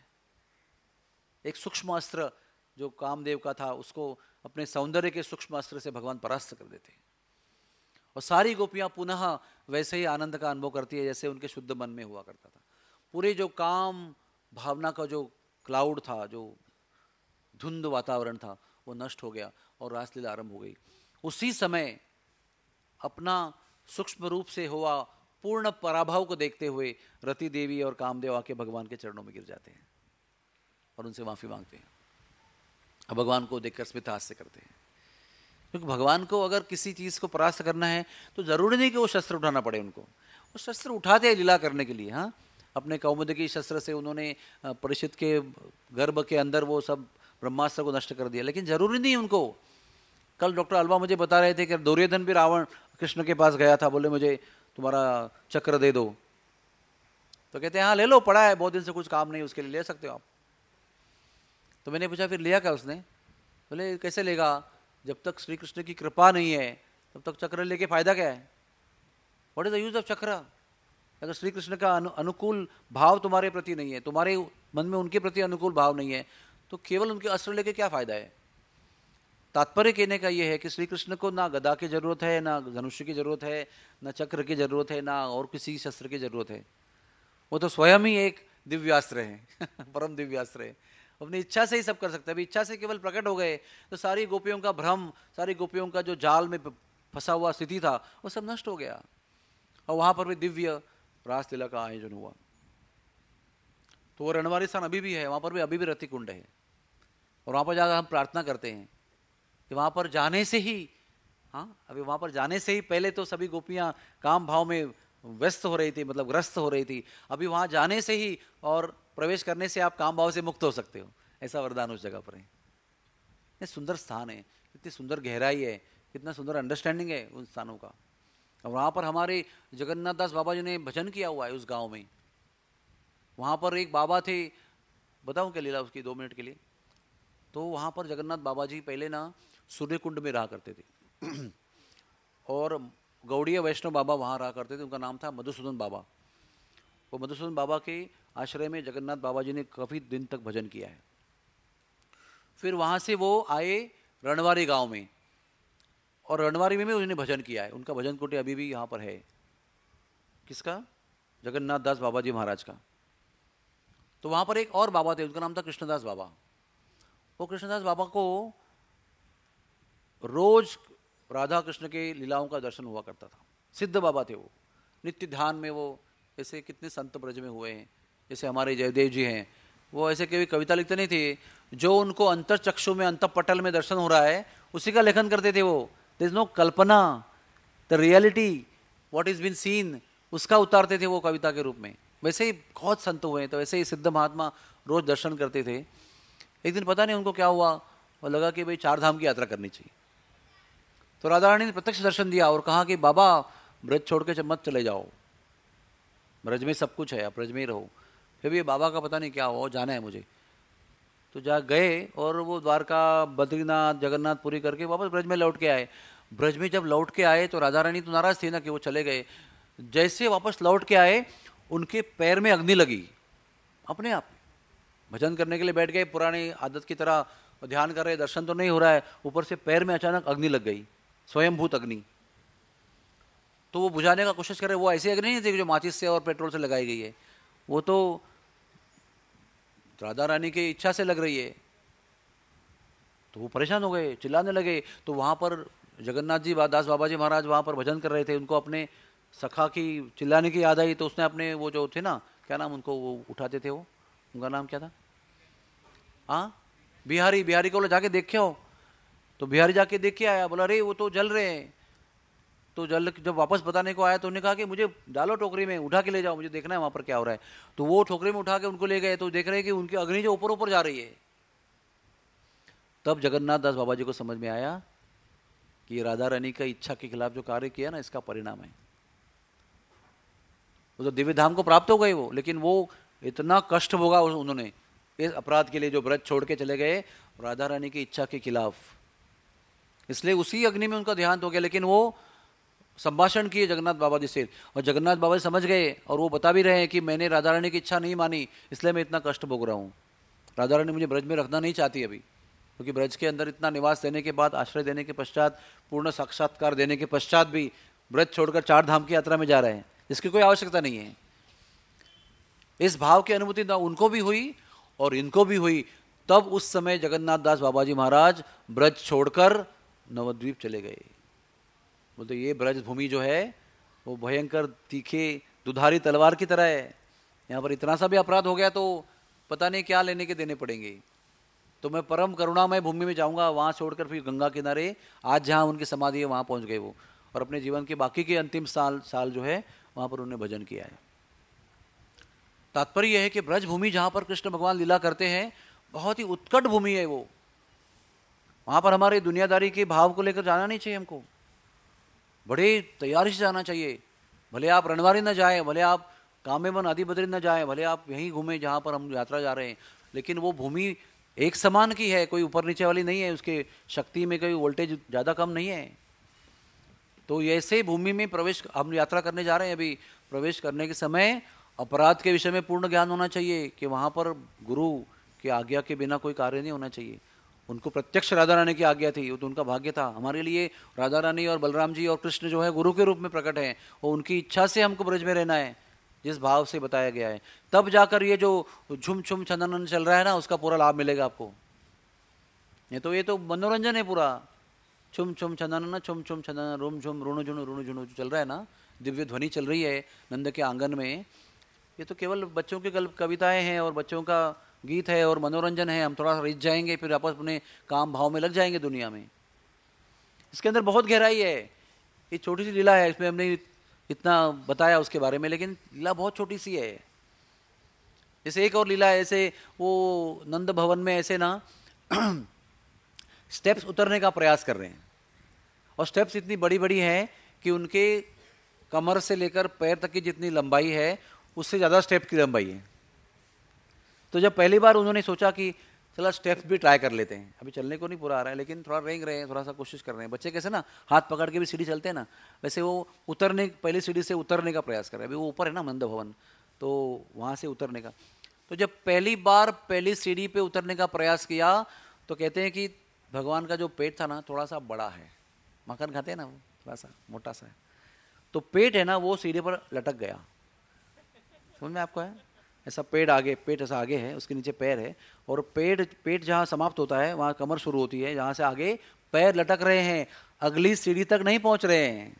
एक सूक्ष्म अस्त्र जो कामदेव का था, उसको अपने सौंदर्य के सूक्ष्म अस्त्र से भगवान परास्त कर देते हैं, और सारी गोपियां पुनः वैसे ही आनंद का अनुभव करती है जैसे उनके शुद्ध मन में हुआ करता था। पूरे जो काम भावना का जो क्लाउड था, जो धुंध वातावरण था, वो नष्ट हो गया और रासलीला आरंभ हो गई। उसी समय अपना सूक्ष्म रूप से हुआ पूर्ण पराभव को देखते हुए रति देवी और कामदेव आके भगवान के चरणों में गिर जाते हैं और उनसे माफी मांगते हैं, और भगवान को देखकर स्मितहास्य करते हैं। क्योंकि भगवान को अगर किसी चीज को परास्त करना है तो जरूरी नहीं कि वो शस्त्र उठाना पड़े उनको, वो शस्त्र उठाते हैं लीला करने के लिए। हाँ, अपने कौमुदकी शस्त्र से उन्होंने परीक्षित के गर्भ के अंदर वो सब ब्रह्मास्त्र को नष्ट कर दिया, लेकिन जरूरी नहीं उनको। कल डॉक्टर अल्वा मुझे बता रहे थे कि दुर्योधन भी रावण कृष्ण के पास गया था, बोले मुझे तुम्हारा चक्र दे दो, तो कहते हैं हाँ ले लो, पड़ा है बहुत दिन से, कुछ काम नहीं, उसके लिए ले सकते हो आप। तो मैंने पूछा फिर लिया क्या उसने? बोले कैसे लेगा, जब तक श्री कृष्ण की कृपा नहीं है तब तक चक्र लेके फायदा क्या है? What is the use of chakra? अगर श्री कृष्ण का अनु, अनुकूल भाव तुम्हारे प्रति नहीं है, तुम्हारे मन में उनके प्रति अनुकूल भाव नहीं है, तो केवल उनके अस्त्र लेके क्या फायदा है? तात्पर्य कहने का यह है कि श्री कृष्ण को ना गदा की जरूरत है, ना धनुष्य की जरूरत है, ना चक्र की जरूरत है, ना और किसी शस्त्र की जरूरत है। वो तो स्वयं ही एक दिव्यास्त्र है परम दिव्यास्त्र है, अपनी इच्छा से ही सब कर सकते हैं। अभी इच्छा से केवल प्रकट हो गए तो सारी गोपियों का भ्रम, सारी गोपियों का जो जाल में फंसा हुआ स्थिति था, वो सब नष्ट हो गया, और वहां पर भी दिव्य रासलीला का आयोजन हुआ। तो वो रणवारी स्थान अभी भी है, वहां पर भी अभी भी रति कुंड है, और वहां पर जाकर हम प्रार्थना करते हैं कि वहां पर जाने से ही, हाँ अभी वहां पर जाने से ही पहले तो सभी गोपियां काम भाव में व्यस्त हो रही थी, मतलब ग्रस्त हो रही थी। अभी वहां जाने से ही और प्रवेश करने से आप काम भाव से मुक्त हो सकते हो, ऐसा वरदान उस जगह पर है। इतने सुंदर स्थान है, कितनी सुंदर गहराई है, कितना सुंदर अंडरस्टैंडिंग है उन स्थानों का। और वहां पर हमारे जगन्नाथ दास बाबा जी ने भजन किया हुआ है उस गांव में। वहां पर एक बाबा थे, बताऊं क्या लीला उसकी दो मिनट के लिए? तो वहां पर जगन्नाथ बाबा जी पहले ना सूर्य कुंड में रहा करते थे और गौड़ीय वैष्णव बाबा वहां रहा करते थे, उनका नाम था मधुसूदन बाबा। वो मधुसूदन बाबा के आश्रय में जगन्नाथ बाबा जी ने काफी दिन तक भजन किया है। फिर वहां से वो आए रणवारी गांव में, और रणवारी में भी उन्होंने भजन किया है। उनका भजन कोटे अभी भी यहाँ पर है। किसका? जगन्नाथ दास बाबा जी महाराज का। तो वहां पर एक और बाबा थे, उनका नाम था कृष्णदास बाबा। वो कृष्णदास बाबा को रोज राधा कृष्ण के लीलाओं का दर्शन हुआ करता था। सिद्ध बाबा थे वो, नित्य ध्यान में। वो ऐसे कितने संत ब्रज में हुए हैं, जैसे हमारे जयदेव जी हैं, वो ऐसे कभी कविता लिखते नहीं थे, जो उनको अंतर चक्षु में अंतपटल में दर्शन हो रहा है उसी का लेखन करते थे वो। देयर इज नो कल्पना, the reality what is been seen, उसका उतारते थे वो कविता के रूप में। वैसे ही बहुत संत हुए हैं, तो वैसे ही सिद्ध महात्मा रोज दर्शन करते थे। एक दिन पता नहीं उनको क्या हुआ, वो लगा कि भाई चार धाम की यात्रा करनी चाहिए। तो राधा रानी ने प्रत्यक्ष दर्शन दिया और कहा कि बाबा ब्रज छोड़ के मत चले जाओ, ब्रज में सब कुछ है, आप ब्रज में ही रहो। फिर भी बाबा का पता नहीं क्या हुआ, जाना है मुझे। तो जा गए और वो द्वारका, बद्रीनाथ, जगन्नाथ पूरी करके वापस ब्रज में लौट के आए। ब्रज में जब लौट के आए तो राधा रानी तो नाराज थी ना कि वो चले गए। जैसे वापस लौट के आए, उनके पैर में अग्नि लगी अपने आप। भजन करने के लिए बैठ गए, पुरानी आदत की तरह ध्यान कर रहे, दर्शन तो नहीं हो रहा है, ऊपर से पैर में अचानक अग्नि लग गई, स्वयंभूत अग्नि। तो वो बुझाने का कोशिश कर रहे, वो ऐसी अग्नि नहीं थी जो माचिस से और पेट्रोल से लगाई गई है, वो तो राधा रानी की इच्छा से लग रही है। तो वो परेशान हो गए, चिल्लाने लगे। तो वहां पर जगन्नाथ जी दास बाबा जी महाराज वहां पर भजन कर रहे थे, उनको अपने सखा की चिल्लाने की याद आई। तो उसने अपने वो जो थे ना, क्या नाम उनको वो उठाते थे, वो उनका नाम क्या था? हाँ, बिहारी। बिहारी को बोला जाके देखे हो। तो बिहारी जाके देख के आया, बोला अरे वो तो जल रहे हैं। तो जल जब वापस बताने को आया तो उन्होंने कहा कि मुझे डालो टोकरी में, उठा के ले जाओ, मुझे देखना है वहां पर क्या हो रहा है। तो वो टोकरी में उठा के उनको ले गए, तो देख रहे हैं कि उनकी अग्नि जो ऊपर ऊपर जा रही है। तब जगन्नाथ दास बाबा जी को समझ में आया कि राधा रानी का इच्छा के खिलाफ जो कार्य किया ना, इसका परिणाम है। वो तो दिव्य धाम को प्राप्त हो गए वो, लेकिन वो इतना कष्ट भोगा उन्होंने इस अपराध के लिए जो ब्रज छोड़ के चले गए राधा रानी की इच्छा के खिलाफ। इसलिए उसी अग्नि में उनका देहांत हो गया। लेकिन वो संभाषण किए जगन्नाथ बाबा जी से, और जगन्नाथ बाबा जी समझ गए, और वो बता भी रहे हैं कि मैंने राधा रानी की इच्छा नहीं मानी, इसलिए मैं इतना कष्ट भोग रहा हूँ। राधा रानी मुझे ब्रज में रखना नहीं चाहती अभी, क्योंकि ब्रज के अंदर इतना निवास देने के बाद, आश्रय देने के पश्चात, पूर्ण साक्षात्कार देने के पश्चात भी ब्रज छोड़कर चार धाम की यात्रा में जा रहे हैं, इसकी कोई आवश्यकता नहीं है। इस भाव की अनुभूति ना उनको भी हुई और इनको भी हुई। तब उस समय जगन्नाथ दास बाबा जी महाराज ब्रज छोड़कर नवद्वीप चले गए। बोलते ये ब्रज भूमि जो है वो भयंकर तीखे दुधारी तलवार की तरह है, यहाँ पर इतना सा भी अपराध हो गया तो पता नहीं क्या लेने के देने पड़ेंगे। तो मैं परम करुणामय भूमि में जाऊंगा, वहां छोड़कर फिर गंगा किनारे, आज जहां उनकी समाधि है वहां पहुंच गए वो, और अपने जीवन के बाकी के अंतिम साल साल जो है वहां पर उन्होंने भजन किया है। तात्पर्य यह है कि ब्रज भूमि जहां पर कृष्ण भगवान लीला करते हैं बहुत ही उत्कट भूमि है वो। वहां पर हमारे दुनियादारी के भाव को लेकर जाना नहीं चाहिए हमको, बड़े तैयारी से जाना चाहिए। भले आप रणवारी न जाए, भले आप कामेवन आदि बद्री न जाए, भले आप यहीं घूमें जहां पर हम यात्रा जा रहे हैं, लेकिन वो भूमि एक समान की है, कोई ऊपर नीचे वाली नहीं है, उसके शक्ति में कोई वोल्टेज ज्यादा कम नहीं है। तो ऐसे भूमि में प्रवेश हम यात्रा करने जा रहे हैं, अभी प्रवेश करने के समय अपराध के विषय में पूर्ण ज्ञान होना चाहिए कि वहां पर गुरु की आज्ञा के बिना कोई कार्य नहीं होना चाहिए। उनको प्रत्यक्ष राधा रानी की आज्ञा थी, वो तो उनका भाग्य था। हमारे लिए राधा रानी और बलराम जी और कृष्ण जो है गुरु के रूप में प्रकट है, और उनकी इच्छा से हमको ब्रज में रहना है, जिस भाव से बताया गया है। तब जाकर ये जो झुम झुम छंदन चल रहा है ना, उसका पूरा लाभ मिलेगा आपको। ये तो ये तो मनोरंजन है पूरा, छुम छुम छंदन, छुम छुम छंदन, रुम झुम रुणु झुणु रुणु झुणु चल रहा है ना, दिव्य ध्वनि चल रही है नंद के आंगन में। ये तो केवल बच्चों की कविताएं हैं और बच्चों का गीत है और मनोरंजन है। हम थोड़ा रिझ जाएंगे, फिर आपस अपने काम भाव में लग जाएंगे दुनिया में। इसके अंदर बहुत गहराई है। ये छोटी सी लीला है, इसमें हमने इतना बताया उसके बारे में, लेकिन लीला बहुत छोटी सी है। जैसे एक और लीला है, ऐसे वो नंद भवन में ऐसे ना स्टेप्स उतरने का प्रयास कर रहे हैं, और स्टेप्स इतनी बड़ी बड़ी हैं कि उनके कमर से लेकर पैर तक की जितनी लंबाई है उससे ज़्यादा स्टेप की लंबाई है। तो जब पहली बार उन्होंने सोचा कि चला स्टेप्स भी ट्राई कर लेते हैं, अभी चलने को नहीं पूरा आ रहा है लेकिन थोड़ा रेंग रहे हैं, थोड़ा सा कोशिश कर रहे हैं। बच्चे कैसे ना हाथ पकड़ के भी सीढ़ी चलते हैं ना, वैसे वो उतरने, पहली सीढ़ी से उतरने का प्रयास कर रहे हैं। अभी वो ऊपर है ना नंद भवन, तो वहाँ से उतरने का। तो जब पहली बार पहली सीढ़ी पे उतरने का प्रयास किया तो कहते हैं कि भगवान का जो पेट था ना थोड़ा सा बड़ा है, मक्खन खाते हैं ना वो थोड़ा सा मोटा सा है, तो पेट है ना वो सीढ़ी पर लटक गया। समझ में आपको है? ऐसा पेट आगे, पेट ऐसा आगे है, उसके नीचे पैर है, और पेट पेट जहाँ समाप्त होता है वहाँ कमर शुरू होती है, जहाँ से आगे पैर लटक रहे हैं, अगली सीढ़ी तक नहीं पहुंच रहे हैं।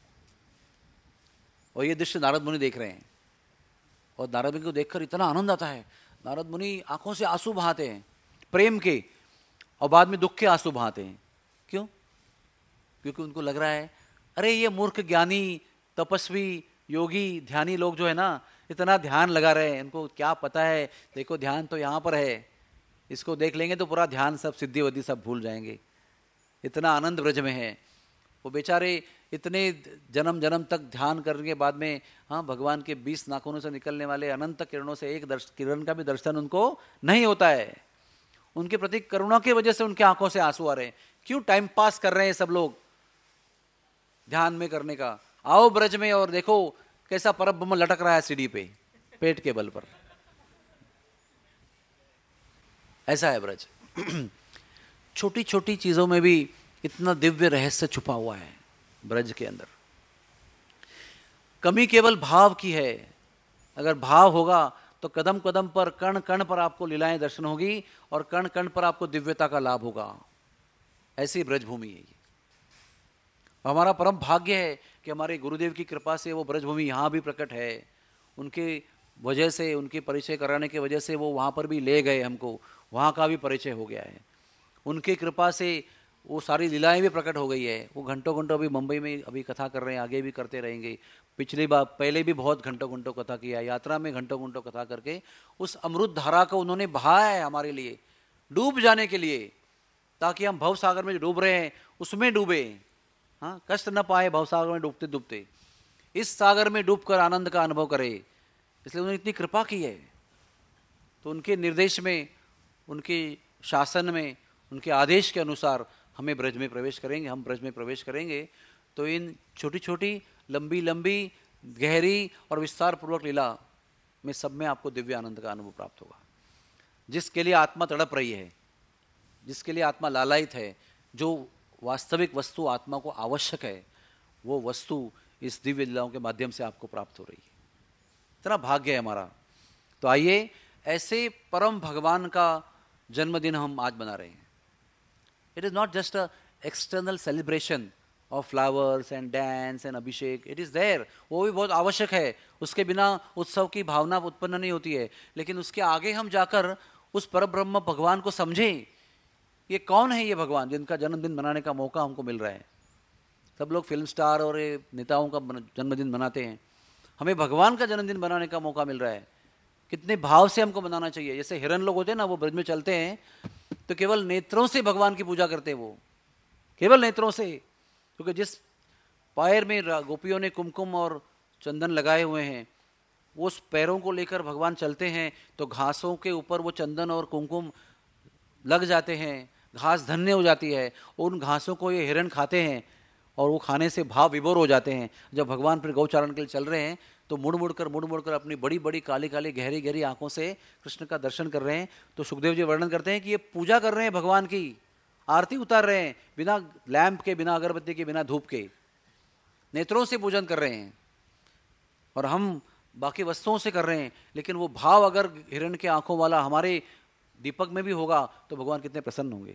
और ये दृश्य नारद मुनि देख रहे हैं, और नारद मुनि को देखकर इतना आनंद आता है, नारद मुनि आंखों से आंसू बहाते हैं प्रेम के, और बाद में दुख के आंसू बहाते हैं। क्यों? क्योंकि उनको लग रहा है अरे ये मूर्ख ज्ञानी तपस्वी योगी ध्यानी लोग जो है ना इतना ध्यान लगा रहे हैं, इनको क्या पता है, देखो ध्यान तो यहाँ पर है, इसको देख लेंगे तो पूरा ध्यान सब सिद्धि वद्धि सब भूल जाएंगे, इतना आनंद ब्रज में है। वो बेचारे इतने जन्म जन्म तक ध्यान करने के बाद में हाँ भगवान के बीस नाखूनों से निकलने वाले अनंत किरणों से एक दर्श किरण का भी दर्शन उनको नहीं होता है। उनके प्रति करुणा की वजह से उनके आंखों से आंसू आ रहे हैं। क्यों? टाइम पास कर रहे हैं सब लोग ध्यान में करने का। आओ ब्रज में और देखो कैसा परब्रह्म लटक रहा है सीढ़ी पे पेट के बल पर। ऐसा है ब्रज। छोटी छोटी चीजों में भी इतना दिव्य रहस्य छुपा हुआ है ब्रज के अंदर। कमी केवल भाव की है। अगर भाव होगा तो कदम कदम पर कण कण पर आपको लीलाएं दर्शन होगी और कण कण पर आपको दिव्यता का लाभ होगा। ऐसी ब्रजभूमि है ये। हमारा परम भाग्य है कि हमारे गुरुदेव की कृपा से वो ब्रजभूमि यहाँ भी प्रकट है। उनके वजह से, उनके परिचय कराने की वजह से वो वहाँ पर भी ले गए हमको, वहाँ का भी परिचय हो गया है। उनकी कृपा से वो सारी लीलाएं भी प्रकट हो गई है। वो घंटों घंटों अभी मुंबई में अभी कथा कर रहे हैं, आगे भी करते रहेंगे। पिछली बार पहले भी बहुत घंटों घंटों कथा किया, यात्रा में घंटों घंटों कथा करके उस अमृत धारा को उन्होंने बहाया है हमारे लिए, डूब जाने के लिए, ताकि हम भव सागर में डूब रहे हैं उसमें डूबे, हाँ कष्ट न पाए भव सागर में डूबते डूबते, इस सागर में डूबकर आनंद का अनुभव करे। इसलिए उन्होंने इतनी कृपा की है। तो उनके निर्देश में, उनके शासन में, उनके आदेश के अनुसार हमें ब्रज में प्रवेश करेंगे, हम ब्रज में प्रवेश करेंगे तो इन छोटी छोटी लंबी लंबी गहरी और विस्तार पूर्वक लीला में सब में आपको दिव्य आनंद का अनुभव प्राप्त होगा। जिसके लिए आत्मा तड़प रही है, जिसके लिए आत्मा लालायित है, जो वास्तविक वस्तु आत्मा को आवश्यक है, वो वस्तु इस दिव्य लीलाओं के माध्यम से आपको प्राप्त हो रही है। इतना भाग्य है हमारा। तो आइए ऐसे परम भगवान का जन्मदिन हम आज मना रहे हैं। It is not just a external celebration of flowers and dance and अभिषेक, इट इज देयर, वो भी बहुत आवश्यक है, उसके बिना उत्सव की भावना उत्पन्न नहीं होती है। लेकिन उसके आगे हम जाकर उस परब्रह्म भगवान को समझें। ये कौन है ये भगवान जिनका जन्मदिन मनाने का मौका हमको मिल रहा है? सब लोग फिल्म स्टार और नेताओं का जन्मदिन मनाते हैं, हमें भगवान का जन्मदिन मनाने का मौका मिल रहा है। कितने भाव से हमको मनाना चाहिए। जैसे हिरन लोग होते हैं ना, वो ब्रज में चलते हैं तो केवल नेत्रों से भगवान की पूजा करते हैं, वो केवल नेत्रों से, क्योंकि जिस पैर में गोपियों ने कुमकुम और चंदन लगाए हुए हैं, वो उस पैरों को लेकर भगवान चलते हैं तो घासों के ऊपर वो चंदन और कुमकुम लग जाते हैं, घास धन्य हो जाती है। उन घासों को ये हिरन खाते हैं और वो खाने से भाव विभोर हो जाते हैं। जब भगवान फिर गौचारण के लिए चल रहे हैं तो मुड़ मुड़ कर मुड़ मुड़ कर अपनी बड़ी बड़ी काली काली गहरी गहरी आंखों से कृष्ण का दर्शन कर रहे हैं। तो सुखदेव जी वर्णन करते हैं कि ये पूजा कर रहे हैं, भगवान की आरती उतार रहे हैं, बिना लैंप के, बिना अगरबत्ती के, बिना धूप के, नेत्रों से पूजन कर रहे हैं। और हम बाकी वस्तुओं से कर रहे हैं, लेकिन वो भाव अगर हिरण के आंखों वाला हमारे दीपक में भी होगा तो भगवान कितने प्रसन्न होंगे।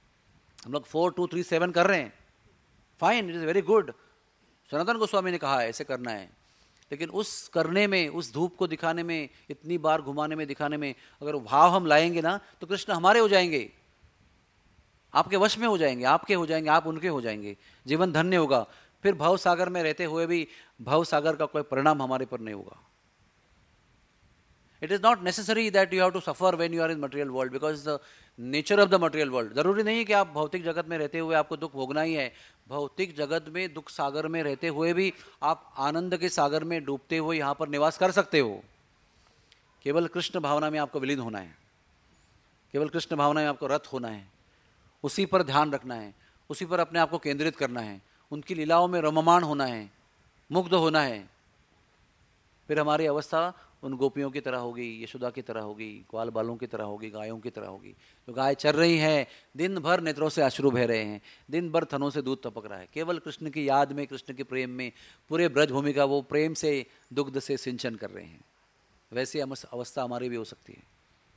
हम लोग फोर टू थ्री सेवन कर रहे हैं, fine, it is very good, Sanatana Goswami ने कहा है ऐसे करना है। लेकिन उस करने में, उस धूप को दिखाने में, इतनी बार घुमाने में, दिखाने में अगर भाव हम लाएंगे ना तो कृष्ण हमारे हो जाएंगे। आपके वश में हो जाएंगे, आपके हो जाएंगे, आप उनके हो जाएंगे, जीवन धन्य होगा। फिर भव सागर में रहते हुए भी भव सागर का कोई परिणाम हमारे पर नहीं होगा। It is not necessary that you have to suffer when you are in material world because the nature of the material world. जरूरी नहीं है कि आप भौतिक जगत में रहते हुए आपको दुख भोगना ही है। भौतिक जगत में दुख सागर में रहते हुए भी आप आनंद के सागर में डूबते हुए यहाँ पर निवास कर सकते हो। केवल कृष्ण भावना में आपको विलीन होना है, केवल कृष्ण भावना में आपको रत होना है, उसी पर ध्यान रखना है, उसी पर अपने आप को केंद्रित करना है, उनकी लीलाओं में रममाण होना है, मुग्ध होना है। फिर हमारी अवस्था उन गोपियों की तरह होगी, यशोदा की तरह होगी, ग्वाल बालों की तरह होगी, गायों की तरह होगी। जो गाय चर रही हैं, दिन भर नेत्रों से अश्रु बह रहे हैं, दिन भर थनों से दूध टपक रहा है, केवल कृष्ण की याद में, कृष्ण के प्रेम में पूरे ब्रज भूमि का वो प्रेम से दुग्ध से सिंचन कर रहे हैं। वैसी अवस्था हमारी भी हो सकती है।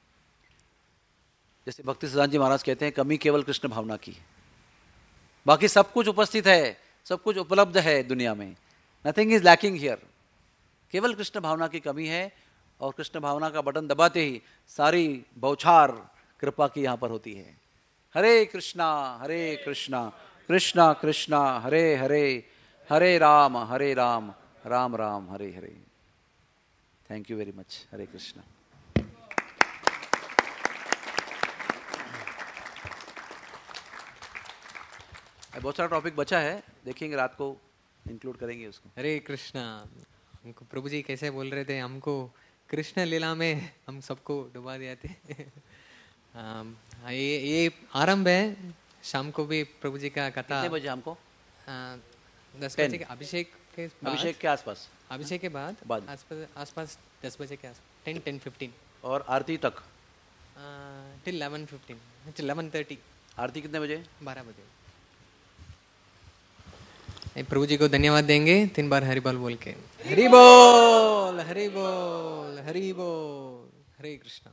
जैसे भक्ति सिद्धांत जी महाराज कहते हैं, कमी केवल कृष्ण भावना की, बाकी सब कुछ उपस्थित है, सब कुछ उपलब्ध है दुनिया में, नथिंग इज लैकिंग हियर। केवल कृष्ण भावना की कमी है, और कृष्ण भावना का बटन दबाते ही सारी बौछार कृपा की यहां पर होती है। Hare Krishna Hare Krishna Krishna Krishna Hare Hare, Hare Rama Hare Rama Rama Rama Hare Hare. Thank you very much. Hare Krishna. बहुत सारा टॉपिक बचा है, देखेंगे रात को इंक्लूड करेंगे उसको। हरे कृष्णा। हमको प्रभु जी कैसे बोल रहे थे, हमको कृष्ण लीला में हम सबको डुबा दिए थे। ये ये आरंभ है, शाम को भी प्रभु जी का कथा। कितने बजे हमको? दस बजे के अभिषेक के अभिषेक के आसपास, अभिषेक के बाद बाद आसपास आसपास दस बजे के आसपास, टेन टेन फिफ्टीन और आरती तक till eleven fifteen eleven thirty. आरती कितने बजे? बारह बजे। प्रभु जी को धन्यवाद देंगे तीन बार हरि बोल बोल के। हरि बोल हरि बोल हरि बोल। हरे कृष्णा।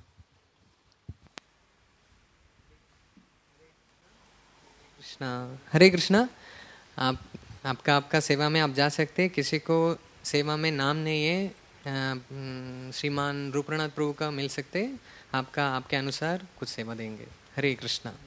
कृष्णा हरे कृष्णा। आप आपका आपका सेवा में आप जा सकते हैं। किसी को सेवा में नाम नहीं है, श्रीमान रूपनाथ प्रभु का मिल सकते, आपका आपके अनुसार कुछ सेवा देंगे। हरे कृष्णा।